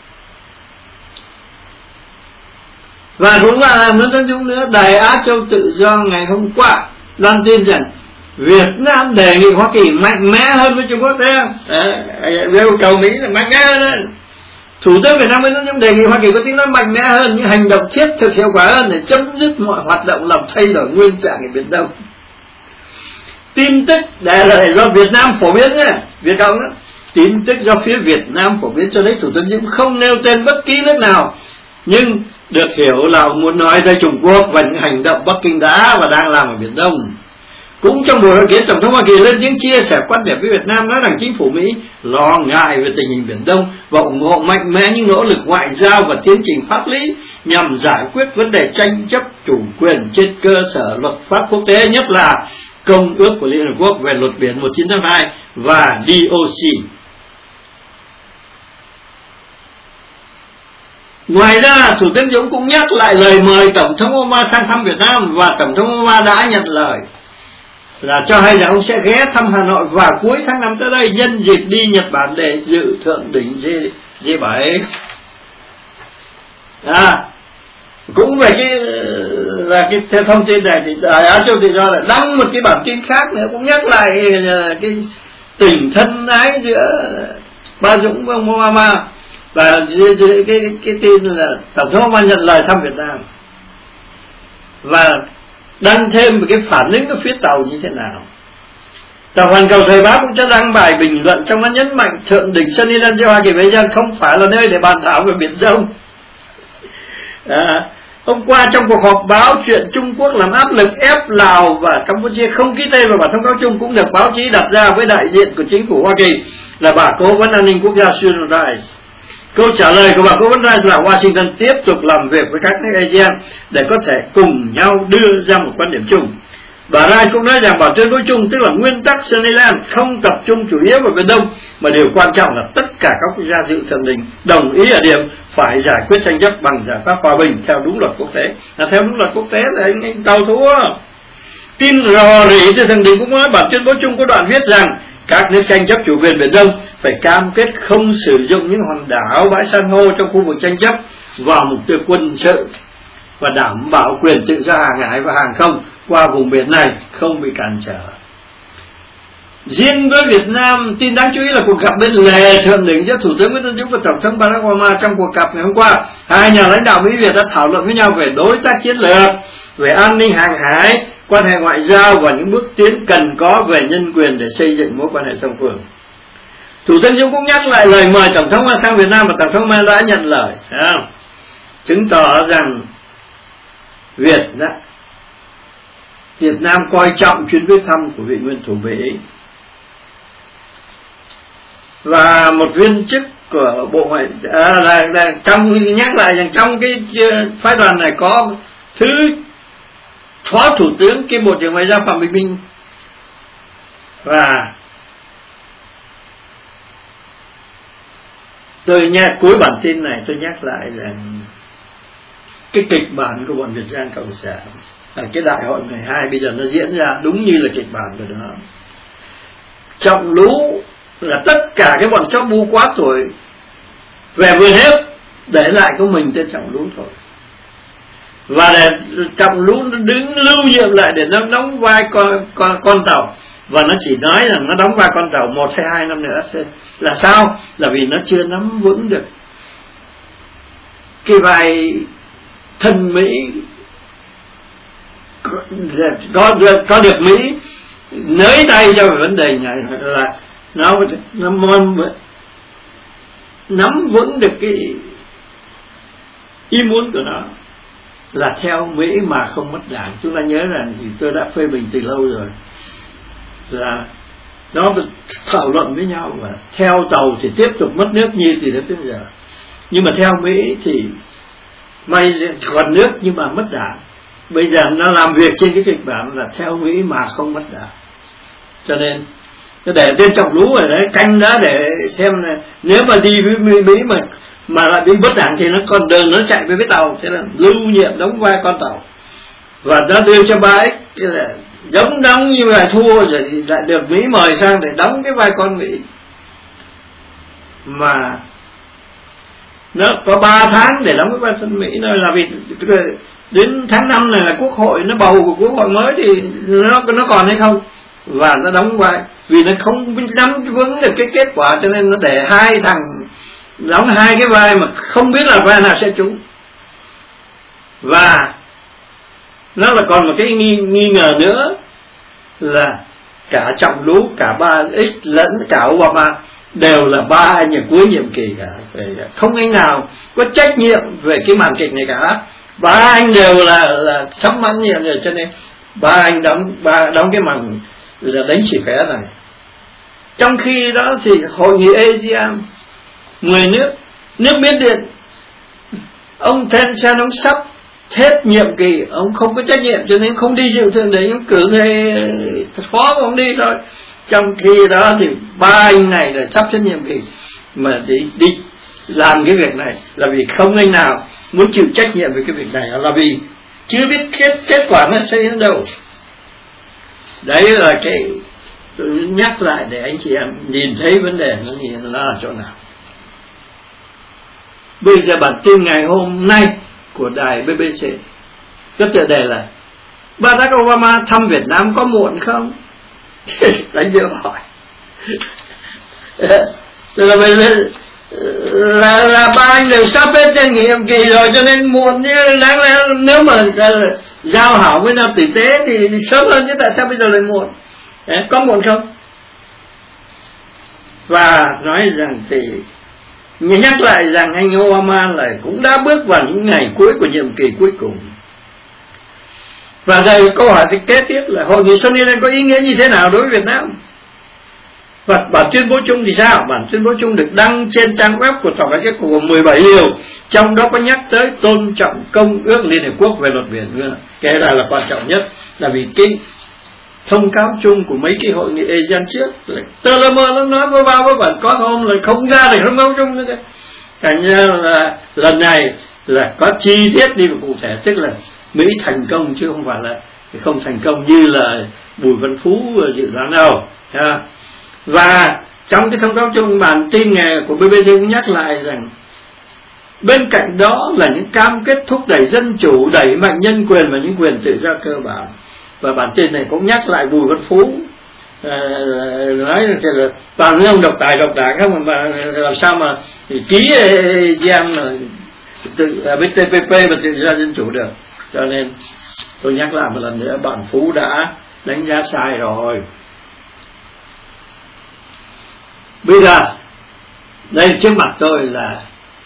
Và cũng là Nguyễn Tấn Dũng nữa, Đài Á Châu Tự Do ngày hôm qua loan tin rằng Việt Nam đề nghị Hoa Kỳ mạnh mẽ hơn với Trung Quốc đấy, yêu cầu Mỹ là mạnh mẽ hơn. Thủ tướng Việt Nam Nguyễn Tấn Dũng đề nghị Hoa Kỳ có tiếng nói mạnh mẽ hơn, những hành động thiết thực hiệu quả hơn để chấm dứt mọi hoạt động làm thay đổi nguyên trạng ở Biển Đông. Tin tức là do Việt Nam phổ biến nhé, Việt Cộng đó. Tin tức do phía Việt Nam phổ biến cho thấy Thủ tướng Dũng không nêu tên bất kỳ nước nào, nhưng được hiểu là muốn nói tới Trung Quốc và những hành động Bắc Kinh đã và đang làm ở Biển Đông. Cũng trong buổi hội kiến, Tổng thống Hoa Kỳ lên tiếng chia sẻ quan điểm với Việt Nam, nói rằng chính phủ Mỹ lo ngại về tình hình Biển Đông và ủng hộ mạnh mẽ những nỗ lực ngoại giao và tiến trình pháp lý nhằm giải quyết vấn đề tranh chấp chủ quyền trên cơ sở luật pháp quốc tế, nhất là Công ước của Liên Hợp Quốc về luật biển 1982 và DOC. Ngoài ra, Thủ tướng Dũng cũng nhắc lại lời mời Tổng thống Obama sang thăm Việt Nam, và Tổng thống Obama đã nhận lời là cho hay rằng ông sẽ ghé thăm Hà Nội vào cuối tháng 5 tới đây, nhân dịp đi Nhật Bản để dự thượng đỉnh G7. Cũng về cái thông tin này thì Đài Á Châu Tự Do lại đăng một cái bản tin khác nữa, cũng nhắc lại cái tình thân ái giữa Ba Dũng và ông Obama, và cái tin là Tổng thống Obama nhận lời thăm Việt Nam, và đăng thêm một cái phản ứng của phía Tàu như thế nào. Tờ Hoàn Cầu Thời báo cũng đã đăng bài bình luận trong đó nhấn mạnh thượng đỉnh Sunny Hoa Kỳ với ASEAN không phải là nơi để bàn thảo về Biển Đông. Hôm qua trong cuộc họp báo, chuyện Trung Quốc làm áp lực ép Lào và Campuchia không ký tên vào bản thông cáo chung cũng được báo chí đặt ra với đại diện của chính phủ Hoa Kỳ là bà Cố vấn An ninh Quốc gia Susan Rice. Câu trả lời của bà Cố vấn Rice là Washington tiếp tục làm việc với các nước ASEAN để có thể cùng nhau đưa ra một quan điểm chung. Bà Rice cũng nói rằng bảo tuyên bố chung, tức là nguyên tắc Sunnyland, không tập trung chủ yếu vào Biển Đông, mà điều quan trọng là tất cả các quốc gia dự thượng đỉnh đồng ý ở điểm phải giải quyết tranh chấp bằng giải pháp hòa bình theo đúng luật quốc tế. Theo đúng luật quốc tế là anh Tàu thua. Tin rò rỉ từ thượng đỉnh cũng nói bản tuyên bố chung có đoạn viết rằng Các nước tranh chấp chủ quyền Biển Đông phải cam kết không sử dụng những hòn đảo, bãi san hô trong khu vực tranh chấp vào mục tiêu quân sự và đảm bảo quyền tự do hàng hải và hàng không qua vùng biển này không bị cản trở. Riêng với Việt Nam, tin đáng chú ý là cuộc gặp bên lề thượng đỉnh giữa Thủ tướng Nguyễn Xuân Phúc và Tổng thống Barack Obama. Trong cuộc gặp ngày hôm qua, hai nhà lãnh đạo Mỹ Việt đã thảo luận với nhau về đối tác chiến lược, về an ninh hàng hải, quan hệ ngoại giao và những bước tiến cần có về nhân quyền để xây dựng mối quan hệ song phương. Thủ tướng Dũng cũng nhắc lại lời mời Tổng thống sang Việt Nam và Tổng thống đã nhận lời, chứng tỏ rằng Việt Nam coi trọng chuyến viếng thăm của vị nguyên thủ Mỹ. Và một viên chức của Bộ Ngoại trong nhắc lại rằng trong cái phái đoàn này có thứ Phó Thủ tướng kiêm Bộ trưởng Ngoại giao Phạm Bình Minh. Và tôi nghe cuối bản tin này tôi nhắc lại rằng cái kịch bản của bọn Việt Nam Cộng sản ở cái đại hội 12 bây giờ nó diễn ra đúng như là kịch bản của nó. Trọng Lũ là tất cả cái bọn chó bu quá tuổi về vườn hết, để lại có mình tên Trọng Lũ thôi. Và để Trọng Lũ nó đứng lưu nhiệm lại để nó đóng vai con tàu. Và nó chỉ nói rằng nó đóng vai con tàu 1 hay 2 năm nữa. Là sao? Là vì nó chưa nắm vững được cái vai thân Mỹ, có được Mỹ nới tay cho vấn đề này, là nó nắm vững được cái ý muốn của nó là theo Mỹ mà không mất Đảng. Chúng ta nhớ rằng thì tôi đã phê bình từ lâu rồi, là nó thảo luận với nhau và theo tàu thì tiếp tục mất nước như từ đó tới giờ, nhưng mà theo Mỹ thì may còn nước nhưng mà mất Đảng. Bây giờ nó làm việc trên cái kịch bản là theo Mỹ mà không mất Đảng, cho nên nó để tên Trọng Lũ ở đấy canh đó để xem là nếu mà đi với Mỹ mà lại bị bất Đảng thì nó còn đường nó chạy với tàu, thế là lưu nhiệm đóng vai con tàu. Và nó đưa cho 3X là giống đóng như là thua rồi thì lại được Mỹ mời sang để đóng cái vai con Mỹ. Mà nó có 3 tháng để đóng cái vai con Mỹ, nó là vì đến tháng 5 này là Quốc hội nó bầu của Quốc hội mới thì nó còn hay không, và nó đóng vai vì nó không nắm vững được cái kết quả, cho nên nó để 2 thằng đóng 2 cái vai mà không biết là vai nào sẽ trúng. Và nó là còn một cái nghi ngờ nữa là cả Trọng Lũ, cả 3X lẫn cả Obama đều là 3 anh ở cuối nhiệm kỳ cả, không anh nào có trách nhiệm về cái màn kịch này cả. 3 anh đều là sắp mãn nhiệm rồi, cho nên 3 anh đóng cái màn là đánh xì khóe này. Trong khi đó thì hội nghị ASEAN 10 nước Miến Điện, ông Thein Sein ông sắp hết nhiệm kỳ, ông không có trách nhiệm cho nên không đi dự thượng đỉnh, ông cử người phó của ông đi thôi. Trong khi đó thì 3 anh này là sắp hết nhiệm kỳ mà đi làm cái việc này là vì không anh nào muốn chịu trách nhiệm về cái việc này, là vì chưa biết kết quả nó sẽ đến đâu. Đấy là cái nhắc lại để anh chị em nhìn thấy vấn đề nó là chỗ nào. Bây giờ bản tin ngày hôm nay của đài BBC có tựa đề là Barack Obama thăm Việt Nam có muộn không? Đánh dấu hỏi. Là 3 anh đều sắp hết trên nhiệm kỳ rồi, cho nên muộn, chứ đáng lẽ nếu mà giao hảo với nhau tử tế thì sớm hơn, chứ tại sao bây giờ lại muộn? Có muộn không? Và nói rằng thì nhắc lại rằng anh Obama là cũng đã bước vào những ngày cuối của nhiệm kỳ cuối cùng. Và đây câu hỏi thì kế tiếp là hội nghị Sunny Land có ý nghĩa như thế nào đối với Việt Nam? Và bản tuyên bố chung thì sao? Bản tuyên bố chung được đăng trên trang web của Thỏa thuận kết gồm 17 điều, trong đó có nhắc tới tôn trọng Công ước Liên Hợp Quốc về luật biển. Cái này là quan trọng nhất, là vì cái thông cáo chung của mấy cái hội nghị ASEAN trước tơ lơ mơ nó nói với bao với bản có hôm là không ra được thông cáo chung nữa. Thành ra là lần này là có chi tiết đi vào cụ thể, tức là Mỹ thành công chứ không phải là không thành công như là Bùi Văn Phú dự đoán đâu. Và trong cái thông cáo chung bản tin ngày của BBC cũng nhắc lại rằng bên cạnh đó là những cam kết thúc đẩy dân chủ, đẩy mạnh nhân quyền và những quyền tự do cơ bản. Và bản tin này cũng nhắc lại Bùi Văn Phú nói là toàn những ông độc tài không, mà làm sao mà ký ASEAN mà với TPP và tự do dân chủ được. Cho nên tôi nhắc lại một lần nữa, bạn Phú đã đánh giá sai rồi. Bây giờ đây trước mặt tôi là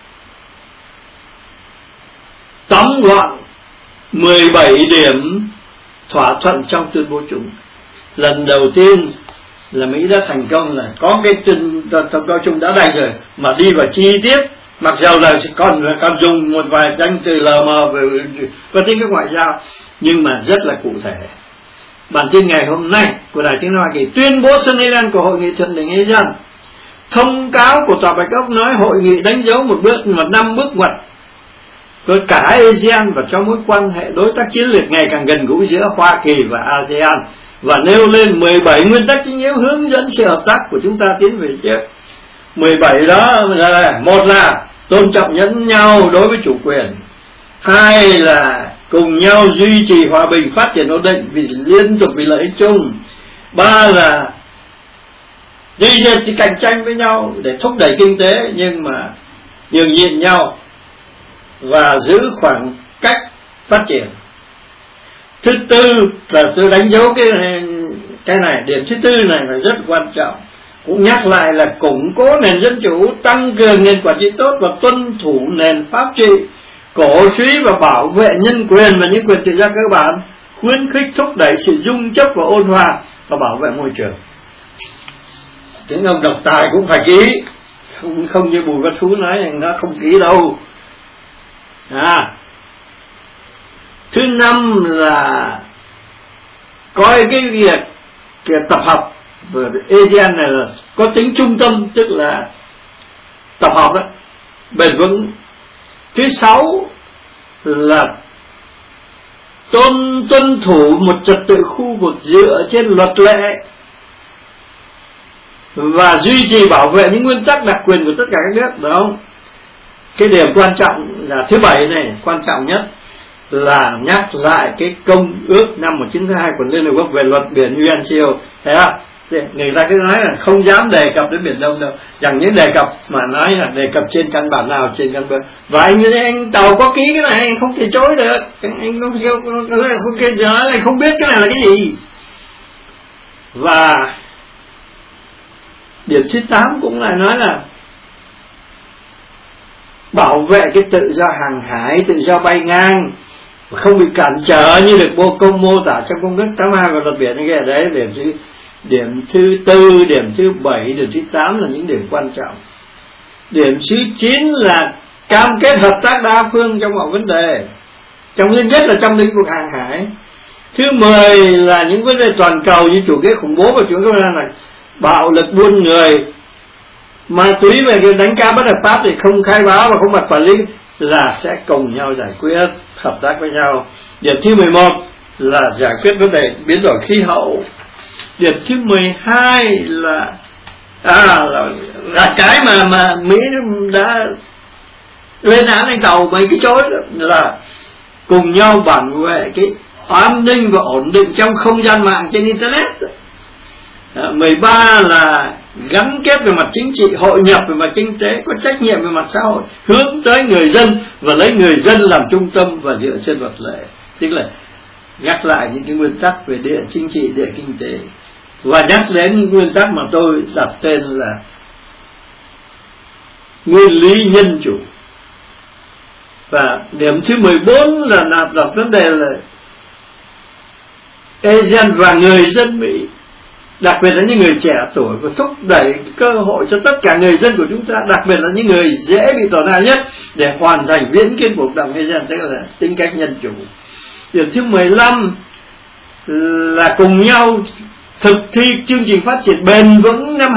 tóm gọn 17 điểm thỏa thuận trong tuyên bố chung. Lần đầu tiên là Mỹ đã thành công là có cái thông cáo chung đã đành rồi, mà đi vào chi tiết, mặc dầu là còn dùng một vài danh từ lờ mờ và tính cái ngoại giao, nhưng mà rất là cụ thể. Bản tin ngày hôm nay của Đài Tiếng nói Hoa Kỳ, tuyên bố Sunny Land của Hội nghị Thượng đỉnh ASEAN. Thông cáo của Tòa Bạch Ốc nói hội nghị đánh dấu một năm bước ngoặt với cả ASEAN và cho mối quan hệ đối tác chiến lược ngày càng gần gũi giữa Hoa Kỳ và ASEAN, và nêu lên 17 nguyên tắc chính yếu hướng dẫn sự hợp tác của chúng ta tiến về trước. 17 đó là: một là tôn trọng lẫn nhau đối với chủ quyền; hai là cùng nhau duy trì hòa bình phát triển ổn định liên tục vì lợi ích chung; ba là duy trì cạnh tranh với nhau để thúc đẩy kinh tế nhưng mà nhường nhịn nhau và giữ khoảng cách phát triển; thứ tư là tôi đánh dấu cái này, điểm thứ tư này là rất quan trọng, cũng nhắc lại là củng cố nền dân chủ, tăng cường nền quản trị tốt và tuân thủ nền pháp trị, cổ suý và bảo vệ nhân quyền và những quyền tự do cơ bản, khuyến khích thúc đẩy sự dung chấp và ôn hòa và bảo vệ môi trường. Tiếng ông độc tài cũng phải ký, không như Bùi Văn Phú nói rằng nó không ký đâu. Thứ năm là coi cái việc tập hợp của ASEAN này là có tính trung tâm, tức là tập hợp đó, bền vững. Thứ sáu là tuân thủ một trật tự khu vực dựa trên luật lệ và duy trì bảo vệ những nguyên tắc đặc quyền của tất cả các nước, đúng không? Cái điểm quan trọng là thứ bảy này, quan trọng nhất là nhắc lại cái công ước năm 1992 của Liên Hợp Quốc về luật biển UNCLOS. Thấy không? Người ta cứ nói là không dám đề cập đến Biển Đông đâu, chẳng những đề cập mà nói là đề cập trên căn bản nào trên căn bản. Và anh Tàu có ký cái này anh không thể chối được, anh không nói là không biết cái này là cái gì. Và điểm thứ 8 cũng lại nói là bảo vệ cái tự do hàng hải, tự do bay ngang, không bị cản trở như được công mô tả trong công ước 82 và luật biển như cái đấy. Điểm thứ 4, điểm thứ 7, điểm thứ 8 là những điểm quan trọng. Điểm thứ 9 là cam kết hợp tác đa phương trong mọi vấn đề, trong nhất là trong lĩnh vực hàng hải. Thứ 10 là những vấn đề toàn cầu như chủ nghĩa khủng bố và chủ nghĩa này, bạo lực buôn người, ma túy về cái đánh cá bất hợp pháp thì không khai báo và không mặt quản lý, là sẽ cùng nhau giải quyết, hợp tác với nhau. Điểm thứ 11 là giải quyết vấn đề biến đổi khí hậu. Điểm thứ 12 là cái mà Mỹ đã lên án anh Tàu mấy cái chối đó, là cùng nhau bảo vệ cái an ninh và ổn định trong không gian mạng trên internet. 13 là gắn kết về mặt chính trị, hội nhập về mặt kinh tế, có trách nhiệm về mặt xã hội, hướng tới người dân và lấy người dân làm trung tâm và dựa trên luật lệ. Tức là nhắc lại những cái nguyên tắc về địa chính trị, địa kinh tế, và nhắc đến những nguyên tắc mà tôi đặt tên là nguyên lý nhân chủ. Và điểm thứ 14 là đặt vấn đề là ASEAN và người dân Mỹ, đặc biệt là những người trẻ tuổi, và thúc đẩy cơ hội cho tất cả người dân của chúng ta, đặc biệt là những người dễ bị tổn hại nhất, để hoàn thành viễn kiến cuộc đồng ASEAN, tức là tính cách nhân chủ. Điểm thứ 15 là cùng nhau thực thi chương trình phát triển bền vững năm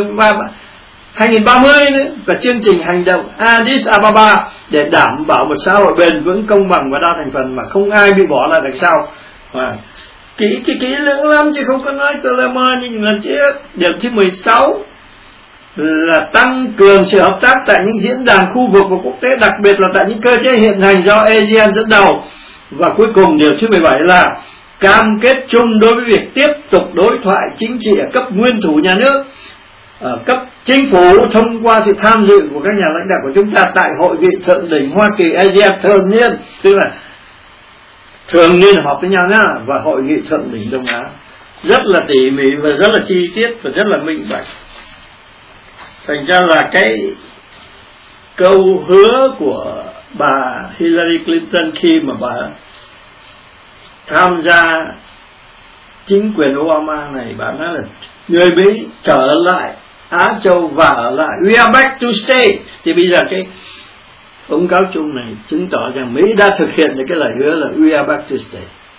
2030 nữa, và chương trình hành động Addis Ababa để đảm bảo một xã hội bền vững, công bằng và đa thành phần mà không ai bị bỏ lại đằng sau. kỹ lưỡng lắm chứ không có nói tơ lơ mơ như lần trước. Điều thứ 16 là tăng cường sự hợp tác tại những diễn đàn khu vực và quốc tế, đặc biệt là tại những cơ chế hiện hành do ASEAN dẫn đầu. Và cuối cùng điều thứ 17 là cam kết chung đối với việc tiếp tục đối thoại chính trị ở cấp nguyên thủ nhà nước, ở cấp chính phủ, thông qua sự tham dự của các nhà lãnh đạo của chúng ta tại hội nghị thượng đỉnh Hoa Kỳ ASEAN thường niên, tức là thường niên họp với nhau nhá, và hội nghị thượng đỉnh Đông Á, rất là tỉ mỉ và rất là chi tiết và rất là minh bạch. Thành ra là cái câu hứa của bà Hillary Clinton khi mà bà tham gia chính quyền Obama này, bà nói là người Mỹ trở lại Á Châu và ở lại, we are back to stay. Thì bây giờ cái thông cáo chung này chứng tỏ rằng Mỹ đã thực hiện được cái lời hứa là we are back to stay.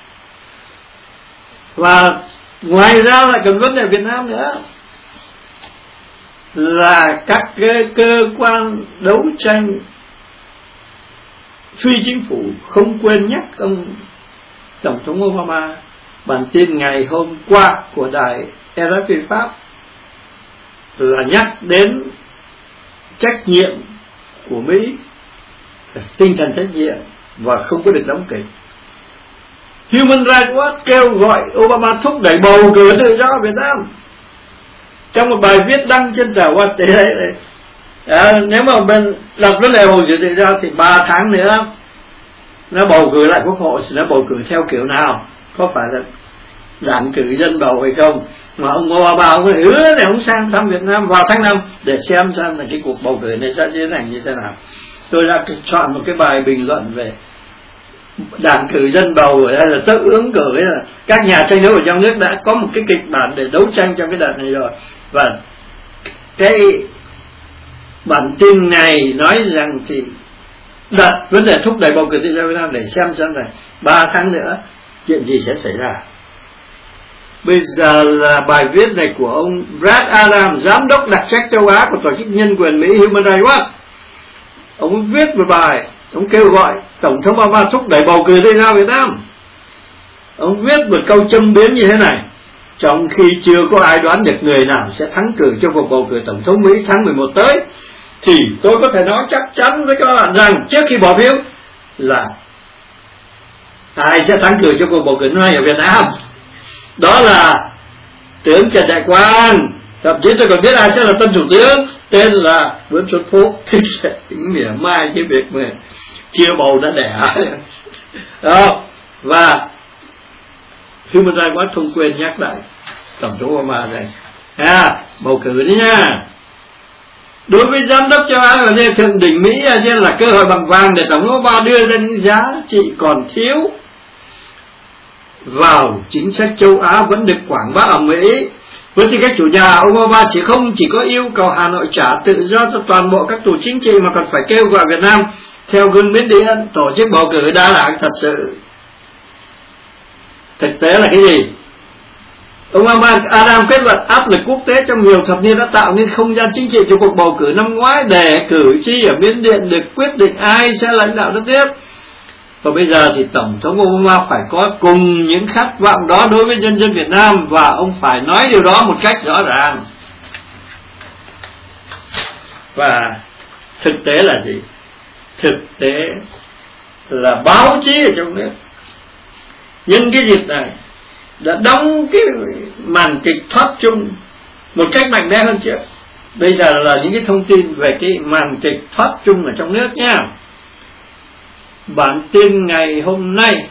Và ngoài ra lại còn vấn đề Việt Nam nữa, là các cơ quan đấu tranh phi chính phủ không quên nhắc ông Tổng thống Obama. Bản tin ngày hôm qua của đài RFI Pháp là nhắc đến trách nhiệm của Mỹ, tinh thần trách nhiệm và không có được đóng kịch. Human Rights Watch kêu gọi Obama thúc đẩy bầu cử tự do ở Việt Nam. Trong một bài viết đăng trên tờ Hoa Kỳ đấy, nếu mà bên đặt vấn đề bầu cử tự do thì 3 tháng nữa nó bầu cử lại quốc hội, thì nó bầu cử theo kiểu nào, có phải là đảng cử dân bầu hay không. Mà ông Obama ông hứa để ông sang thăm Việt Nam vào tháng 5 để xem là cái cuộc bầu cử này sẽ tiến hành như thế nào. Tôi đã chọn một cái bài bình luận về đảng cử dân bầu hay là tự ứng cử ấy, là các nhà tranh đấu ở trong nước đã có một cái kịch bản để đấu tranh trong cái đợt này rồi. Và cái bản tin này nói rằng thì đặt vấn đề thúc đẩy bầu cử tự do Việt Nam để xem này 3 tháng nữa chuyện gì sẽ xảy ra. Bây giờ là bài viết này của ông Brad Adams, giám đốc đặc trách châu Á của tổ chức nhân quyền Mỹ Human Rights Watch. Ông viết một bài, ông kêu gọi Tổng thống Obama thúc đẩy bầu cử tự do Việt Nam. Ông viết một câu châm biếm như thế này: trong khi chưa có ai đoán được người nào sẽ thắng cử trong cuộc bầu cử Tổng thống Mỹ tháng 11 tới, thì tôi có thể nói chắc chắn với các bạn rằng trước khi bỏ phiếu là ai sẽ thắng cử trong cuộc bầu cử này ở Việt Nam. Đó là tướng Trần Đại Quang. Thậm chí tôi còn biết ai sẽ là tân thủ tướng, tên là Nguyễn Xuân Phúc. Thì sẽ tính mỉa mai cái việc mà chia bầu đã đẻ. Đó. Và Human Rights Watch không quên nhắc lại Tổng thống Obama rằng bầu cử đấy nha. Đối với giám đốc châu Á ở đây thượng đỉnh Mỹ là cơ hội bằng vàng để Tổng thống Obama đưa ra những giá trị còn thiếu vào chính sách châu Á vẫn được quảng bá ở Mỹ. Với tư cách chủ nhà, ông Obama không chỉ có yêu cầu Hà Nội trả tự do cho toàn bộ các tù chính trị, mà còn phải kêu gọi Việt Nam theo gương Miến Điện tổ chức bầu cử đa đảng thật sự. Thực tế là cái gì? Ông Adam kết luận áp lực quốc tế trong nhiều thập niên đã tạo nên không gian chính trị cho cuộc bầu cử năm ngoái, để cử tri ở Miến Điện được quyết định ai sẽ lãnh đạo đất nước. Và bây giờ thì Tổng thống Obama phải có cùng những khát vọng đó đối với nhân dân Việt Nam, và ông phải nói điều đó một cách rõ ràng. Và thực tế là gì? Thực tế là báo chí ở trong nước nhân cái dịp này đã đóng cái màn kịch thoát chung một cách mạnh mẽ hơn trước. Bây giờ là những cái thông tin về cái màn kịch thoát chung ở trong nước nha. Bản tin ngày hôm nay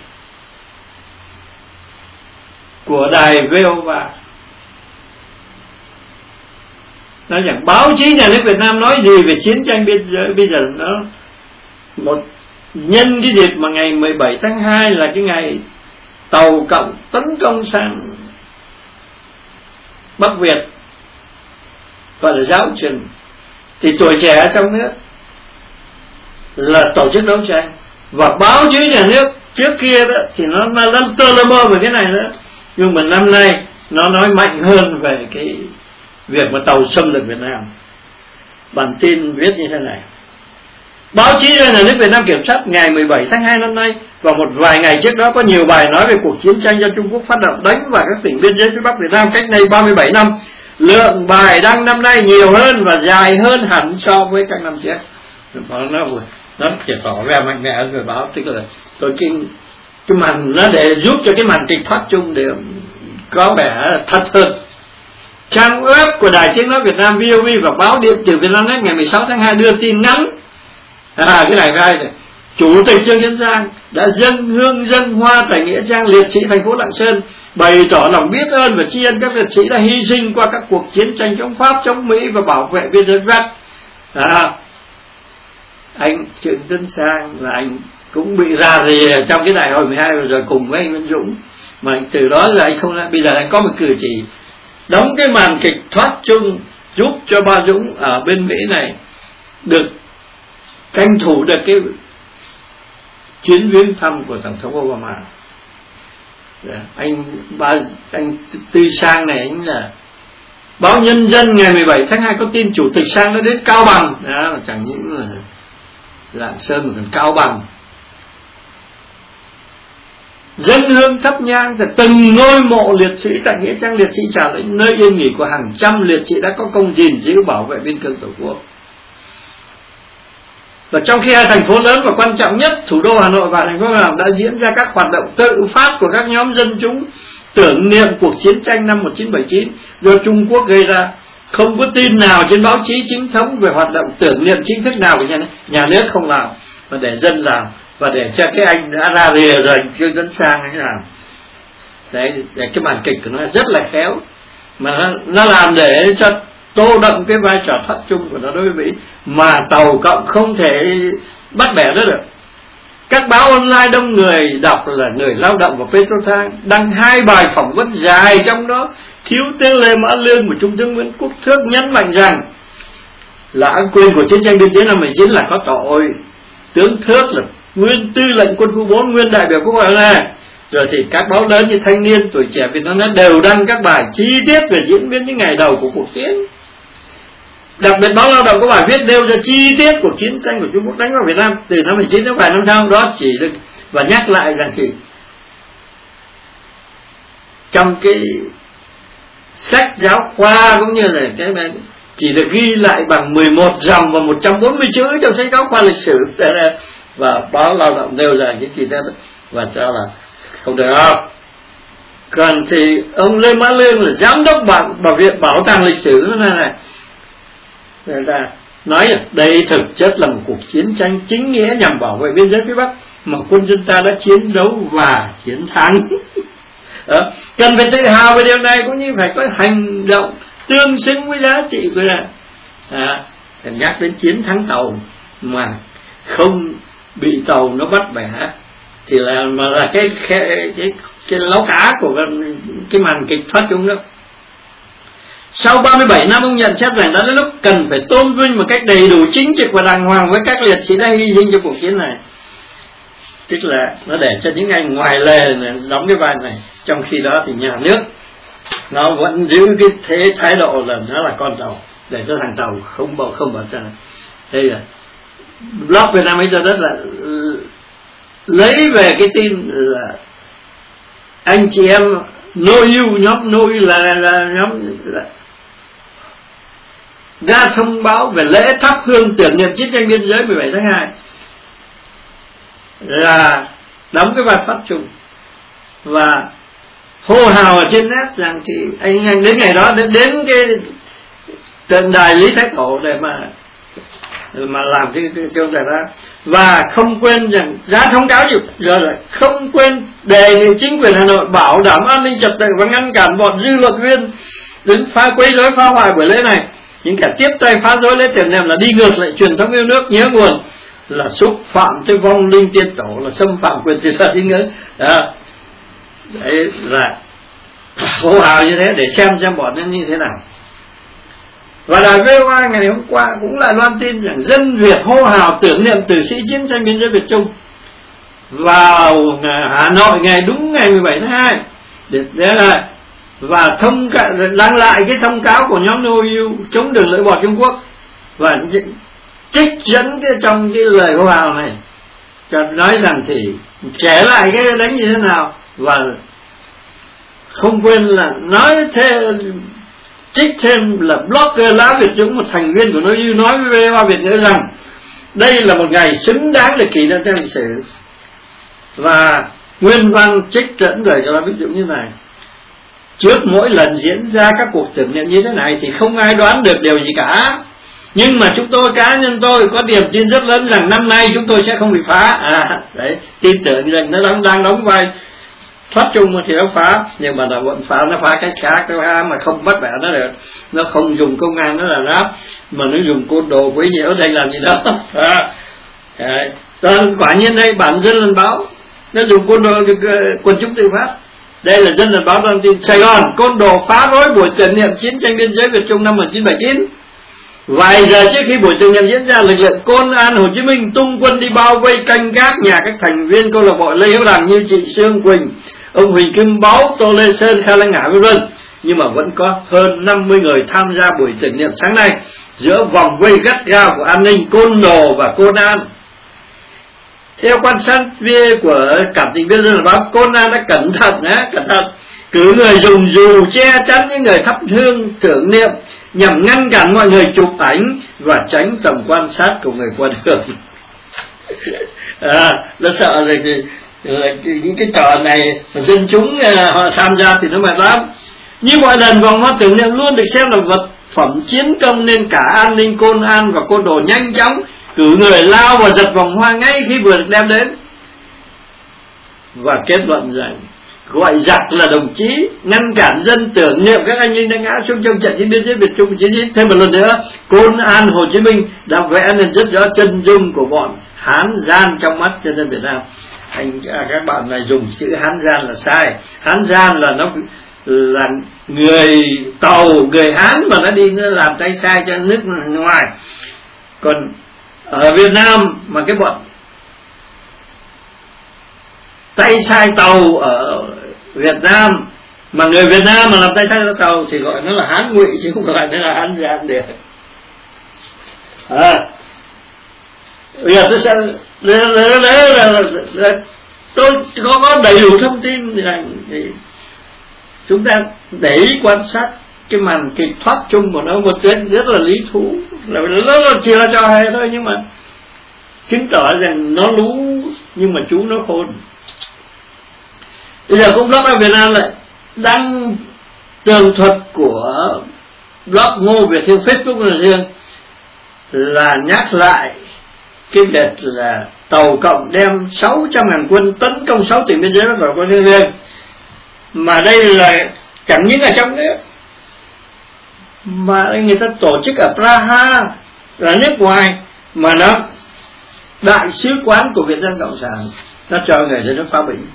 của đài VOV nói rằng báo chí nhà nước Việt Nam nói gì về chiến tranh biên giới. Bây giờ nó một nhân cái dịp mà ngày 17 tháng 2 là cái ngày tàu cộng tấn công sang Bắc Việt, gọi là giáo trình, thì tuổi trẻ trong nước là tổ chức đấu tranh. Và báo chí nhà nước trước kia đó thì nó lăn tơ lơ mơ về cái này nữa, nhưng mà năm nay nó nói mạnh hơn về cái việc mà tàu xâm lược Việt Nam. Bản tin viết như thế này: Báo chí do nhà nước Việt Nam kiểm soát ngày 17 tháng 2 năm nay và một vài ngày trước đó có nhiều bài nói về cuộc chiến tranh do Trung Quốc phát động đánh vào các tỉnh biên giới phía Bắc Việt Nam cách đây 37 năm. Lượng bài đăng năm nay nhiều hơn và dài hơn hẳn so với các năm trước. Nó chỉ tỏ ra mạnh mẽ hơn về báo, tức là cái màn nó để giúp cho cái màn kịch thoát chung để có vẻ thật hơn. Trang web của Đài Tiếng nói Việt Nam VOV và báo điện tử Việt Nam Net ngày 16 tháng 2 đưa tin ngắn. Cái này này, Chủ tịch Trương Tấn Sang đã dâng hương dâng hoa tại nghĩa trang liệt sĩ thành phố Lạng Sơn, bày tỏ lòng biết ơn và tri ân các liệt sĩ đã hy sinh qua các cuộc chiến tranh chống Pháp, chống Mỹ và bảo vệ biên giới Bắc. Anh Trương Tấn Sang là anh cũng bị ra rìa trong cái đại hội 12 rồi cùng với anh Văn Dũng, mà từ đó là anh không, bây giờ anh có một cử chỉ đóng cái màn kịch thoát chung giúp cho ba Dũng ở bên Mỹ này được tranh thủ được cái chuyến viếng thăm của Tổng thống Obama. Anh Tư Sang này, anh là báo Nhân dân ngày 17 tháng 2 có tin Chủ tịch Sang đã đến Cao Bằng. Đó, chẳng những là Lạng Sơn mà còn Cao Bằng, dâng hương thắp nhang tại từng ngôi mộ liệt sĩ tại nghĩa trang liệt sĩ Trà Lĩnh, nơi yên nghỉ của hàng trăm liệt sĩ đã có công gìn giữ bảo vệ biên cương Tổ quốc. Và trong khi hai thành phố lớn và quan trọng nhất, thủ đô Hà Nội và thành phố Hải Phòng, đã diễn ra các hoạt động tự phát của các nhóm dân chúng tưởng niệm cuộc chiến tranh năm 1979 do Trung Quốc gây ra, không có tin nào trên báo chí chính thống về hoạt động tưởng niệm chính thức nào của nhà nước không làm, và để dân làm, và để cho cái anh đã ra rìa rồi Trương Tấn Sang ấy làm. Đấy, để cái màn kịch của nó rất là khéo, mà nó làm để cho tô đậm cái vai trò thoát chung của nó đối với Mỹ, mà Tàu Cộng không thể bắt bẻ nó được. Các báo online đông người đọc là Người Lao động và Petrotang đăng 2 bài phỏng vấn dài, trong đó Thiếu tướng Lê Mã Lương và Trung tướng Nguyễn Quốc Thước nhấn mạnh rằng là ăn quyền của chiến tranh biên giới năm 19 là có tội. Tướng Thước là nguyên tư lệnh quân khu 4, nguyên đại biểu Quốc hội này. Rồi thì các báo lớn như Thanh Niên, Tuổi Trẻ Việt Nam đều đăng các bài chi tiết về diễn biến những ngày đầu của cuộc chiến. Đặc biệt báo Lao động có bài viết nêu ra chi tiết của chiến tranh của Trung Quốc đánh vào Việt Nam từ năm 19 đến vài năm sau đó, chỉ được và nhắc lại rằng thì trong cái sách giáo khoa cũng như là cái này chỉ được ghi lại bằng 11 dòng và 140 chữ trong sách giáo khoa lịch sử, và báo Lao động nêu ra cái chi tiết đó, và cho là không được. Còn thì ông Lê Mã Lương là giám đốc bảo tàng lịch sử này người ta nói là đây thực chất là một cuộc chiến tranh chính nghĩa nhằm bảo vệ biên giới phía Bắc mà quân dân ta đã chiến đấu và chiến thắng. Đó. Cần phải tự hào về điều này, cũng như phải có hành động tương xứng với giá trị của nó. Nhắc đến chiến thắng Tàu mà không bị Tàu nó bắt bẻ thì là cái láo cá của cái màn kịch thoát chung đó. Sau 37 năm, ông nhận xét rằng đã đến lúc cần phải tôn vinh một cách đầy đủ, chính trực và đàng hoàng với các liệt sĩ đã hy sinh cho cuộc chiến này. Tức là nó để cho những anh ngoài lề đóng cái vai này, trong khi đó thì nhà nước nó vẫn giữ cái thái độ là nó là con Tàu, để cho thằng Tàu không bảo cho. Đây là blog Việt Nam bây giờ rất là lấy về cái tin là anh chị em nhóm No You là nhóm ra thông báo về lễ thắp hương tưởng niệm chiến tranh biên giới 17 tháng 2 là đóng cái vai pháp chung và hô hào ở trên net rằng thì anh đến ngày đó đến cái tượng đài Lý Thái Tổ để mà làm cái công tác đó, và không quên rằng ra thông cáo rồi lại không quên đề nghị chính quyền Hà Nội bảo đảm an ninh trật tự và ngăn cản bọn dư luận viên đến quấy rối phá hoại buổi lễ này. Những kẻ tiếp tay phá rối lễ tưởng niệm là đi ngược lại truyền thống yêu nước nhớ nguồn, là xúc phạm tới vong linh tiên tổ, là xâm phạm quyền tự do tín ngưỡng. Đấy là hô hào như thế để xem bọn nó như thế nào. Và đài VOA ngày hôm qua cũng lại loan tin rằng dân Việt hô hào tưởng niệm tử sĩ chiến tranh biên giới Việt Trung vào Hà Nội đúng ngày 17 tháng 2 và đăng lại cái thông cáo của nhóm No You chống đường lưỡi bò Trung Quốc, và trích dẫn trong cái lời hô hào này, cho nói rằng thì kể lại cái đánh như thế nào, và không quên là nói thêm, trích thêm là blogger Lã Việt Dũng, một thành viên của Nói Yêu, nói với VOA Việt ngữ rằng đây là một ngày xứng đáng để kỷ niệm trong lịch sử. Và nguyên văn trích dẫn lời cho Lã Việt Dũng như này: trước mỗi lần diễn ra các cuộc tưởng niệm như thế này thì không ai đoán được điều gì cả, nhưng mà chúng tôi, cá nhân tôi có niềm tin rất lớn rằng năm nay chúng tôi sẽ không bị phá. Đấy, tin tưởng rằng nó đang đóng vai thoát chung thì nó phá, nhưng mà nó vẫn phá, nó phá cách khác, mà không bắt bẻ nó được. Nó không dùng công an nó là ráp, mà nó dùng côn đồ quấy nhiễu đây làm gì đó. Quả nhiên đây bản Dân Lần Báo nó dùng côn đồ quần chúng tự phát. Đây là Dân Lần Báo đăng tin: Sài Gòn côn đồ phá rối buổi tưởng niệm chiến tranh biên giới Việt Trung năm 1979. Vài giờ trước khi buổi tưởng niệm diễn ra, lực lượng Công an Hồ Chí Minh tung quân đi bao vây canh gác nhà các thành viên câu lạc bộ Lê Hiếu Đằng như chị Sương Quỳnh, ông Huỳnh Kim Báu, Tô Lê Sơn, Kha Lăng Ngã v.v. Nhưng mà vẫn có hơn 50 người tham gia buổi tưởng niệm sáng nay giữa vòng vây gắt gao của an ninh, côn đồ và công an. Theo quan sát viên của Cảm Tình Viên Dân Lần Báo, công an đã cẩn thận cử người dùng dù che chắn những người thắp hương tưởng niệm nhằm ngăn cản mọi người chụp ảnh và tránh tầm quan sát của người qua đường. Nó sợ là những cái trò này dân chúng họ tham gia thì nó mệt lắm. Như mọi lần, vòng hoa tưởng niệm luôn được xem là vật phẩm chiến công, nên cả an ninh, công an và côn đồ nhanh chóng cử người lao và giật vòng hoa ngay khi vừa được đem đến, và kết luận rằng gọi giặc là đồng chí, ngăn cản dân tưởng niệm các anh linh đã ngã xuống trong trận chiến biên giới Việt Trung 1999. Thêm một lần nữa, Công an Hồ Chí Minh đã vẽ nên rất rõ chân dung của bọn hán gian trong mắt nhân dân Việt Nam. Các bạn này dùng chữ hán gian là sai. Hán gian là nó là người Tàu, người Hán mà nó đi nó làm tay sai cho nước ngoài. Còn ở Việt Nam mà cái bọn tay sai Tàu ở Việt Nam, mà người Việt Nam mà làm tay sai Tàu thì gọi nó là Hán ngụy, chứ không gọi nó là Hán gian được. Bây giờ tôi sẽ tôi có đầy đủ thông tin rằng thì chúng ta để ý quan sát cái màn kịch thoát chung của nó, một chuyện rất là lý thú, nó chỉ là trò hề thôi, nhưng mà chứng tỏ rằng nó lú nhưng mà chú nó khôn. Bây giờ cũng blog ở Việt Nam lại đăng tường thuật của blog Ngô Việt Hương, Facebook là riêng, là nhắc lại cái việc là Tàu Cộng đem 600.000 quân tấn công 6 tỉnh biên giới của quân Hương Riêng. Mà đây là chẳng những ở trong nước, mà người ta tổ chức ở Praha là nước ngoài, mà nó đại sứ quán của Việt Nam Cộng sản nó cho người dân nó phá bình.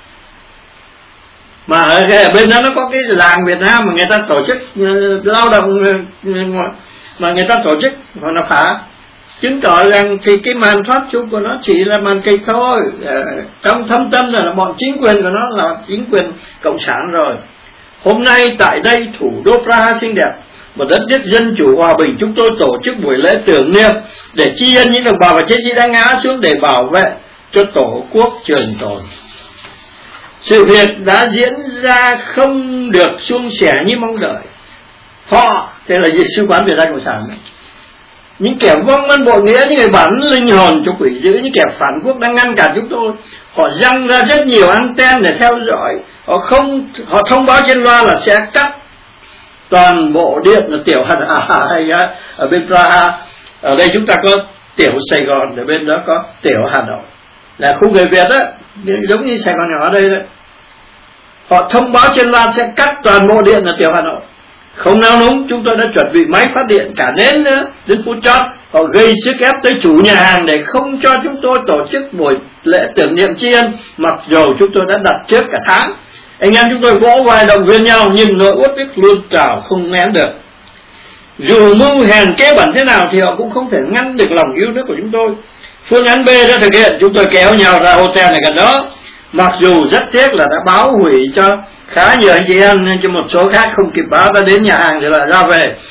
Mà ở bên đó nó có cái làng Việt Nam mà người ta tổ chức lao động, mà người ta tổ chức mà nó phá, chứng tỏ rằng thì cái màn thoát chung của nó chỉ là màn kịch thôi. Trong thâm tâm là bọn chính quyền của nó là chính quyền cộng sản rồi. Hôm nay tại đây, thủ đô Praha xinh đẹp, một đất nước dân chủ hòa bình, chúng tôi tổ chức buổi lễ tưởng niệm để tri ân những đồng bào và chiến sĩ đã ngã xuống để bảo vệ cho Tổ quốc trường tồn. Sự việc đã diễn ra không được suôn sẻ như mong đợi. Họ, thế là sứ quán Việt Nam Cộng sản này, những kẻ vong ân bội nghĩa, những người bản linh hồn cho quỷ dữ, những kẻ phản quốc đang ngăn cản chúng tôi. Họ răng ra rất nhiều anten để theo dõi. Họ thông báo trên loa là sẽ cắt toàn bộ điện là tiểu Hà Nội. Ở bên Praha, ở đây chúng ta có tiểu Sài Gòn, ở bên đó có tiểu Hà Nội, là khu người Việt á, giống như Sài Gòn nhỏ ở đây đấy. Họ thông báo trên loa sẽ cắt toàn bộ điện ở tiểu Hà Nội. Không nao núng, chúng tôi đã chuẩn bị máy phát điện cả nến nữa. Đến phút chót, họ gây sức ép tới chủ nhà hàng để không cho chúng tôi tổ chức buổi lễ tưởng niệm tri ân, mặc dù chúng tôi đã đặt trước cả tháng. Anh em chúng tôi vỗ vai động viên nhau, nhưng nỗi uất ức luôn trào không nén được. Dù mưu hèn kế bẩn thế nào thì họ cũng không thể ngăn được lòng yêu nước của chúng tôi. Phương án B đã thực hiện, chúng tôi kéo nhau ra hotel này gần đó. Mặc dù rất tiếc là đã báo hủy cho khá nhiều anh chị em, nên cho một số khác không kịp báo đã đến nhà hàng thì lại ra về.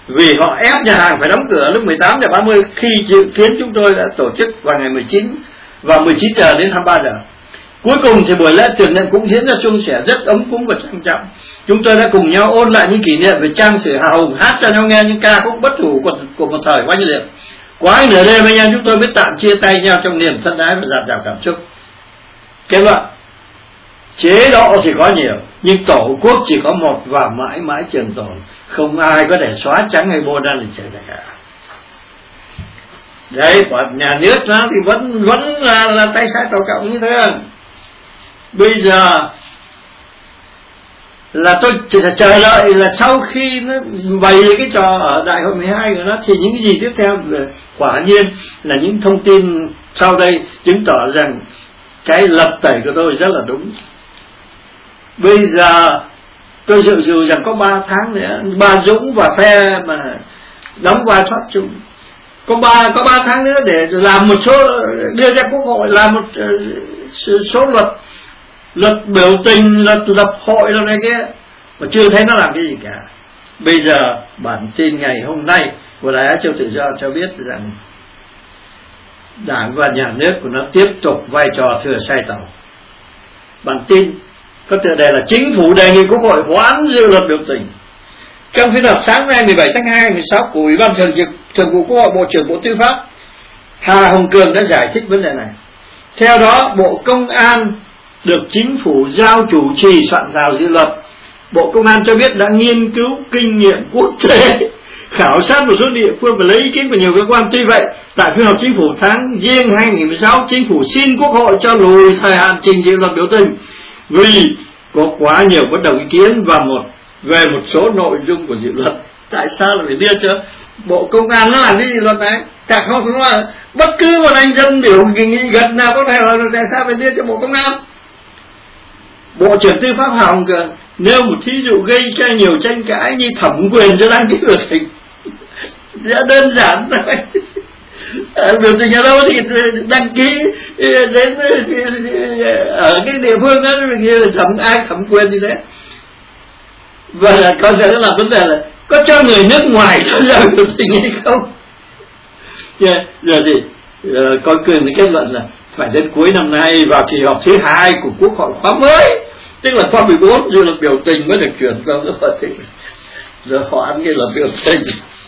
vì họ ép nhà hàng phải đóng cửa lúc 18:30 khi dự kiến chúng tôi đã tổ chức vào ngày 19 giờ đến 23 giờ. Cuối cùng thì buổi lễ tưởng niệm cũng diễn ra suôn sẻ, rất ấm cúng và trang trọng. Chúng tôi đã cùng nhau ôn lại những kỷ niệm về trang sử hào hùng, hát cho nhau nghe những ca khúc bất hủ của một thời oanh liệt. Quá nửa đêm anh em chúng tôi mới tạm chia tay nhau trong niềm thân ái và dạt dào cảm xúc. Kết luận: chế độ thì có nhiều, nhưng tổ quốc chỉ có một và mãi mãi trường tồn, không ai có thể xóa trắng hay bôi đen lịch sử này cả. Đấy, còn nhà nước nó thì vẫn là tay sai tổ cộng như thế. Bây giờ là tôi chỉ chờ đợi là sau khi nó bày cái trò ở đại hội 12 của nó thì những cái gì tiếp theo, quả nhiên là những thông tin sau đây chứng tỏ rằng cái lật tẩy của tôi rất là đúng. Bây giờ tôi dự dù rằng có 3 tháng nữa, bà Dũng và phe mà đóng vai thoát chung có 3 tháng nữa để làm một số, đưa ra quốc hội làm một số luật biểu tình, luật lập hội rồi này kia, mà chưa thấy nó làm cái gì cả. Bây giờ bản tin ngày hôm nay của Đài Á Châu Tự Do cho biết rằng Đảng và nhà nước của nó tiếp tục vai trò thừa sai tàu. Bản tin có tựa đề là Chính phủ đề nghị Quốc hội hoãn dự luật biểu tình. Trong phiên họp sáng nay 17 tháng 2 16 của Ủy ban Thường vụ Quốc hội, Bộ trưởng Bộ Tư pháp Hà Hồng Cường đã giải thích vấn đề này. Theo đó, Bộ Công an được Chính phủ giao chủ trì soạn thảo dự luật. Bộ Công an cho biết đã nghiên cứu kinh nghiệm quốc tế, khảo sát một số địa phương và lấy ý kiến của nhiều cơ quan. Tuy vậy, tại phiên họp Chính phủ tháng Giêng 2016, Chính phủ xin Quốc hội cho lùi thời hạn trình dự luật biểu tình vì có quá nhiều bất đồng ý kiến về một số nội dung của dự luật. Tại sao lại phải đưa cho Bộ Công an nó làm cái dự luật này? Tại không là bất cứ một anh dân biểu nghị gật nào có thể là tại sao phải đưa cho Bộ Công an? Bộ trưởng Tư pháp Hà Hồng Cường nêu một thí dụ gây ra nhiều tranh cãi như thẩm quyền cho đăng ký biểu tình. Rất đơn giản thôi. Biểu tình ở đâu thì đăng ký đến ở cái địa phương đó, ai thẩm quyền gì đấy. Và còn sẽ là vấn đề là có cho người nước ngoài tham gia biểu tình hay không. Giờ thì coi quyền cái kết luận là phải đến cuối năm nay vào kỳ họp thứ 2 của Quốc hội khóa mới, tức là khóa 14, dự luật biểu tình mới được chuyển vào cái luật tình, rồi họ ăn cái luật biểu tình.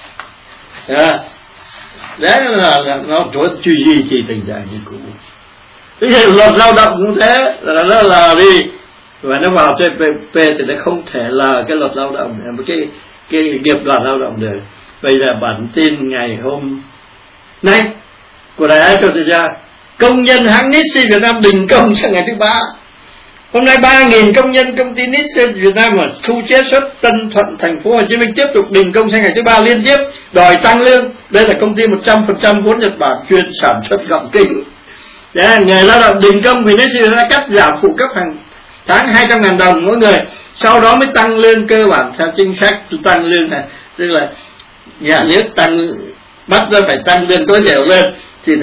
Đấy là nó truy duy trì tình trạng như cũ. Cái luật lao động cũng thế, là nó là đi và nó vào TPP thì nó không thể là cái luật lao động, cái nghiệp đoàn lao động được. Bây giờ bản tin ngày hôm nay của Đài Á Châu Tự Do: công nhân hãng Nissan Việt Nam đình công sang ngày thứ 3. Hôm nay 3.000 công nhân công ty Nissan Việt Nam ở khu chế xuất Tân Thuận, thành phố Hồ Chí Minh tiếp tục đình công sang ngày thứ 3 liên tiếp, đòi tăng lương. Đây là công ty 100% vốn Nhật Bản chuyên sản xuất gọng kính. Người lao động đình công vì Nissan đã cắt giảm phụ cấp hàng tháng 200.000 đồng mỗi người, sau đó mới tăng lương cơ bản theo chính sách tăng lương này, tức là nhà nước bắt ra phải tăng lương tối thiểu lên thì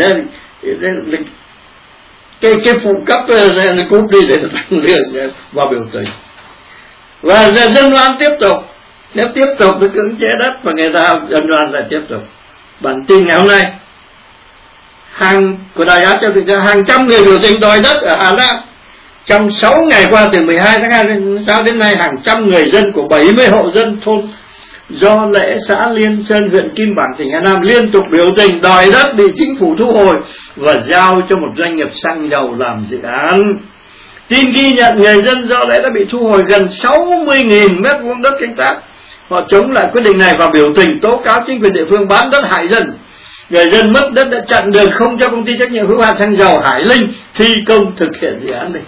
cái phụ cấp nó cút đi để tăng lương vào biểu tình. Và dân oan tiếp tục, nếu tiếp tục thì cưỡng chế đất và người ta dân oan lại tiếp tục. Bản tin ngày hôm nay của Đài Á Châu Tự Do: hàng trăm người biểu tình đòi đất ở Hà Nam. Trong 6 ngày qua, từ 12 tháng 2 đến nay, hàng trăm người dân của 70 hộ dân thôn Do Lễ, xã Liên Sơn, huyện Kim Bảng, tỉnh Hà Nam liên tục biểu tình đòi đất bị chính phủ thu hồi và giao cho một doanh nghiệp xăng dầu làm dự án. Tin ghi nhận người dân Do Lễ đã bị thu hồi gần 60.000 mét vuông đất canh tác. Họ chống lại quyết định này và biểu tình tố cáo chính quyền địa phương bán đất hại dân. Người dân mất đất đã chặn đường không cho công ty trách nhiệm hữu hạn xăng dầu Hải Linh thi công thực hiện dự án này.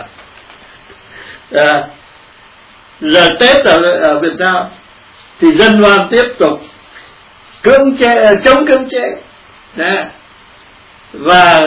Giờ Tết ở Việt Nam thì dân oan tiếp tục chống cưỡng chế và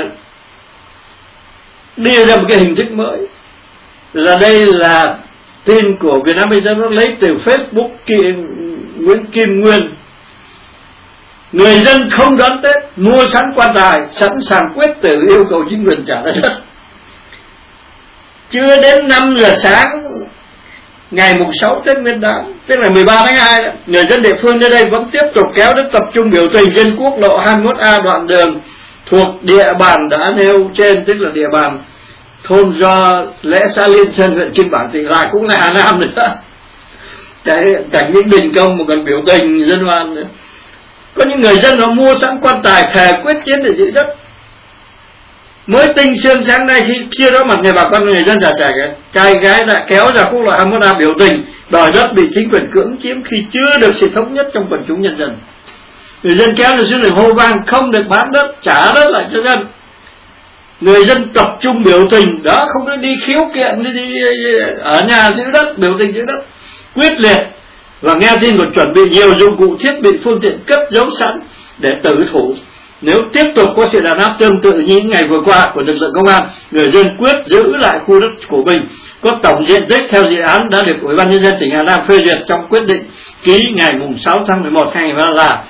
đưa ra một cái hình thức mới. Là đây là tin của Việt Nam Bây Giờ, nó lấy từ Facebook Nguyễn Kim Nguyên. Người dân không đón Tết, mua sắm quan tài, sẵn sàng quyết tử yêu cầu chính quyền trả lại đất. Chưa đến 5 giờ sáng ngày mùng 6 Tết Nguyên Đán, tức là 13 tháng 2 đó, người dân địa phương nơi đây vẫn tiếp tục kéo đến tập trung biểu tình trên quốc lộ 21A đoạn đường thuộc địa bàn đã nêu trên, tức là địa bàn thôn Do, Lễ, xã Liên Sơn, huyện Kim Bảng, tỉnh lại cũng là Hà Nam nữa. Chẳng những đình công mà còn biểu tình dân oan nữa. Có những người dân họ mua sẵn quan tài thề quyết chiến để giữ đất. Mới tinh sương sáng nay khi chia đó mặt người bà con người dân già trẻ trai gái đã kéo ra quốc lộ 21A biểu tình đòi đất bị chính quyền cưỡng chiếm khi chưa được sự thống nhất trong quần chúng nhân dân. Người dân kéo ra xuống để hô vang không được bán đất, trả đất lại cho dân. Người dân tập trung biểu tình đó, không có đi khiếu kiện, đi ở nhà giữ đất, biểu tình giữ đất quyết liệt, và nghe tin còn chuẩn bị nhiều dụng cụ thiết bị phương tiện cất giấu sẵn để tử thủ. Nếu tiếp tục có sự đàn áp tương tự như những ngày vừa qua của lực lượng công an, người dân quyết giữ lại khu đất của mình, có tổng diện tích theo dự án đã được Ủy ban Nhân dân tỉnh Hà Nam phê duyệt trong quyết định ký ngày 6 tháng 11 2013 là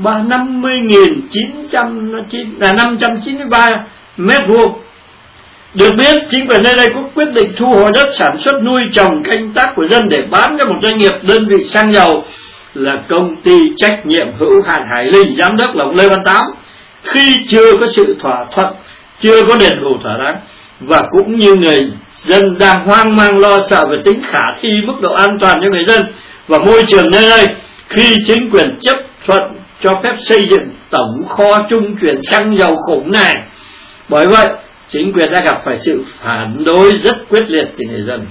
593 mét vuông. Được biết, chính quyền nơi đây có quyết định thu hồi đất sản xuất nuôi trồng canh tác của dân để bán cho một doanh nghiệp đơn vị xăng dầu là công ty trách nhiệm hữu hạn Hải Linh, giám đốc là ông Lê Văn Tám, khi chưa có sự thỏa thuận, chưa có đền bù thỏa đáng, và cũng như người dân đang hoang mang lo sợ về tính khả thi, mức độ an toàn cho người dân và môi trường nơi đây khi chính quyền chấp thuận cho phép xây dựng tổng kho trung chuyển xăng dầu khủng này. Bởi vậy, chính quyền đã gặp phải sự phản đối rất quyết liệt từ người dân.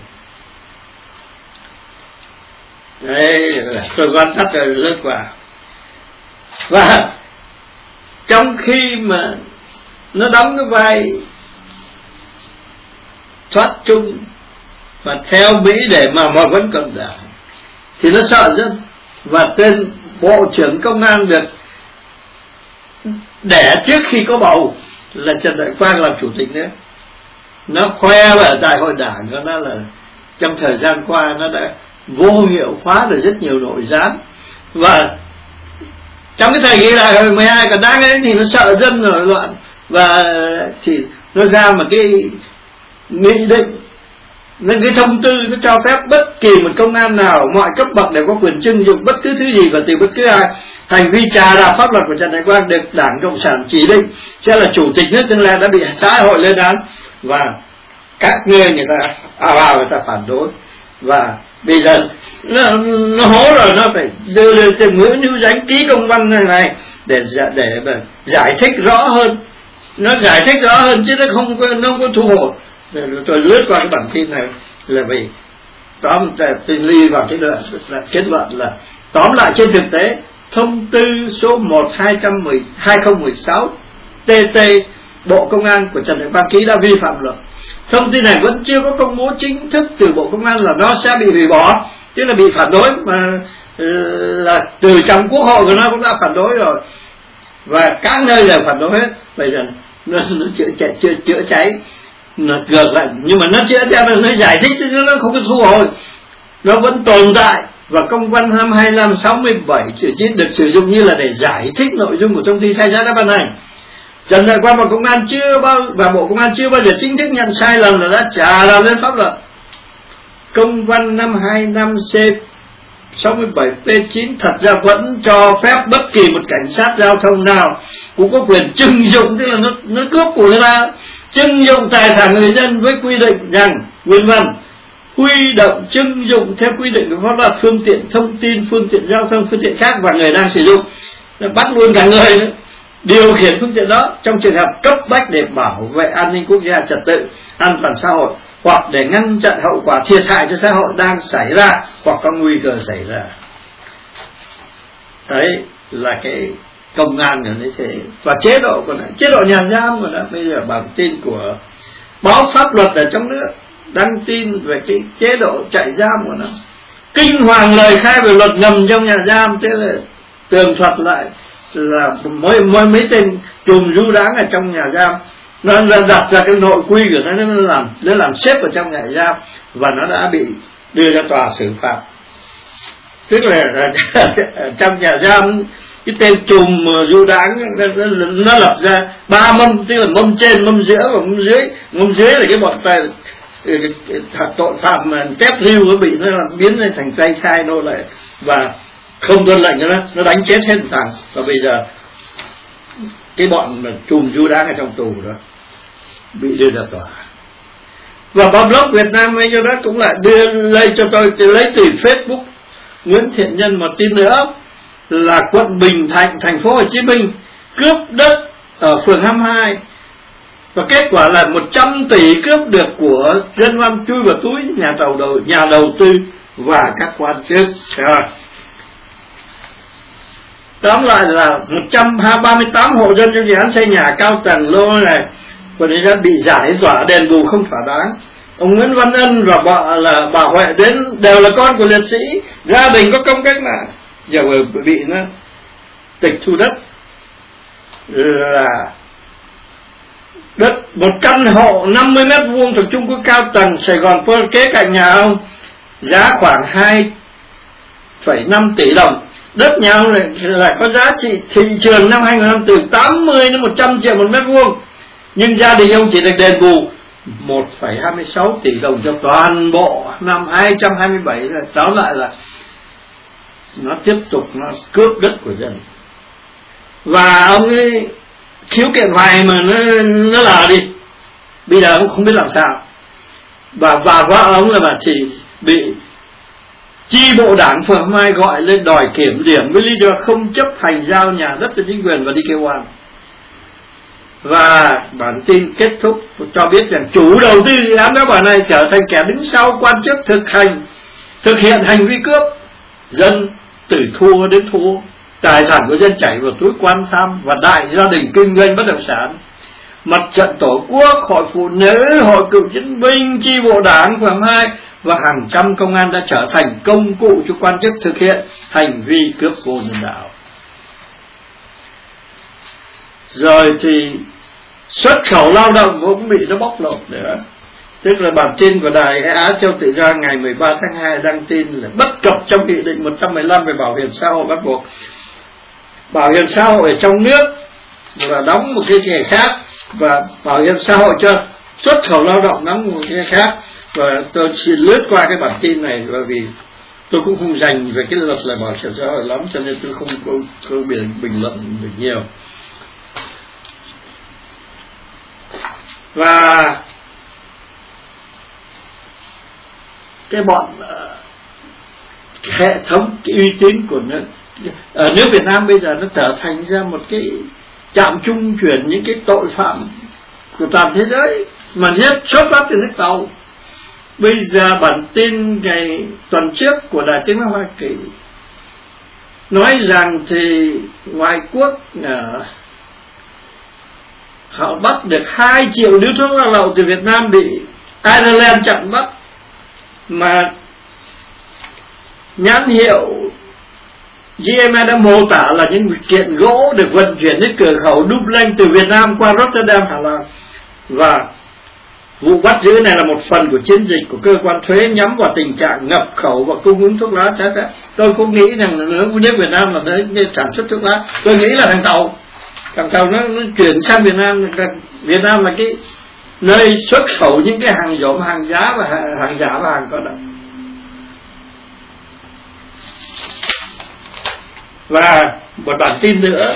Đây là tôi quan sát rồi rất quả. Và trong khi mà nó đóng cái vai thoát chung và theo Mỹ để mà vẫn còn đảng, thì nó sợ dân. Và tên Bộ trưởng Công an được đẻ trước khi có bầu là Trần Đại Quang làm chủ tịch nữa. Nó khoe ở đại hội đảng của nó là trong thời gian qua nó đã vô hiệu hóa được rất nhiều nội gián, và trong cái thời kỳ đại hội 12 còn đang ấy thì nó sợ dân nổi loạn, và thì nó ra một cái nghị định, nên cái thông tư nó cho phép bất kỳ một công an nào mọi cấp bậc đều có quyền trưng dụng bất cứ thứ gì và từ bất cứ ai. Hành vi trà đạp pháp luật của Trần Đại Quang được Đảng Cộng sản chỉ định sẽ là chủ tịch nước tương lai đã bị xã hội lên án, và các người ta vào người ta phản đối. Và bây giờ nó hố rồi, nó phải đưa lên từ Nguyễn Hữu Chánh ký công văn này để giải thích rõ hơn. Nó giải thích rõ hơn chứ nó không có thu hồi. Tôi lướt qua cái bản tin này là vì tóm tin ly vào cái đoạn là kết luận là tóm lại trên thực tế thông tư số 1/2016 TT Bộ Công an của Trần Đại Quang ký đã vi phạm luật. Thông tin này vẫn chưa có công bố chính thức từ Bộ Công an là nó sẽ bị hủy bỏ, tức là bị phản đối, mà là từ trong Quốc hội của nó cũng đã phản đối rồi, và các nơi đều phản đối hết. Bây giờ nó chữa cháy nó ngược lại, nhưng mà nó chữa cháy, nó giải thích chứ nó không có thu hồi, nó vẫn tồn tại. Và công văn 2567/9 được sử dụng như là để giải thích nội dung của thông tư sai trái đã ban hành. Trần Đại Quang và Bộ Công an chưa bao giờ chính thức nhận sai lầm là đã trả lời lên pháp luật. Công văn 525/67/P9 thật ra vẫn cho phép bất kỳ một cảnh sát giao thông nào cũng có quyền trưng dụng, tức là nó cướp của người ta, trưng dụng tài sản người dân với quy định rằng nguyên văn huy động trưng dụng theo quy định của pháp luật phương tiện thông tin, phương tiện giao thông, phương tiện khác và người đang sử dụng, bắt luôn cả người nữa, điều khiển phương tiện đó trong trường hợp cấp bách để bảo vệ an ninh quốc gia, trật tự an toàn xã hội, hoặc để ngăn chặn hậu quả thiệt hại cho xã hội đang xảy ra hoặc có nguy cơ xảy ra. Đấy là cái công an của nó thế. Và chế độ của nó, chế độ nhà giam của nó, bây giờ bản tin của báo Pháp Luật ở trong nước đăng tin về cái chế độ trại giam của nó, kinh hoàng lời khai về luật ngầm trong nhà giam. Thế là tường thuật lại là mấy tên trùm du đãng ở trong nhà giam, nó đặt ra cái nội quy của nó làm xếp ở trong nhà giam, và nó đã bị đưa ra tòa xử phạt. Tức là trong nhà giam cái tên trùm du đãng nó lập ra 3 mâm, tức là mâm trên, mâm giữa và mâm dưới. Mâm dưới là cái bọn tội phạm mà tép lưu nó bị nó biến lên thành tay khai nô lệ và không tuân lệnh nó đánh chết hết thằng. Và bây giờ cái bọn chùm du đảng ở trong tù đó bị đưa ra tòa. Và báo blog Việt Nam bây giờ đó cũng lại đưa lấy cho tôi lấy từ Facebook Nguyễn Thiện Nhân một tin nữa là quận Bình Thạnh, thành phố Hồ Chí Minh cướp đất ở phường 22 và kết quả là 100 tỷ cướp được của dân oan chui vào túi nhà đầu tư và các quan chức. Tóm lại là 138 hộ dân trong dự án xây nhà cao tầng lô này và người ta bị giải tỏa đền bù không thỏa đáng. Ông Nguyễn Văn Ân và bà Huệ đến đều là con của liệt sĩ, gia đình có công cách mạng, giờ bị nó tịch thu đất là đất một căn hộ 50 mét vuông thuộc chung cư cao tầng Sài Gòn Pearl kế cạnh nhà ông, giá khoảng 2,5 tỷ đồng. Đất nhà ông lại có giá trị thị trường năm 2005 từ 80 đến 100 triệu một mét vuông, nhưng gia đình ông chỉ được đền bù 1,26 tỷ đồng cho toàn bộ năm 227. Tóm lại là nó tiếp tục nó cướp đất của dân. Và ông ấy khiếu kiện hoài mà nó lờ đi, bây giờ ông không biết làm sao. Và vợ ông là bà Thị bị chi bộ đảng phường Mai gọi lên đòi kiểm điểm với lý do không chấp hành giao nhà đất cho chính quyền và đi kêu oan. Và bản tin kết thúc cho biết rằng chủ đầu tư dự án đó bà này trở thành kẻ đứng sau quan chức thực hiện hành vi cướp, dân từ thua đến thua, tài sản của dân chảy vào túi quan tham và đại gia đình kinh doanh bất động sản. Mặt trận Tổ quốc, hội phụ nữ, hội cựu chiến binh, chi bộ đảng phường 2 và hàng trăm công an đã trở thành công cụ cho quan chức thực hiện hành vi cướp vô nhân đạo. Rồi thì xuất khẩu lao động cũng bị nó bóc lột nữa. Tức là bản tin của đài Á Châu Tự Do ngày 13 tháng 2 đăng tin là bất cập trong nghị định 115 về bảo hiểm xã hội bắt buộc bảo hiểm xã hội ở trong nước và đóng một cái nghề khác, và bảo hiểm xã hội cho xuất khẩu lao động đóng một cái khác. Và tôi xin lướt qua cái bản tin này bởi vì tôi cũng không dành về cái luật là bảo hiểm xã hội lắm, cho nên tôi không có bình luận được nhiều. Và cái bọn hệ thống cái uy tín của nước ở nước Việt Nam bây giờ nó trở thành ra một cái trạm trung chuyển những cái tội phạm của toàn thế giới mà xuất phát từ nước Tàu. Bây giờ bản tin ngày tuần trước của Đài Tiếng nói Hoa Kỳ nói rằng thì ngoại quốc họ bắt được 2 triệu điếu thuốc lá lậu từ Việt Nam bị Ireland chặn bắt, mà nhãn hiệu GMA đã mô tả là những kiện gỗ được vận chuyển đến cửa khẩu Dublin từ Việt Nam qua Rotterdam, Hà Lan. Và vụ bắt giữ này là một phần của chiến dịch của cơ quan thuế nhắm vào tình trạng nhập khẩu và cung ứng thuốc lá trái phép. Tôi không nghĩ rằng nước Việt Nam là nơi sản xuất thuốc lá. Tôi nghĩ là thằng Tàu nó chuyển sang Việt Nam. Việt Nam là cái nơi xuất khẩu những cái hàng dỗm, hàng giá và hàng giả và hàng có độc. Và một bản tin nữa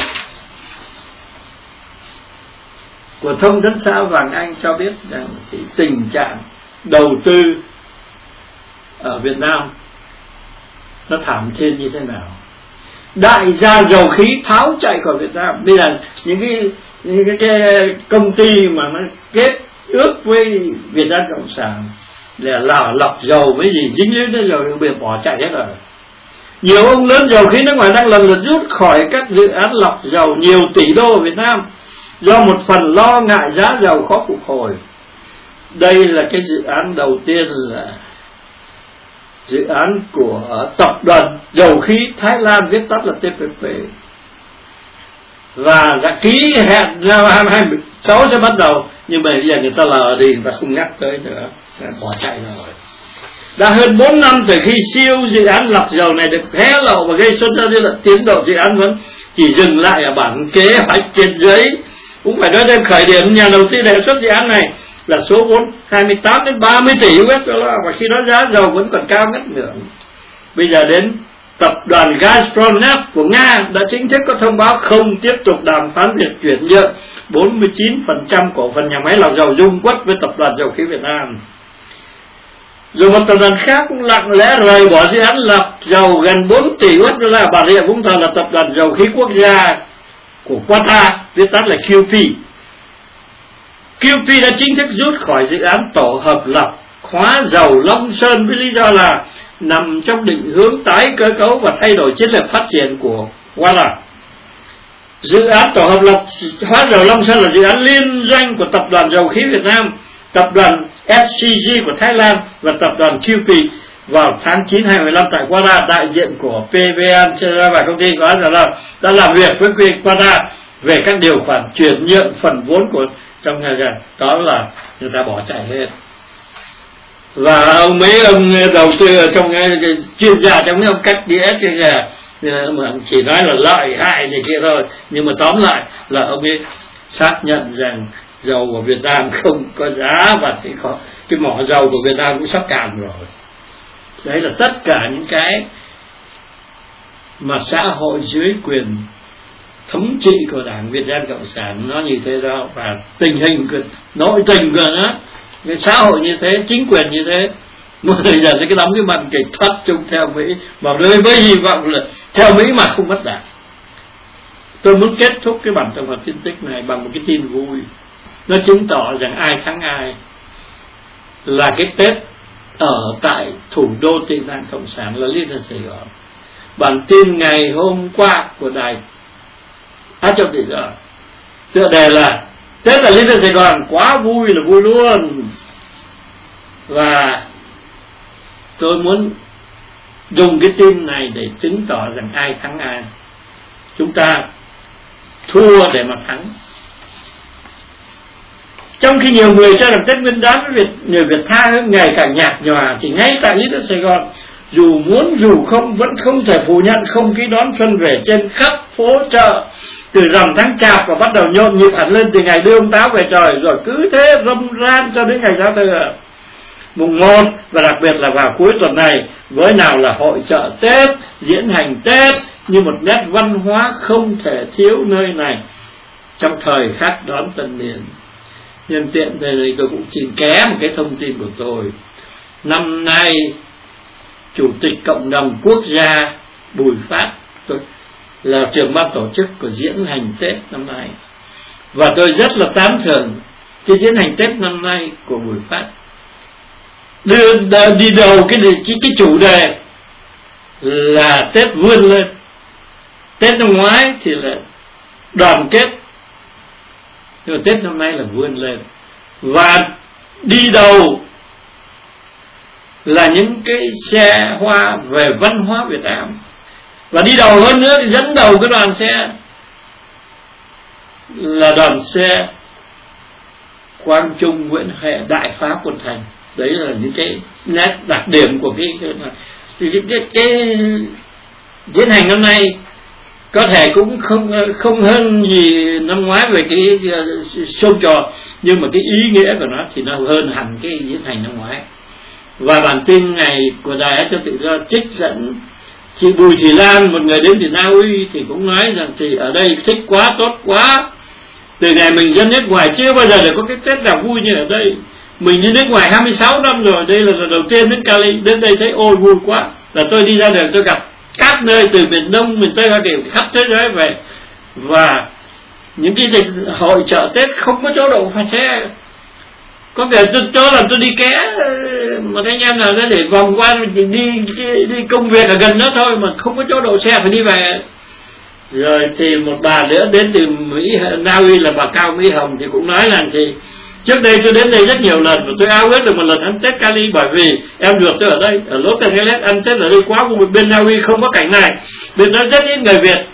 của Thông tấn xã Vàng Anh cho biết rằng cái tình trạng đầu tư ở Việt Nam nó thảm trên như thế nào. Đại gia dầu khí tháo chạy khỏi Việt Nam. Bây giờ những cái công ty mà nó kết ước với Việt Nam Cộng sản là lọc dầu với gì dính líu đến dầu bị bỏ chạy hết rồi. Nhiều ông lớn dầu khí nước ngoài đang lần lượt rút khỏi các dự án lọc dầu nhiều tỷ đô ở Việt Nam do một phần lo ngại giá dầu khó phục hồi. Đây là cái dự án đầu tiên là dự án của tập đoàn dầu khí Thái Lan, viết tắt là TPP, và đã ký hẹn năm 2026 sẽ bắt đầu, nhưng mà bây giờ người ta lờ đi, người ta không nhắc tới nữa, bỏ chạy rồi. Đã hơn 4 năm từ khi siêu dự án lọc dầu này được hé lộ và gây xôn xao dư luận, tiến độ dự án vẫn chỉ dừng lại ở bản kế hoạch trên giấy. Cũng phải nói thêm khởi điểm nhà đầu tư đề xuất dự án này là số vốn 28 đến 30 tỷ USD, và khi đó giá dầu vẫn còn cao ngất ngưỡng. Bây giờ đến tập đoàn Gazprom của Nga đã chính thức có thông báo không tiếp tục đàm phán việc chuyển nhượng 49% cổ phần nhà máy lọc dầu Dung Quất với tập đoàn dầu khí Việt Nam. Rồi một tập đoàn khác cũng lặng lẽ rời bỏ dự án lọc dầu gần 4 tỷ USD là Bà Rịa Vũng Tàu, là tập đoàn dầu khí quốc gia của Qatar, viết tắt là QP. QP đã chính thức rút khỏi dự án tổ hợp lọc hóa dầu Long Sơn với lý do là nằm trong định hướng tái cơ cấu và thay đổi chiến lược phát triển của Qatar. Dự án tổ hợp lọc hóa dầu Long Sơn là dự án liên doanh của tập đoàn dầu khí Việt Nam, tập đoàn SCG của Thái Lan và tập đoàn QP. Vào tháng 9 2015 tại Qatar, đại diện của PVN và công ty của Qatar đã làm việc với Qatar về các điều khoản chuyển nhượng phần vốn của trong nhà dân. Đó là người ta bỏ chạy hết. Và mấy ông đầu tư ở trong chuyên gia trong mấy ông cách đĩa mà chỉ nói là lợi hại này kia thôi, nhưng mà tóm lại là ông ấy xác nhận rằng dầu của Việt Nam không có giá, và cái mỏ dầu của Việt Nam cũng sắp cạn rồi. Đấy là tất cả những cái mà xã hội dưới quyền thống trị của Đảng Việt Nam Cộng sản nó như thế đó, và tình hình nội tình của nó, cái xã hội như thế, chính quyền như thế, bây giờ cái đóng cái màn kịch thoát chung theo Mỹ, mà với hy vọng là theo Mỹ mà không mất Đảng. Tôi muốn kết thúc cái bản tổng hợp tin tức này bằng một cái tin vui. Nó chứng tỏ rằng ai thắng ai, là cái Tết ở tại thủ đô Tị nạn Cộng sản là Liên đoàn Sài Gòn. Bản tin ngày hôm qua của đài Á Châu Tự Do tựa đề là Tết ở Liên đoàn Sài Gòn quá vui là vui luôn. Và tôi muốn dùng cái tin này để chứng tỏ rằng ai thắng ai. Chúng ta thua để mà thắng. Trong khi nhiều người cho rằng Tết Nguyên đán với người Việt tha ngày càng nhạt nhòa, thì ngay tại Liên đoàn Sài Gòn, dù muốn dù không vẫn không thể phủ nhận không khí đón xuân về trên khắp phố chợ từ rằm tháng Chạp, và bắt đầu nhộn nhịp hẳn lên từ ngày đưa ông Táo về trời, rồi cứ thế râm ran cho đến ngày Giao Thừa mùng 1, và đặc biệt là vào cuối tuần này với nào là hội chợ Tết, diễn hành Tết như một nét văn hóa không thể thiếu nơi này trong thời khắc đón tân niên. Nhân tiện đây tôi cũng xin ké một cái thông tin của tôi. Năm nay Chủ tịch Cộng đồng Quốc gia Bùi Phát, tôi là trưởng ban tổ chức của diễn hành Tết năm nay, và tôi rất là tán thưởng cái diễn hành Tết năm nay của Bùi Phát. Đi đầu cái chủ đề là Tết vươn lên. Tết năm ngoái thì là đoàn kết, nhưng mà Tết năm nay là vươn lên. Và đi đầu là những cái xe hoa về văn hóa Việt Nam. Và đi đầu hơn nữa thì dẫn đầu cái đoàn xe là đoàn xe Quang Trung, Nguyễn Huệ, Đại Phá Quân Thành. Đấy là những cái nét đặc điểm của cái diễn hành năm nay. Có thể cũng không hơn gì năm ngoái về cái show trò, nhưng mà cái ý nghĩa của nó thì nó hơn hẳn cái diễn hành năm ngoái. Và bản tin này của Đài Á Châu Tự Do trích dẫn chị Bùi Thị Lan, một người đến từ Na Uy, thì cũng nói rằng thì ở đây thích quá, tốt quá. Từ ngày mình dân nước ngoài chưa bao giờ để có cái Tết nào vui như ở đây. Mình đi nước ngoài 26 năm rồi, đây là lần đầu tiên đến Cali, đến đây thấy ôi vui quá. Là tôi đi ra đường tôi gặp các nơi từ miền Đông, miền Tây, đều khắp thế giới về. Và những cái hội chợ Tết không có chỗ đậu phải xe. Có thể tôi làm tôi đi ké mà cái anh em nào đó để vòng qua đi công việc ở gần đó thôi, mà không có chỗ đậu xe phải đi về. Rồi thì một bà nữa đến từ Mỹ, Na Uy, là bà Cao Mỹ Hồng, thì cũng nói là thì trước đây tôi đến đây rất nhiều lần và tôi ao ước được một lần ăn Tết Cali, bởi vì em ruột tôi ở đây, ở Los Angeles, ăn Tết ở đây quá vui. Bên Na Uy không có cảnh này, bên đó rất ít người Việt.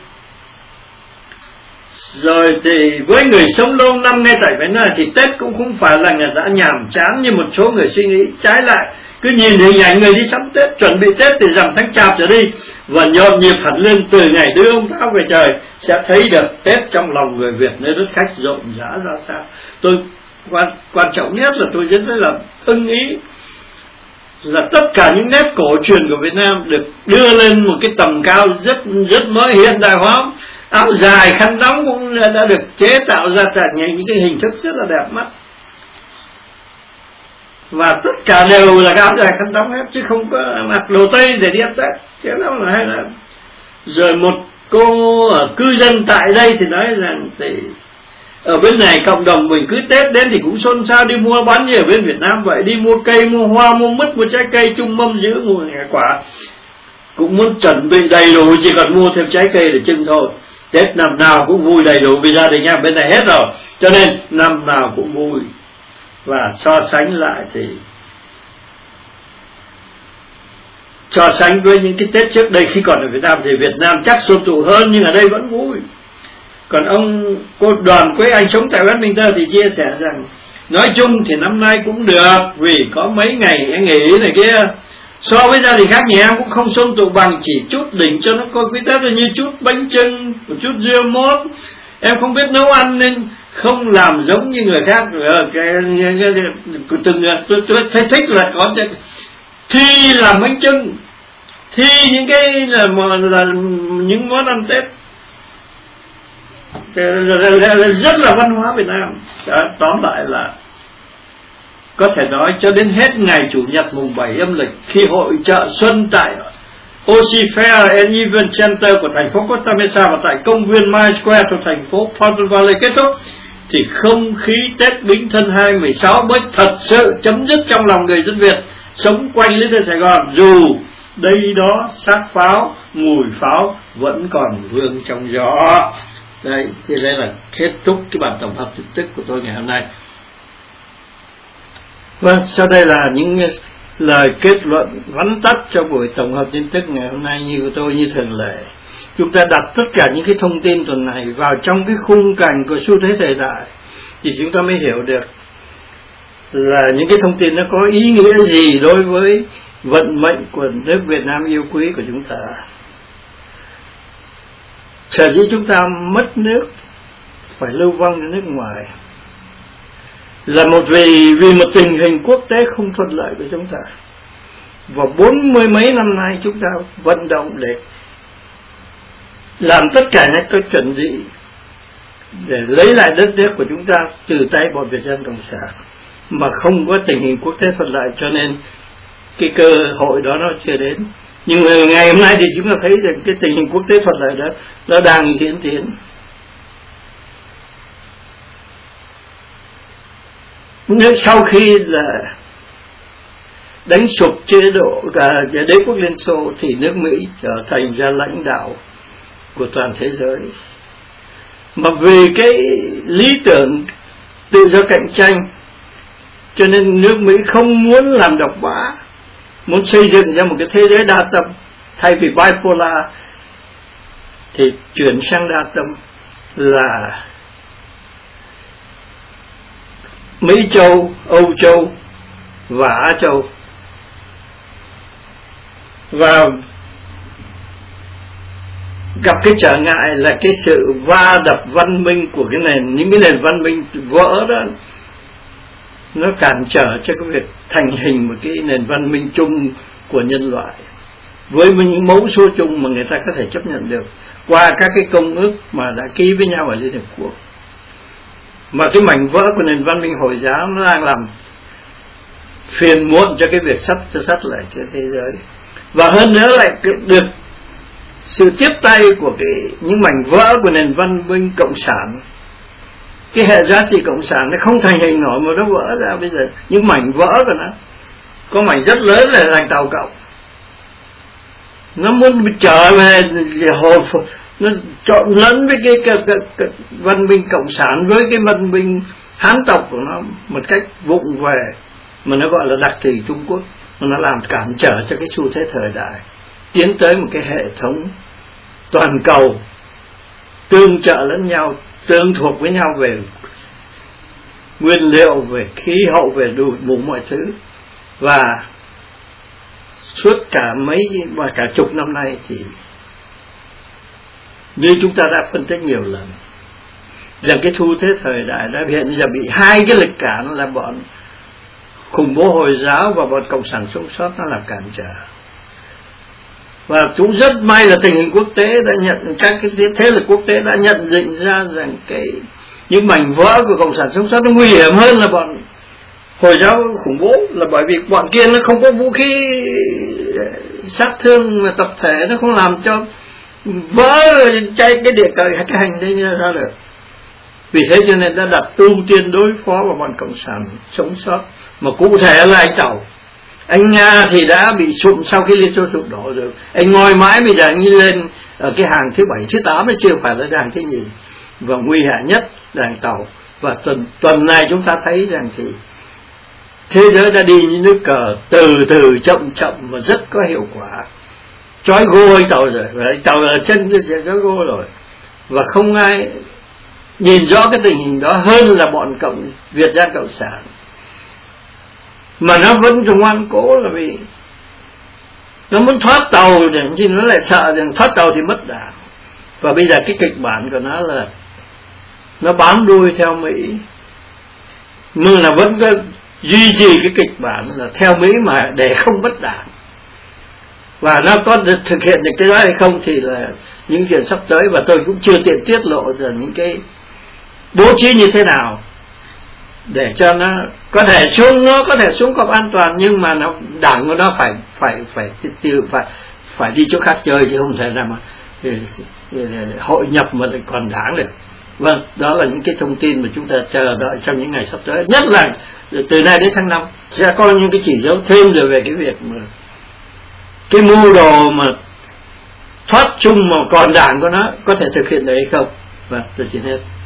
Rồi thì với người sống lâu năm ngay tại Việt Nam thì Tết cũng không phải là người đã nhàm chán như một số người suy nghĩ. Trái lại, cứ nhìn hình ảnh người đi sắm Tết, chuẩn bị Tết từ rằm tháng Chạp trở đi, và nhộn nhịp hẳn lên từ ngày đưa ông Táo về trời, sẽ thấy được Tết trong lòng người Việt nơi đất khách rộn rã ra sao. quan trọng nhất là tôi rất là ưng ý là tất cả những nét cổ truyền của Việt Nam được đưa lên một cái tầm cao rất mới hiện đại hóa. Áo dài khăn đóng cũng đã được chế tạo ra những cái hình thức rất là đẹp mắt, và tất cả đều là áo dài khăn đóng hết, chứ không có mặc đồ Tây để đi ăn Tết. Cái đó là hay lắm. Rồi một cô cư dân tại đây thì nói rằng thì ở bên này cộng đồng mình cứ Tết đến thì cũng xôn xao đi mua bán như ở bên Việt Nam vậy, đi mua cây, mua hoa, mua mứt, mua trái cây, chung mâm giữ, mua quả, cũng muốn chuẩn bị đầy đủ, chỉ cần mua thêm trái cây để trưng thôi. Tết năm nào cũng vui đầy đủ vì gia đình em bên này hết rồi, cho nên năm nào cũng vui. Và so sánh lại thì so sánh với những cái Tết trước đây khi còn ở Việt Nam thì Việt Nam chắc xuân tụ hơn, nhưng ở đây vẫn vui. Còn cô Đoàn Quế Anh sống tại Westminster thì chia sẻ rằng nói chung thì năm nay cũng được vì có mấy ngày nghỉ này kia. So với gia đình khác nhà em cũng không xuân tụ bằng, chỉ chút đỉnh cho nó coi quý Tết như chút bánh chưng, một chút dưa mốt. Em không biết nấu ăn nên không làm giống như người khác. Tôi thấy thích là có thi làm bánh chưng, thi những cái là những món ăn Tết rất là văn hóa Việt Nam. Tóm lại là có thể nói cho đến hết ngày Chủ nhật mùng 7 âm lịch, khi hội chợ xuân tại Ocean Fair and Event Center của thành phố Costa Mesa và tại công viên Mile Square thuộc thành phố Fountain Valley kết thúc, thì không khí Tết Bính Thân 2016 mới thật sự chấm dứt trong lòng người dân Việt sống quanh Little Sài Gòn, dù đây đó xác pháo, mùi pháo vẫn còn vương trong gió. Đây, thì đây là kết thúc cái bản tổng hợp tin tức của tôi ngày hôm nay. Vâng, sau đây là những lời kết luận vắn tắt cho buổi tổng hợp tin tức ngày hôm nay như của tôi như thường lệ. Chúng ta đặt tất cả những cái thông tin tuần này vào trong cái khung cảnh của xu thế thời đại thì chúng ta mới hiểu được là những cái thông tin nó có ý nghĩa gì đối với vận mệnh của nước Việt Nam yêu quý của chúng ta. Sở dĩ chúng ta mất nước, phải lưu vong đến nước ngoài, là vì một tình hình quốc tế không thuận lợi của chúng ta. Và 40 mấy năm nay chúng ta vận động để làm tất cả những cái chuẩn bị để lấy lại đất nước của chúng ta từ tay bọn Việt Dân Cộng sản, mà không có tình hình quốc tế thuận lợi, cho nên cái cơ hội đó nó chưa đến. Nhưng mà ngày hôm nay thì chúng ta thấy rằng cái tình hình quốc tế thuận lợi đó nó đang diễn tiến. Sau khi là đánh sụp chế độ đế quốc Liên Xô thì nước Mỹ trở thành ra lãnh đạo của toàn thế giới. Mà vì cái lý tưởng tự do cạnh tranh, cho nên nước Mỹ không muốn làm độc bá, muốn xây dựng ra một cái thế giới đa tâm. Thay vì bipolar thì chuyển sang đa tâm, là Mỹ Châu, Âu Châu và Á Châu. Và gặp cái trở ngại là cái sự va đập văn minh của những cái nền văn minh vỡ đó, nó cản trở cho cái việc thành hình một cái nền văn minh chung của nhân loại với những mẫu số chung mà người ta có thể chấp nhận được qua các cái công ước mà đã ký với nhau ở Liên Hợp Quốc. Mà cái mảnh vỡ của nền văn minh Hồi giáo nó đang làm phiền muộn cho cái việc sắp lại cái thế giới. Và hơn nữa lại được sự tiếp tay của những mảnh vỡ của nền văn minh cộng sản. Cái hệ giá trị cộng sản nó không thành hình nổi mà nó vỡ ra bây giờ. Những mảnh vỡ của nó có mảnh rất lớn là thành Tàu Cộng. Nó muốn trở về hồi phục, nó trộn lẫn với cái văn minh cộng sản với cái văn minh Hán tộc của nó một cách vụng về, mà nó gọi là đặc thù Trung Quốc, mà nó làm cản trở cho cái xu thế thời đại tiến tới một cái hệ thống toàn cầu tương trợ lẫn nhau, tương thuộc với nhau về nguyên liệu, về khí hậu, về đủ mọi thứ. Và suốt cả chục năm nay thì như chúng ta đã phân tích nhiều lần, rằng cái xu thế thời đại đã hiện giờ bị hai cái lực cản là bọn khủng bố Hồi giáo và bọn cộng sản sống sót nó làm cản trở. Và cũng rất may là tình hình quốc tế đã nhận, các cái thế lực quốc tế đã nhận định ra rằng những mảnh vỡ của cộng sản sống sót nó nguy hiểm hơn là bọn Hồi giáo khủng bố, là bởi vì bọn kia nó không có vũ khí sát thương mà tập thể, nó không làm cho vỡ cháy cái địa cờ cái hành đây ra được. Vì thế cho nên đã đặt ưu tiên đối phó vào bọn cộng sản sống sót, mà cụ thể là anh Tàu. Anh Nga thì đã bị sụp sau khi Liên Xô sụp đổ rồi, anh ngồi mãi bây giờ anh lên ở cái hàng thứ 7, thứ 8 mới chưa phải là hàng thứ nhì, và nguy hại nhất là anh Tàu. Và tuần này chúng ta thấy rằng thì thế giới đã đi như nước cờ, từ từ chậm chậm mà rất có hiệu quả. Trói gô anh Tàu rồi, và anh Tàu ở chân trói gô rồi, và không ai nhìn rõ cái tình hình đó hơn là bọn Việt Gian Cộng sản. Mà nó vẫn ngoan cố là vì nó muốn thoát tàu, thì nó lại sợ rằng thoát tàu thì mất đảng. Và bây giờ cái kịch bản của nó là nó bám đuôi theo Mỹ, nhưng là vẫn có duy trì cái kịch bản là theo Mỹ mà để không mất đảng. Và nó có thực hiện được cái đó hay không thì là những chuyện sắp tới, và tôi cũng chưa tiện tiết lộ ra những cái bố trí như thế nào để cho nó có thể xuống cọp an toàn, nhưng mà đảng của nó phải đi chỗ khác chơi, chứ không thể nào mà hội nhập mà lại còn đảng được. Vâng, đó là những cái thông tin mà chúng ta chờ đợi trong những ngày sắp tới, nhất là từ nay đến tháng 5 sẽ có những cái chỉ dấu thêm rồi về cái việc mà cái mưu đồ mà thoát chung mà còn đảng của nó có thể thực hiện được hay không. Vâng, tôi xin hết.